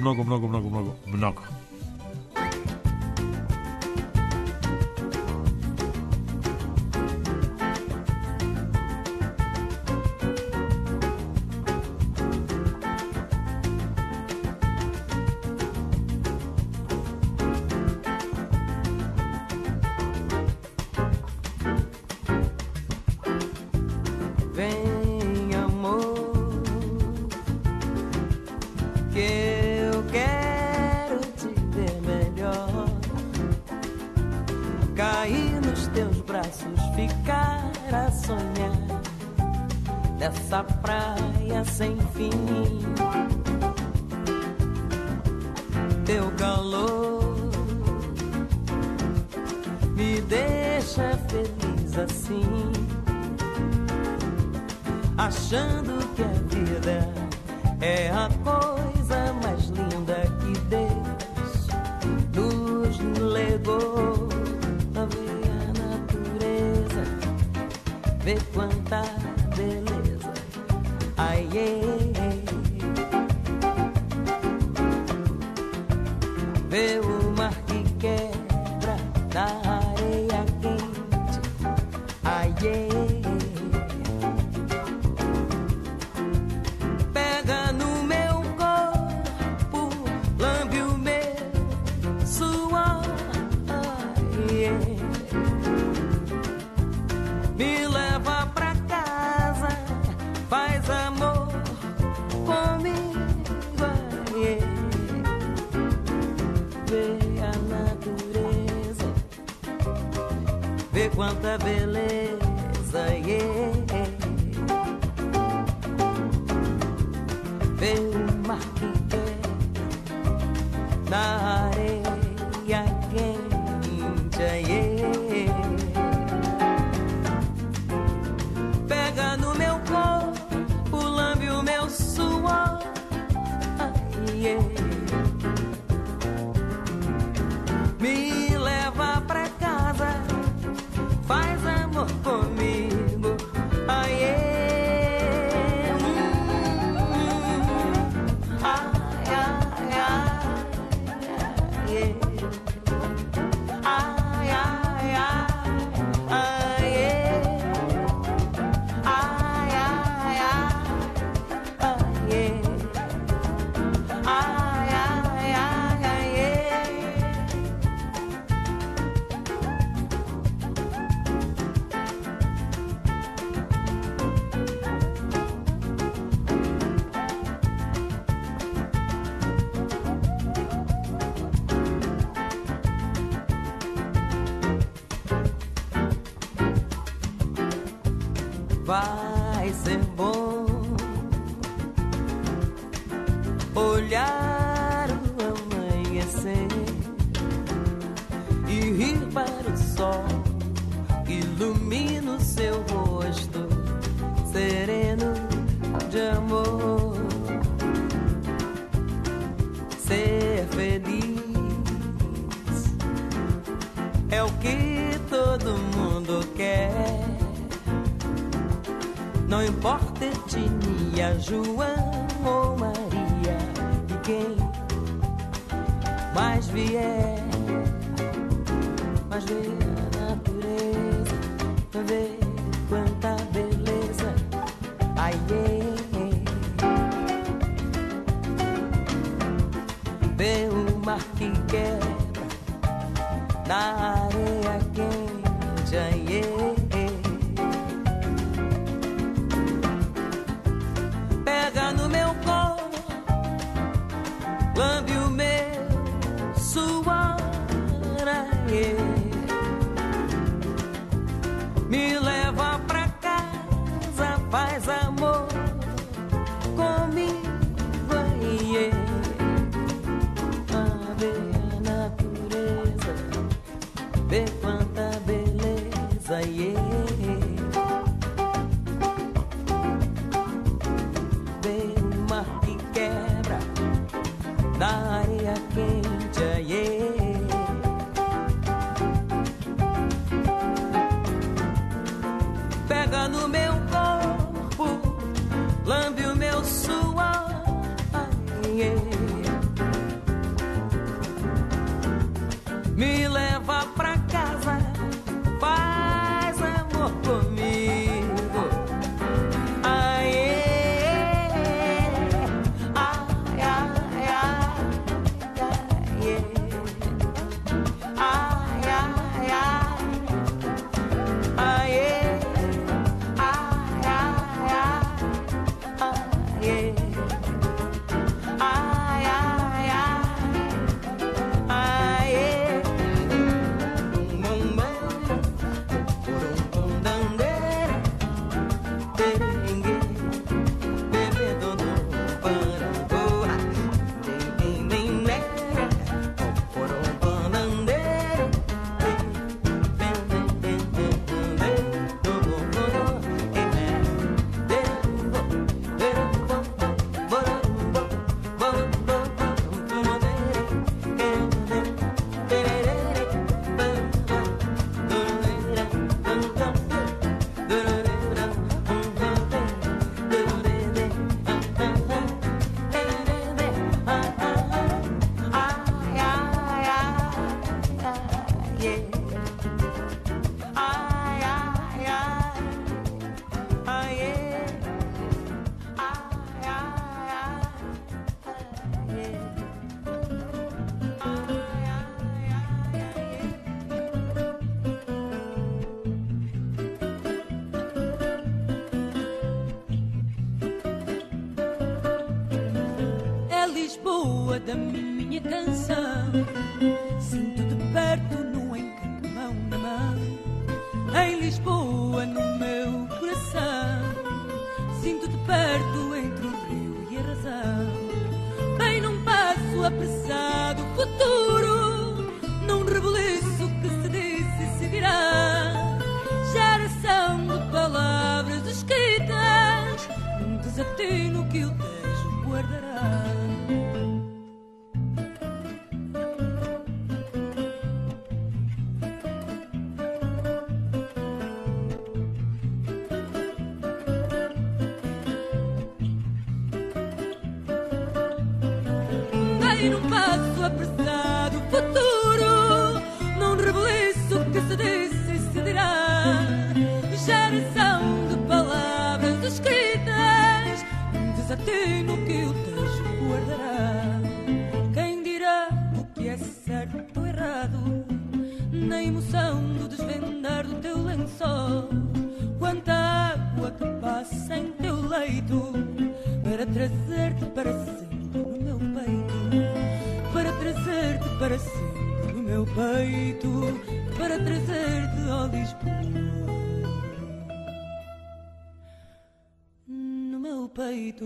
S11: Dessa praia sem fim, teu calor me deixa feliz assim, achando que a vida é a coisa mais linda que Deus nos legou. A ver a natureza, ver quanta beleza. Ai, vê o mar que quebra na areia quente. Ai, pega no meu corpo, lambe o meu suor. Ai, me leva pra casa, faz amor comigo, ai, vê a natureza, vê quanta beleza, vê o mar que quer na areia quente, pega no meu corpo, vai ser bom olhar o amanhecer e rir para o sol. Ilumina o seu rosto sereno de amor. Ser feliz é o que todo mundo quer. Não importa etnia, João ou Maria, e quem mais vier, mas ver a natureza, ver quanta beleza. Ai, ver o mar que quebra na areia quente. Ai, pega no meu corpo, lambe o meu suor. Ai, me leva pra casa, faz amor comigo. Ai, ver a natureza, ver quanta beleza. Ai, ver o mar que quebra na areia quente. Ai, pega no meu corpo, lambe o meu suor. Ai, me leva pra casa, faz amor comigo. Ai, ai, ai, ai, ai, ai, ai,
S12: Lisboa da minha canção, sinto-te perto no encanto, mão na mão. Em Lisboa, no meu coração, sinto-te perto entre o rio e a razão. Bem num passo apressado, futuro, num reboliço que se disse e se dirá. Geração de palavras escritas, num desatino que o Tejo guardará. Num passo apressado, futuro, num reboliço que se disse e se dirá. Geração de palavras escritas, um desatino que o Tejo guardará. Quem dirá o que é certo ou errado, na emoção do desvendar do teu lençol. Quanta água que passa em teu leito, para trazer-te para sempre no meu peito. Para trazer-te para sempre no meu peito, para trazer-te a Lisboa. peito.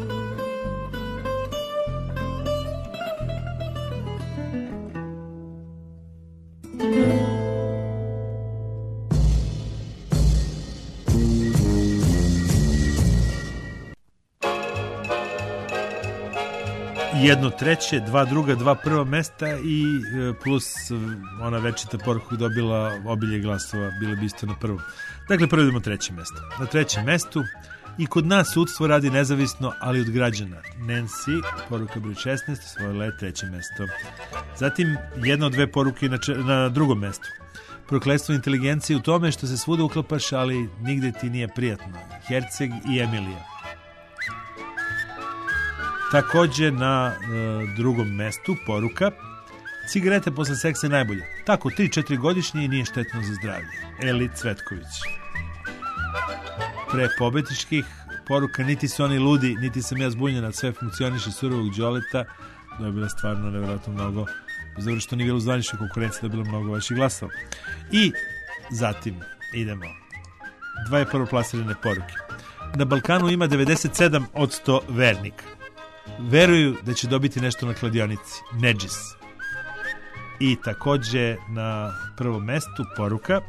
S2: Jedno treće, dva druga, dva prva mesta i plus ona večita poruka dobila obilje glasova, bile bi isto na prvom. Dakle, prvo idemo treće mesto. Na trećem mestu i kod nas sudstvo radi nezavisno, ali od građana. Nancy, poruka broj 16, osvojila je treće mesto. Zatim, jedna od dve poruke na drugom mestu. Prokletstvo inteligencije u tome što se svuda uklapaš, ali nigde ti nije prijatno. Herceg i Emilija. Takođe na drugom mestu poruka: cigarete posle seksa je najbolje. Tako 3-4 godišnje i nije štetno za zdravlje. Eli Cvetković. Pre pobedničkih poruka: niti su oni ludi, niti sam ja zbunjena, sve funkcioniše surovog Đoleta. Dobila stvarno nevjerojatno mnogo, zato što nije bilo u zvaničnoj konkurenciji, dobila mnogo vaših glasova. I zatim idemo dve prvoplasirane poruke. Na Balkanu ima 97% vernika. Veruju da će dobiti nešto na kladionici. Nedžis. I takođe na prvom mestu poruka: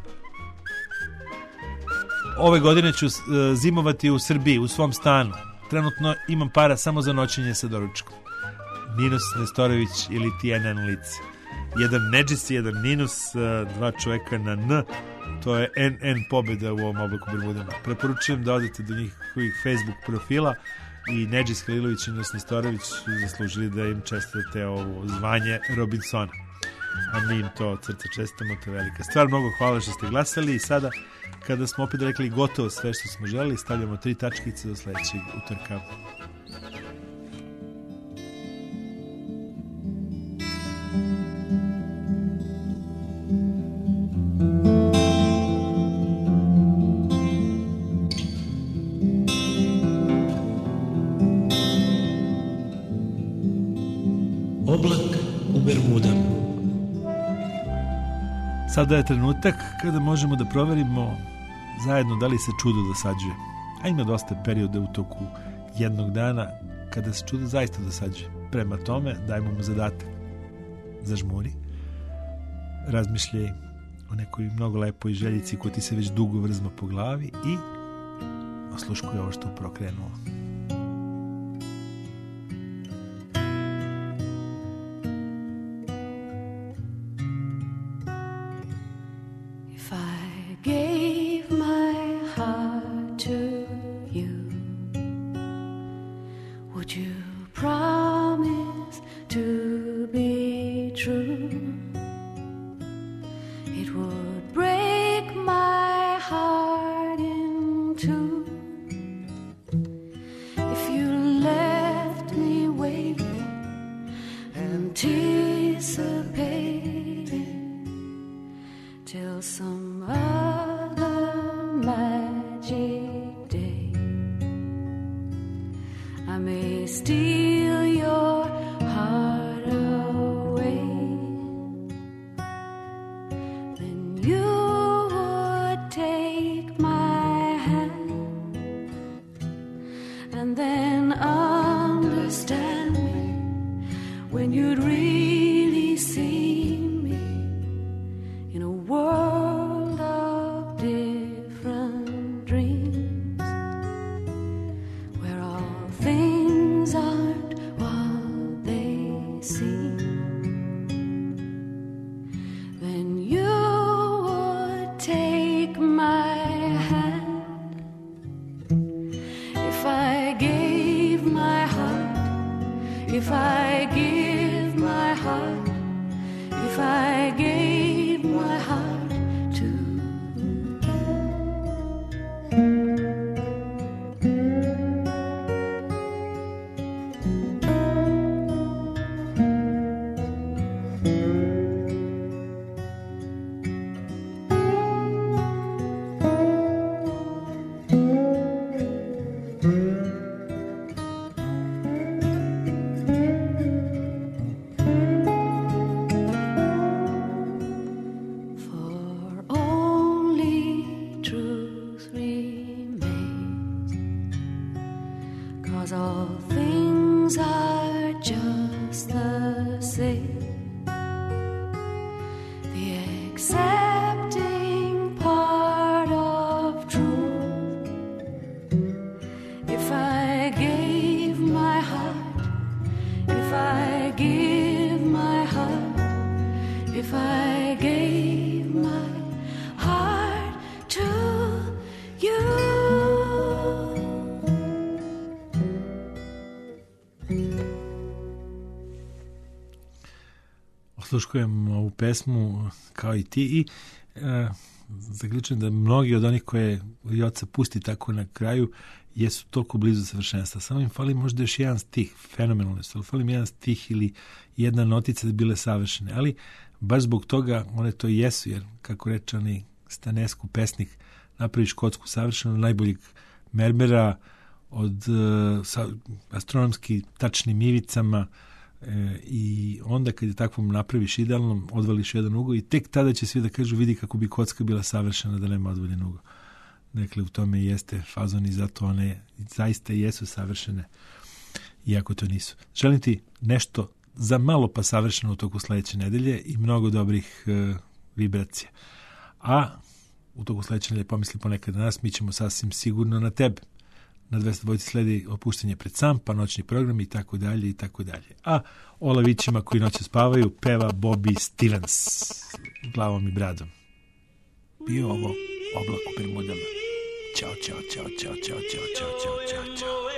S2: ove godine ću zimovati u Srbiji, u svom stanu. Trenutno imam para samo za noćenje sa doručkom. Ninus Nestorović ili TNN lice. Jedan Nedžis, jedan Ninus, dva čoveka na N. To je NN pobjeda u ovom oblaku Bermudama. Preporučujem da odete do njihovih Facebook profila i Nedžis Halilović i Ninus Nestorović su zaslužili da im čestite ovo zvanje Robinsona. A mi im to od srca čestitamo, to je velika stvar. Mnogo hvala što ste glasali i sada, kada smo opet rekli gotovo sve što smo želeli, stavljamo 3 tačkice do sledećeg utorka.
S3: Oblak u Bermudama.
S2: Sada je trenutak kada možemo da proverimo zajedno da li se čudo dosađuje. A ima dosta perioda u toku jednog dana kada se čudo zaista dosađuje. Prema tome, dajmo mu zadatak. Zažmuri, razmišljaj o nekoj mnogo lepoj željici koja ti se već dugo vrzma po glavi i osluškuj ovo što je prokrenulo.
S6: When you'd really see me in a world
S13: accepting part of truth. If I gave my heart, if I give my heart, if I gave my heart to you.
S2: Osluškujem ovu pesmu kao i ti i zaključujem da mnogi od onih koje Joca pusti tako na kraju jesu toliko blizu savršenstva. Samo im fali možda još jedan stih, fenomenalno su, ali fali im jedan stih ili jedna notica da bile savršene. Ali baš zbog toga one to jesu, jer kako reče onaj Stanescu pesnik, napravi škotsku savršenu najboljeg merbera od astronomski tačnim ivicama, i onda kad je takvom napraviš idealnom, odvališ jedan ugao i tek tada će svi da kažu vidi kako bi kocka bila savršena da nema odvaljen ugao. Dakle, u tome jeste fazon i zato one zaista jesu savršene, iako to nisu. Želim ti nešto za malo pa savršeno u toku sledeće nedelje i mnogo dobrih vibracija. A u toku sledeće nedelje pomisli ponekad na nas, mi ćemo sasvim sigurno na tebe. Na 202 sledi opuštanje pred sam, pa noćni program i tako dalje i tako dalje. A o lavićima koji noće spavaju peva Bobby Stevens glavom i bradom. Bio ovo oblak u Bermudama. Ćao, ćao, ćao, ćao, ćao, ćao, ćao, ćao, ćao.